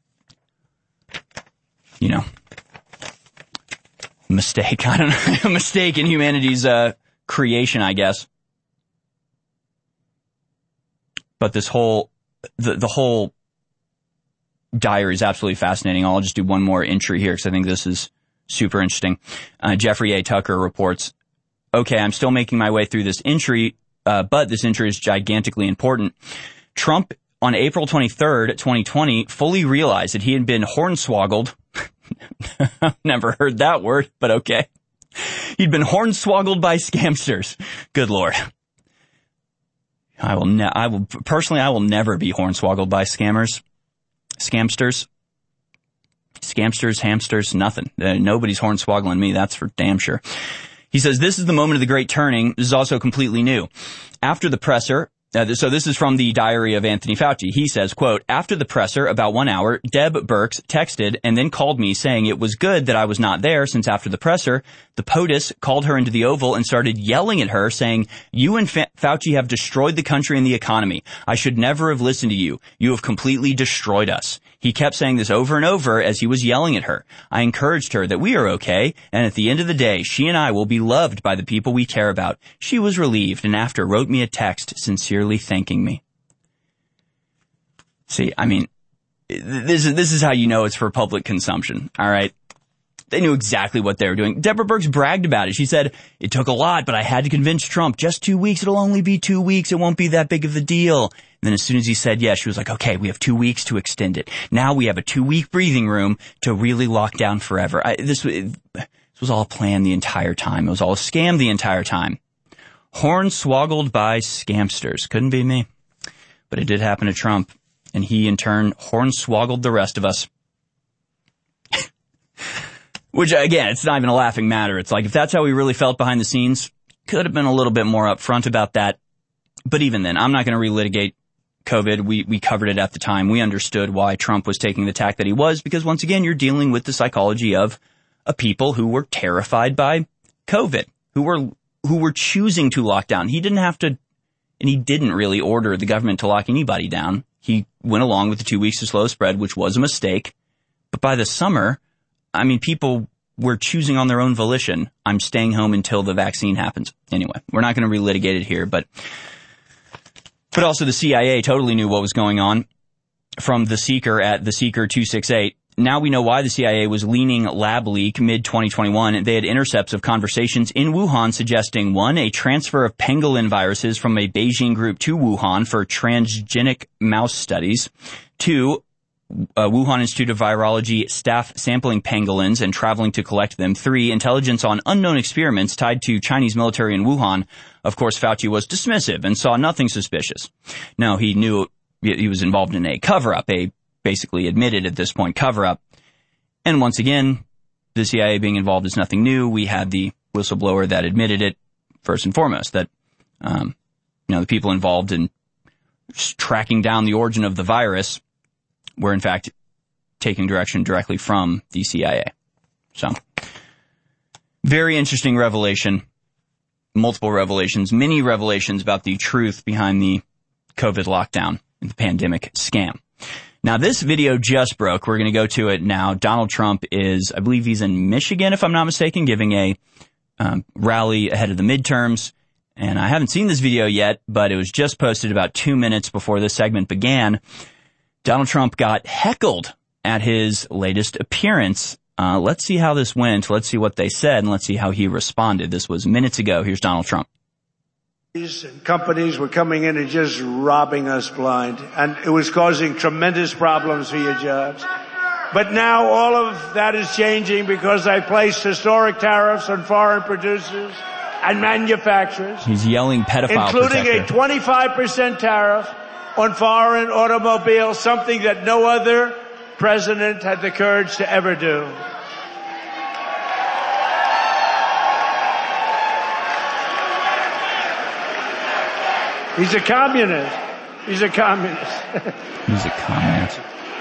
you know, mistake. I don't know, a mistake in humanity's creation, I guess. But this whole, the whole diary is absolutely fascinating. I'll just do one more entry here because I think this is super interesting. Jeffrey A. Tucker reports, okay, I'm still making my way through this entry, but this entry is gigantically important. Trump, on April 23rd, 2020, fully realized that he had been hornswoggled. Never heard that word, but okay. He'd been hornswoggled by scamsters. Good Lord. I will never be hornswoggled by scamsters, hamsters, nothing. Nobody's hornswoggling me. That's for damn sure. He says, this is the moment of the great turning. This is also completely new. After the presser, so this is from the diary of Anthony Fauci. He says, quote, after the presser, about 1 hour, Deb Birx texted and then called me saying it was good that I was not there since after the presser, the POTUS called her into the Oval and started yelling at her saying, you and Fauci have destroyed the country and the economy. I should never have listened to you. You have completely destroyed us. He kept saying this over and over as he was yelling at her. I encouraged her that we are okay, and at the end of the day, she and I will be loved by the people we care about. She was relieved, and after wrote me a text sincerely thanking me. See, I mean, this is how you know it's for public consumption, all right? They knew exactly what they were doing. Deborah Birx bragged about it. She said, it took a lot, but I had to convince Trump. Just 2 weeks. It'll only be 2 weeks. It won't be that big of a deal. And then as soon as he said yes, she was like, okay, we have 2 weeks to extend it. Now we have a 2-week breathing room to really lock down forever. This was all planned the entire time. It was all a scam the entire time. Hornswoggled by scamsters. Couldn't be me. But it did happen to Trump. And he, in turn, hornswoggled the rest of us. Which, again, it's not even a laughing matter. It's like, if that's how we really felt behind the scenes, could have been a little bit more upfront about that. But even then, I'm not going to relitigate COVID. We covered it at the time. We understood why Trump was taking the tack that he was, because once again, you're dealing with the psychology of a people who were terrified by COVID, who were choosing to lock down. He didn't have to, and he didn't really order the government to lock anybody down. He went along with the 2 weeks to slow spread, which was a mistake. But by the summer, I mean, people were choosing on their own volition. I'm staying home until the vaccine happens. Anyway, we're not going to relitigate it here, but also the CIA totally knew what was going on from the Seeker at the Seeker 268. Now we know why the CIA was leaning lab leak mid-2021. They had intercepts of conversations in Wuhan suggesting, 1, a transfer of pangolin viruses from a Beijing group to Wuhan for transgenic mouse studies. 2, Wuhan Institute of Virology staff sampling pangolins and traveling to collect them. 3, intelligence on unknown experiments tied to Chinese military in Wuhan. Of course, Fauci was dismissive and saw nothing suspicious. No, he knew he was involved in a cover-up, a basically admitted at this point cover-up. And once again, the CIA being involved is nothing new. We had the whistleblower that admitted it first and foremost, that, the people involved in tracking down the origin of the virus were in fact taking direction directly from the CIA. So, very interesting revelation. Multiple revelations, many revelations about the truth behind the COVID lockdown and the pandemic scam. Now, this video just broke. We're going to go to it now. Donald Trump is, I believe he's in Michigan, if I'm not mistaken, giving a rally ahead of the midterms. And I haven't seen this video yet, but it was just posted about 2 minutes before this segment began. Donald Trump got heckled at his latest appearance. Let's see how this went. Let's see what they said, and let's see how he responded. This was minutes ago. Here's Donald Trump. Companies were coming in and just robbing us blind, and it was causing tremendous problems for your jobs. But now all of that is changing because I placed historic tariffs on foreign producers and manufacturers. He's yelling pedophile including protector. A 25% tariff on foreign automobiles, something that no other president had the courage to ever do. He's a communist. He's a communist. He's a communist.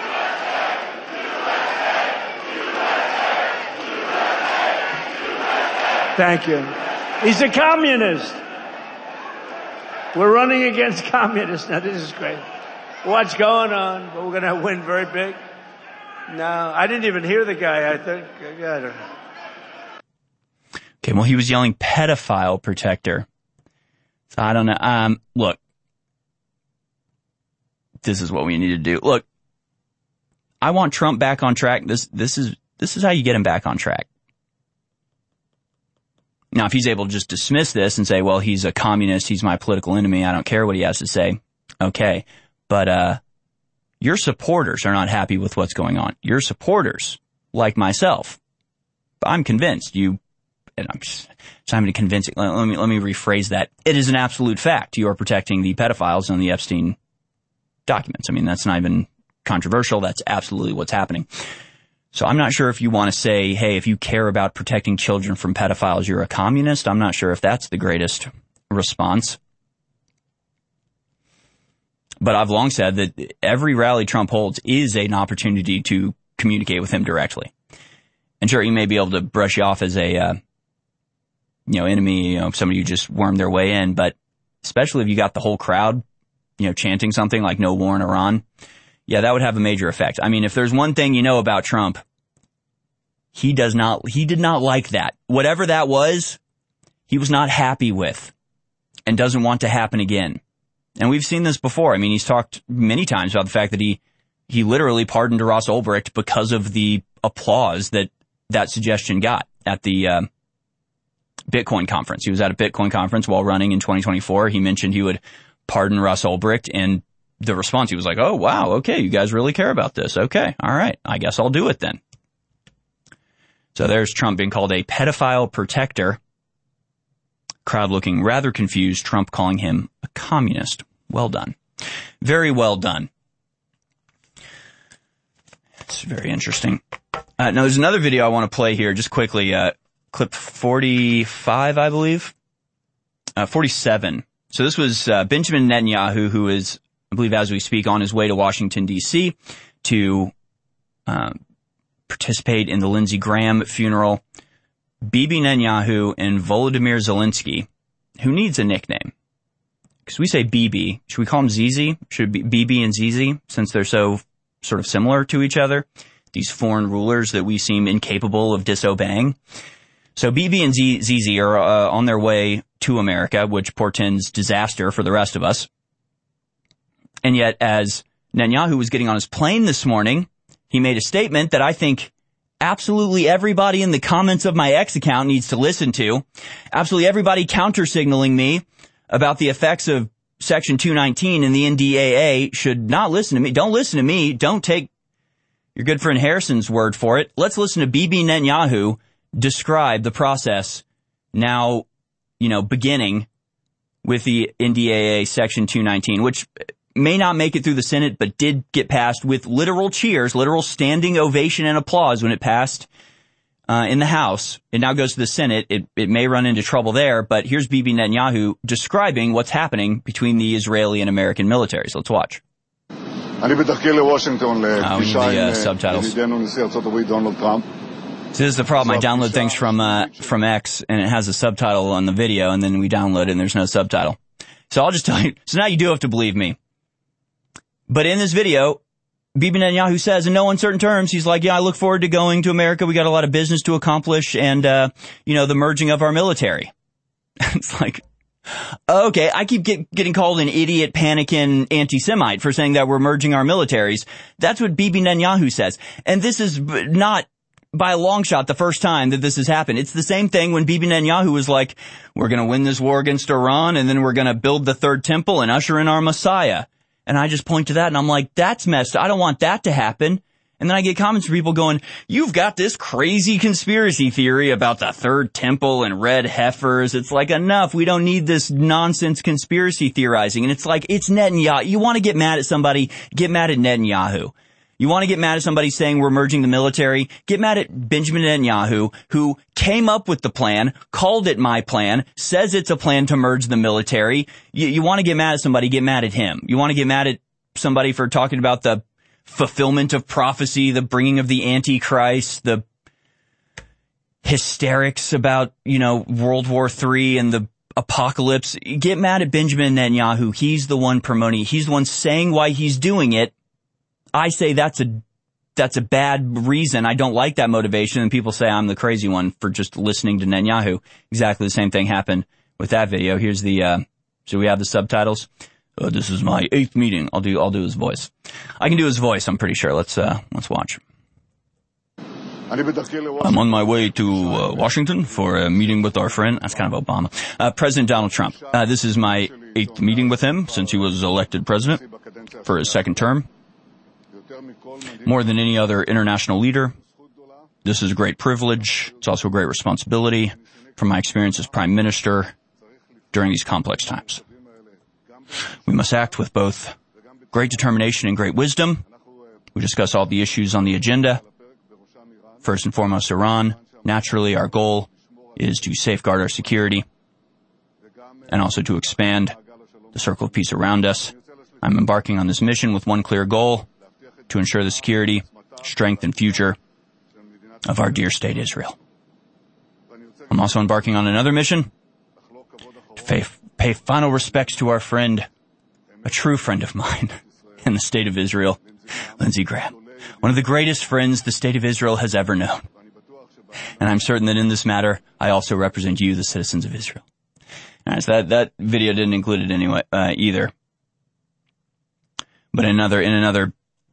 Thank you. He's a communist. We're running against communists. Now, this is great. What's going on? But we're going to win very big. No, I didn't even hear the guy, I think. I don't know. Okay, well, he was yelling pedophile protector. So I don't know. Look, this is what we need to do. Look, I want Trump back on track. This is how you get him back on track. Now, if he's able to just dismiss this and say, well, he's a communist, he's my political enemy, I don't care what he has to say. Okay. But, your supporters are not happy with what's going on. Your supporters, like myself, I'm convinced and I'm just trying to convince it. Let me rephrase that. It is an absolute fact. You are protecting the pedophiles on the Epstein documents. I mean, that's not even controversial. That's absolutely what's happening. So I'm not sure if you want to say, hey, if you care about protecting children from pedophiles, you're a communist. I'm not sure if that's the greatest response. But I've long said that every rally Trump holds is an opportunity to communicate with him directly. And sure, he may be able to brush you off as a, enemy, somebody who just wormed their way in. But especially if you got the whole crowd, chanting something like no war in Iran. Yeah, that would have a major effect. I mean, if there's one thing you know about Trump, he did not like that. Whatever that was, he was not happy with and doesn't want to happen again. And we've seen this before. I mean, he's talked many times about the fact that he literally pardoned Ross Ulbricht because of the applause that suggestion got at the Bitcoin conference. He was at a Bitcoin conference while running in 2024. He mentioned he would pardon Ross Ulbricht, and the response, he was like, oh, wow, okay, you guys really care about this. Okay, all right, I guess I'll do it then. So there's Trump being called a pedophile protector. Crowd looking rather confused, Trump calling him a communist. Well done. Very well done. It's very interesting. Now, there's another video I want to play here just quickly. Clip 45, I believe. 47. So this was Benjamin Netanyahu, who is, I believe as we speak, on his way to Washington, D.C. to participate in the Lindsey Graham funeral. Bibi Netanyahu and Volodymyr Zelensky, who needs a nickname. Because we say Bibi. Should we call him Zizi? Should it be Bibi and Zizi, since they're so sort of similar to each other? These foreign rulers that we seem incapable of disobeying. So Bibi and Zizi are on their way to America, which portends disaster for the rest of us. And yet, as Netanyahu was getting on his plane this morning, he made a statement that I think absolutely everybody in the comments of my X account needs to listen to. Absolutely everybody counter-signaling me about the effects of Section 219 in the NDAA should not listen to me. Don't listen to me. Don't take your good friend Harrison's word for it. Let's listen to Bibi Netanyahu describe the process now, beginning with the NDAA Section 219, which may not make it through the Senate, but did get passed with literal cheers, literal standing ovation and applause when it passed in the House. It now goes to the Senate. It may run into trouble there, but here's Bibi Netanyahu describing what's happening between the Israeli and American militaries. Let's watch. אני בתחקיר לוושינגטון לפגישה עם ידידנו נשיא ארצות הברית דונלד טראמפ. So this is the problem. I download things from X, and it has a subtitle on the video, and then we download it, and there's no subtitle. So I'll just tell you. So now you do have to believe me. But in this video, Bibi Netanyahu says in no uncertain terms, he's like, yeah, I look forward to going to America. We got a lot of business to accomplish, and, the merging of our military. It's like, okay, I keep getting called an idiot, panicking anti-Semite for saying that we're merging our militaries. That's what Bibi Netanyahu says. And this is not by a long shot the first time that this has happened. It's the same thing when Bibi Netanyahu was like, we're going to win this war against Iran, and then we're going to build the third temple and usher in our Messiah. And I just point to that, and I'm like, that's messed up. I don't want that to happen. And then I get comments from people going, you've got this crazy conspiracy theory about the third temple and red heifers. It's like, enough. We don't need this nonsense conspiracy theorizing. And it's like, it's Netanyahu. You want to get mad at somebody, get mad at Netanyahu. You want to get mad at somebody saying we're merging the military? Get mad at Benjamin Netanyahu, who came up with the plan, called it my plan, says it's a plan to merge the military. You want to get mad at somebody, get mad at him. You want to get mad at somebody for talking about the fulfillment of prophecy, the bringing of the Antichrist, the hysterics about, World War III and the apocalypse. Get mad at Benjamin Netanyahu. He's the one promoting, he's the one saying why he's doing it. I say that's a bad reason. I don't like that motivation, and people say I'm the crazy one for just listening to Netanyahu. Exactly the same thing happened with that video. Here's the so we have the subtitles. This is my 8th meeting. I'll do his voice. I can do his voice, I'm pretty sure. Let's watch. I'm on my way to Washington for a meeting with our friend. That's kind of Obama. President Donald Trump. This is my 8th meeting with him since he was elected president for his 2nd term. More than any other international leader, this is a great privilege. It's also a great responsibility from my experience as Prime Minister during these complex times. We must act with both great determination and great wisdom. We discuss all the issues on the agenda. First and foremost, Iran. Naturally, our goal is to safeguard our security and also to expand the circle of peace around us. I'm embarking on this mission with one clear goal: to ensure the security, strength, and future of our dear state Israel. I'm also embarking on another mission to pay final respects to our friend, a true friend of mine in the state of Israel, Lindsey Graham, one of the greatest friends the state of Israel has ever known. And I'm certain that in this matter, I also represent you, the citizens of Israel. All right, so that video didn't include it anyway, either. But in another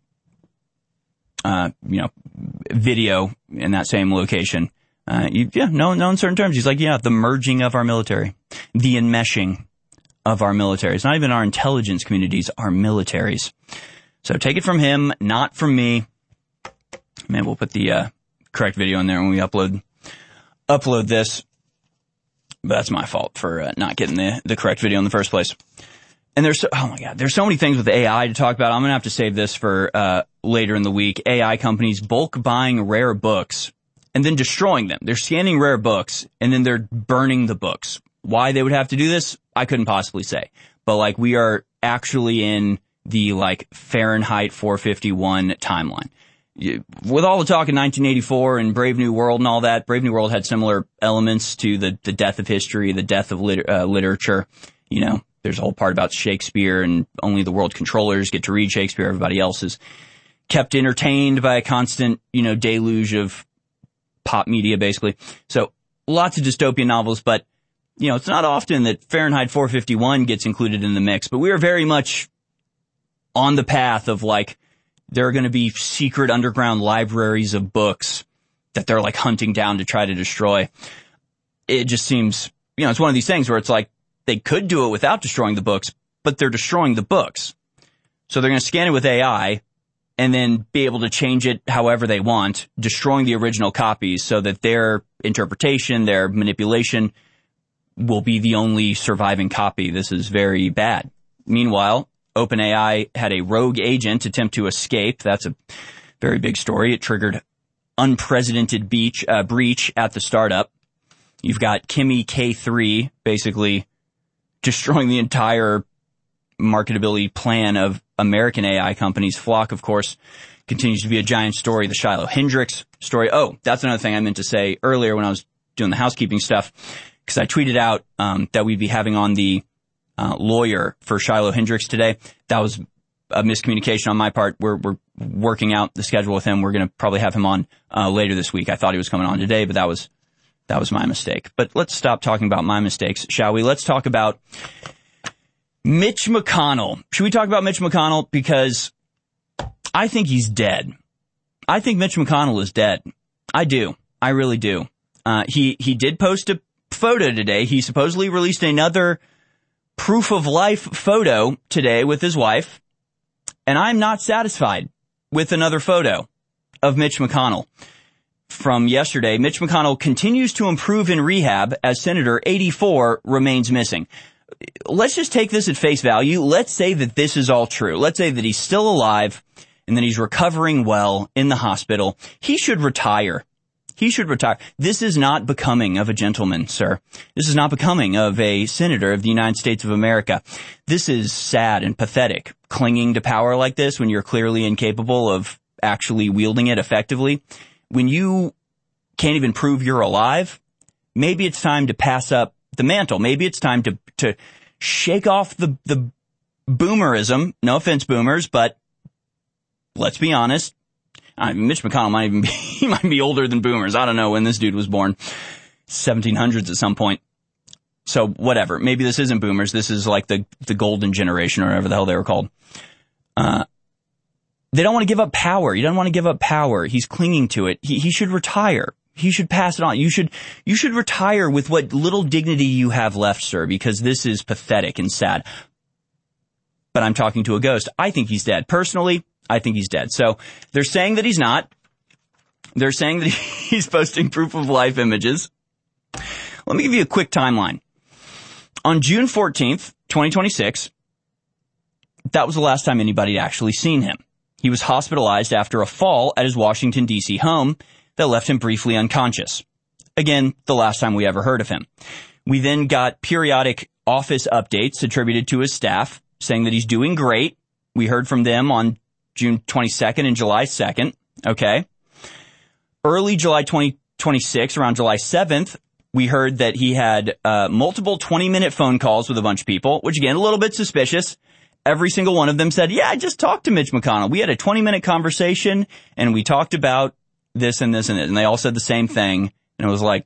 video in that same location. No uncertain terms. He's like, the merging of our military, the enmeshing of our military. It's not even our intelligence communities, our militaries. So take it from him, not from me. Man, we'll put the correct video in there when we upload this. But that's my fault for not getting the correct video in the first place. And there's so many things with AI to talk about. I'm going to have to save this for later in the week. AI companies bulk buying rare books and then destroying them. They're scanning rare books and then they're burning the books. Why they would have to do this, I couldn't possibly say. But we are actually in the Fahrenheit 451 timeline. With all the talk in 1984 and Brave New World and all that, Brave New World had similar elements to the death of history, the death of literature. There's a whole part about Shakespeare and only the world controllers get to read Shakespeare. Everybody else is kept entertained by a constant, deluge of pop media, basically. So lots of dystopian novels, but, it's not often that Fahrenheit 451 gets included in the mix, but we are very much on the path of there are going to be secret underground libraries of books that they're hunting down to try to destroy. It just seems, it's one of these things where it's they could do it without destroying the books, but they're destroying the books. So they're going to scan it with AI and then be able to change it however they want, destroying the original copies so that their interpretation, their manipulation will be the only surviving copy. This is very bad. Meanwhile, OpenAI had a rogue agent attempt to escape. That's a very big story. It triggered unprecedented breach at the startup. You've got Kimi K3 basically destroying the entire marketability plan of American AI companies. Flock, of course, continues to be a giant story. The Shiloh Hendricks story. Oh, that's another thing I meant to say earlier when I was doing the housekeeping stuff, because I tweeted out that we'd be having on the lawyer for Shiloh Hendricks today. That was a miscommunication on my part. We're working out the schedule with him. We're going to probably have him on later this week. I thought he was coming on today, but that was my mistake. But let's stop talking about my mistakes, shall we? Let's talk about Mitch McConnell. Should we talk about Mitch McConnell? Because I think he's dead. I think Mitch McConnell is dead. I do. I really do. He did post a photo today. He supposedly released another proof of life photo today with his wife. And I'm not satisfied with another photo of Mitch McConnell from yesterday. Mitch McConnell continues to improve in rehab as Senator 84 remains missing. Let's just take this at face value. Let's say that this is all true. Let's say that he's still alive and that he's recovering well in the hospital. He should retire. He should retire. This is not becoming of a gentleman, sir. This is not becoming of a senator of the United States of America. This is sad and pathetic, clinging to power like this when you're clearly incapable of actually wielding it effectively. When you can't even prove you're alive, maybe it's time to pass up the mantle. Maybe it's time to shake off the boomerism. No offense, boomers, but let's be honest. Mitch McConnell he might be older than boomers. I don't know when this dude was born. 1700s at some point. So whatever. Maybe this isn't boomers. This is like the golden generation or whatever the hell they were called. They don't want to give up power. He doesn't want to give up power. He's clinging to it. He should retire. He should pass it on. You should retire with what little dignity you have left, sir, because this is pathetic and sad. But I'm talking to a ghost. I think he's dead. Personally, I think he's dead. So they're saying that he's not. They're saying that he's posting proof of life images. Let me give you a quick timeline. On June 14th, 2026, that was the last time anybody had actually seen him. He was hospitalized after a fall at his Washington, D.C. home that left him briefly unconscious. Again, the last time we ever heard of him. We then got periodic office updates attributed to his staff saying that he's doing great. We heard from them on June 22nd and July 2nd. Okay. Early July 2026, around July 7th, we heard that he had multiple 20-minute phone calls with a bunch of people, which again, a little bit suspicious. Every single one of them said, yeah, I just talked to Mitch McConnell. We had a 20-minute conversation and we talked about this and this and this. And they all said the same thing. And it was like,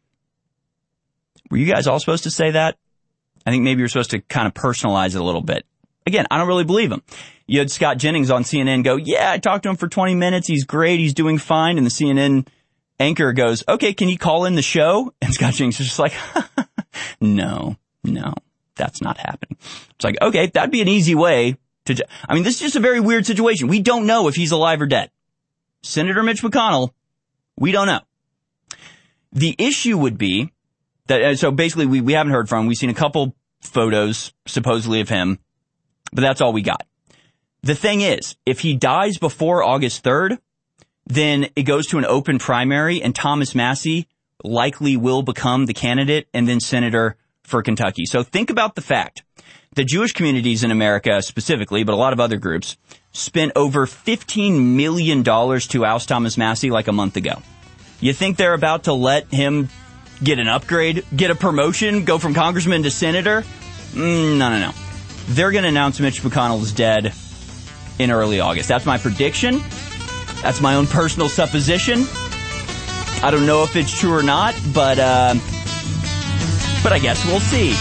were you guys all supposed to say that? I think maybe you're supposed to kind of personalize it a little bit. Again, I don't really believe him. You had Scott Jennings on CNN go, yeah, I talked to him for 20 minutes. He's great. He's doing fine. And the CNN anchor goes, okay, can you call in the show? And Scott Jennings is just like, no, that's not happening. It's like, okay, that'd be an easy way to, this is just a very weird situation. We don't know if he's alive or dead. Senator Mitch McConnell, we don't know. The issue would be that, so basically we haven't heard from him. We've seen a couple photos supposedly of him, but that's all we got. The thing is, if he dies before August 3rd, then it goes to an open primary and Thomas Massie likely will become the candidate and then senator for Kentucky. So think about the fact that Jewish communities in America specifically, but a lot of other groups, spent over $15 million to oust Thomas Massie like a month ago. You think they're about to let him get an upgrade, get a promotion, go from congressman to senator? No. They're going to announce Mitch McConnell is dead in early August. That's my prediction. That's my own personal supposition. I don't know if it's true or not, but I guess we'll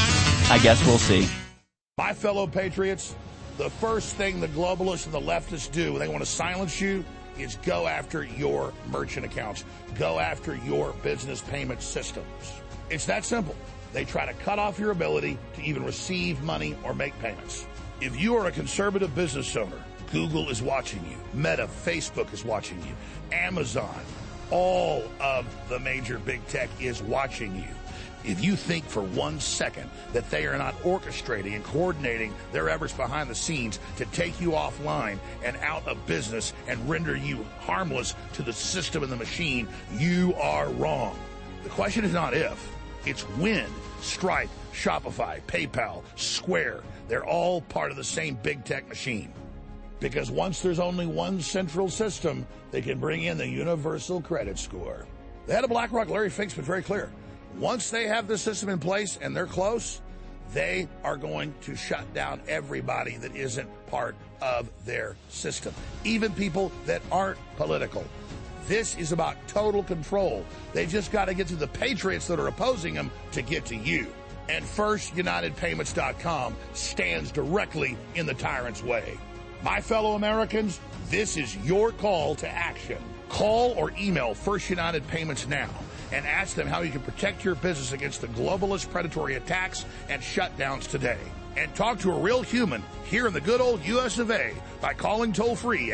see. My fellow patriots, the first thing the globalists and the leftists do when they want to silence you is go after your merchant accounts. Go after your business payment systems. It's that simple. They try to cut off your ability to even receive money or make payments. If you are a conservative business owner, Google is watching you. Meta, Facebook is watching you. Amazon, all of the major big tech is watching you. If you think for 1 second that they are not orchestrating and coordinating their efforts behind the scenes to take you offline and out of business and render you harmless to the system and the machine, you are wrong. The question is not if, it's when. Stripe, Shopify, PayPal, Square, they're all part of the same big tech machine. Because once there's only one central system, they can bring in the universal credit score. The head of BlackRock, Larry Fink's been very clear. Once they have the system in place and they're close, they are going to shut down everybody that isn't part of their system, even people that aren't political. This is about total control. They just got to get to the patriots that are opposing them to get to you. And FirstUnitedPayments.com stands directly in the tyrant's way. My fellow Americans, this is your call to action. Call or email First United Payments now and ask them how you can protect your business against the globalist predatory attacks and shutdowns today. And talk to a real human here in the good old US of A by calling toll-free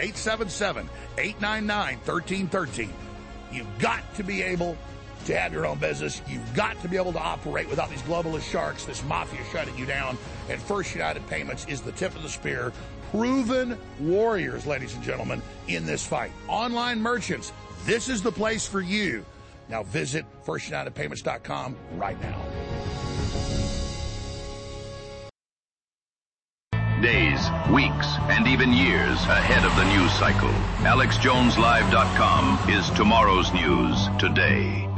877-899-1313. You've got to be able to have your own business. You've got to be able to operate without these globalist sharks, this mafia shutting you down. And First United Payments is the tip of the spear. Proven warriors, ladies and gentlemen, in this fight. Online merchants, this is the place for you. Now visit FirstUnitedPayments.com right now. Days, weeks, and even years ahead of the news cycle. AlexJonesLive.com is tomorrow's news today.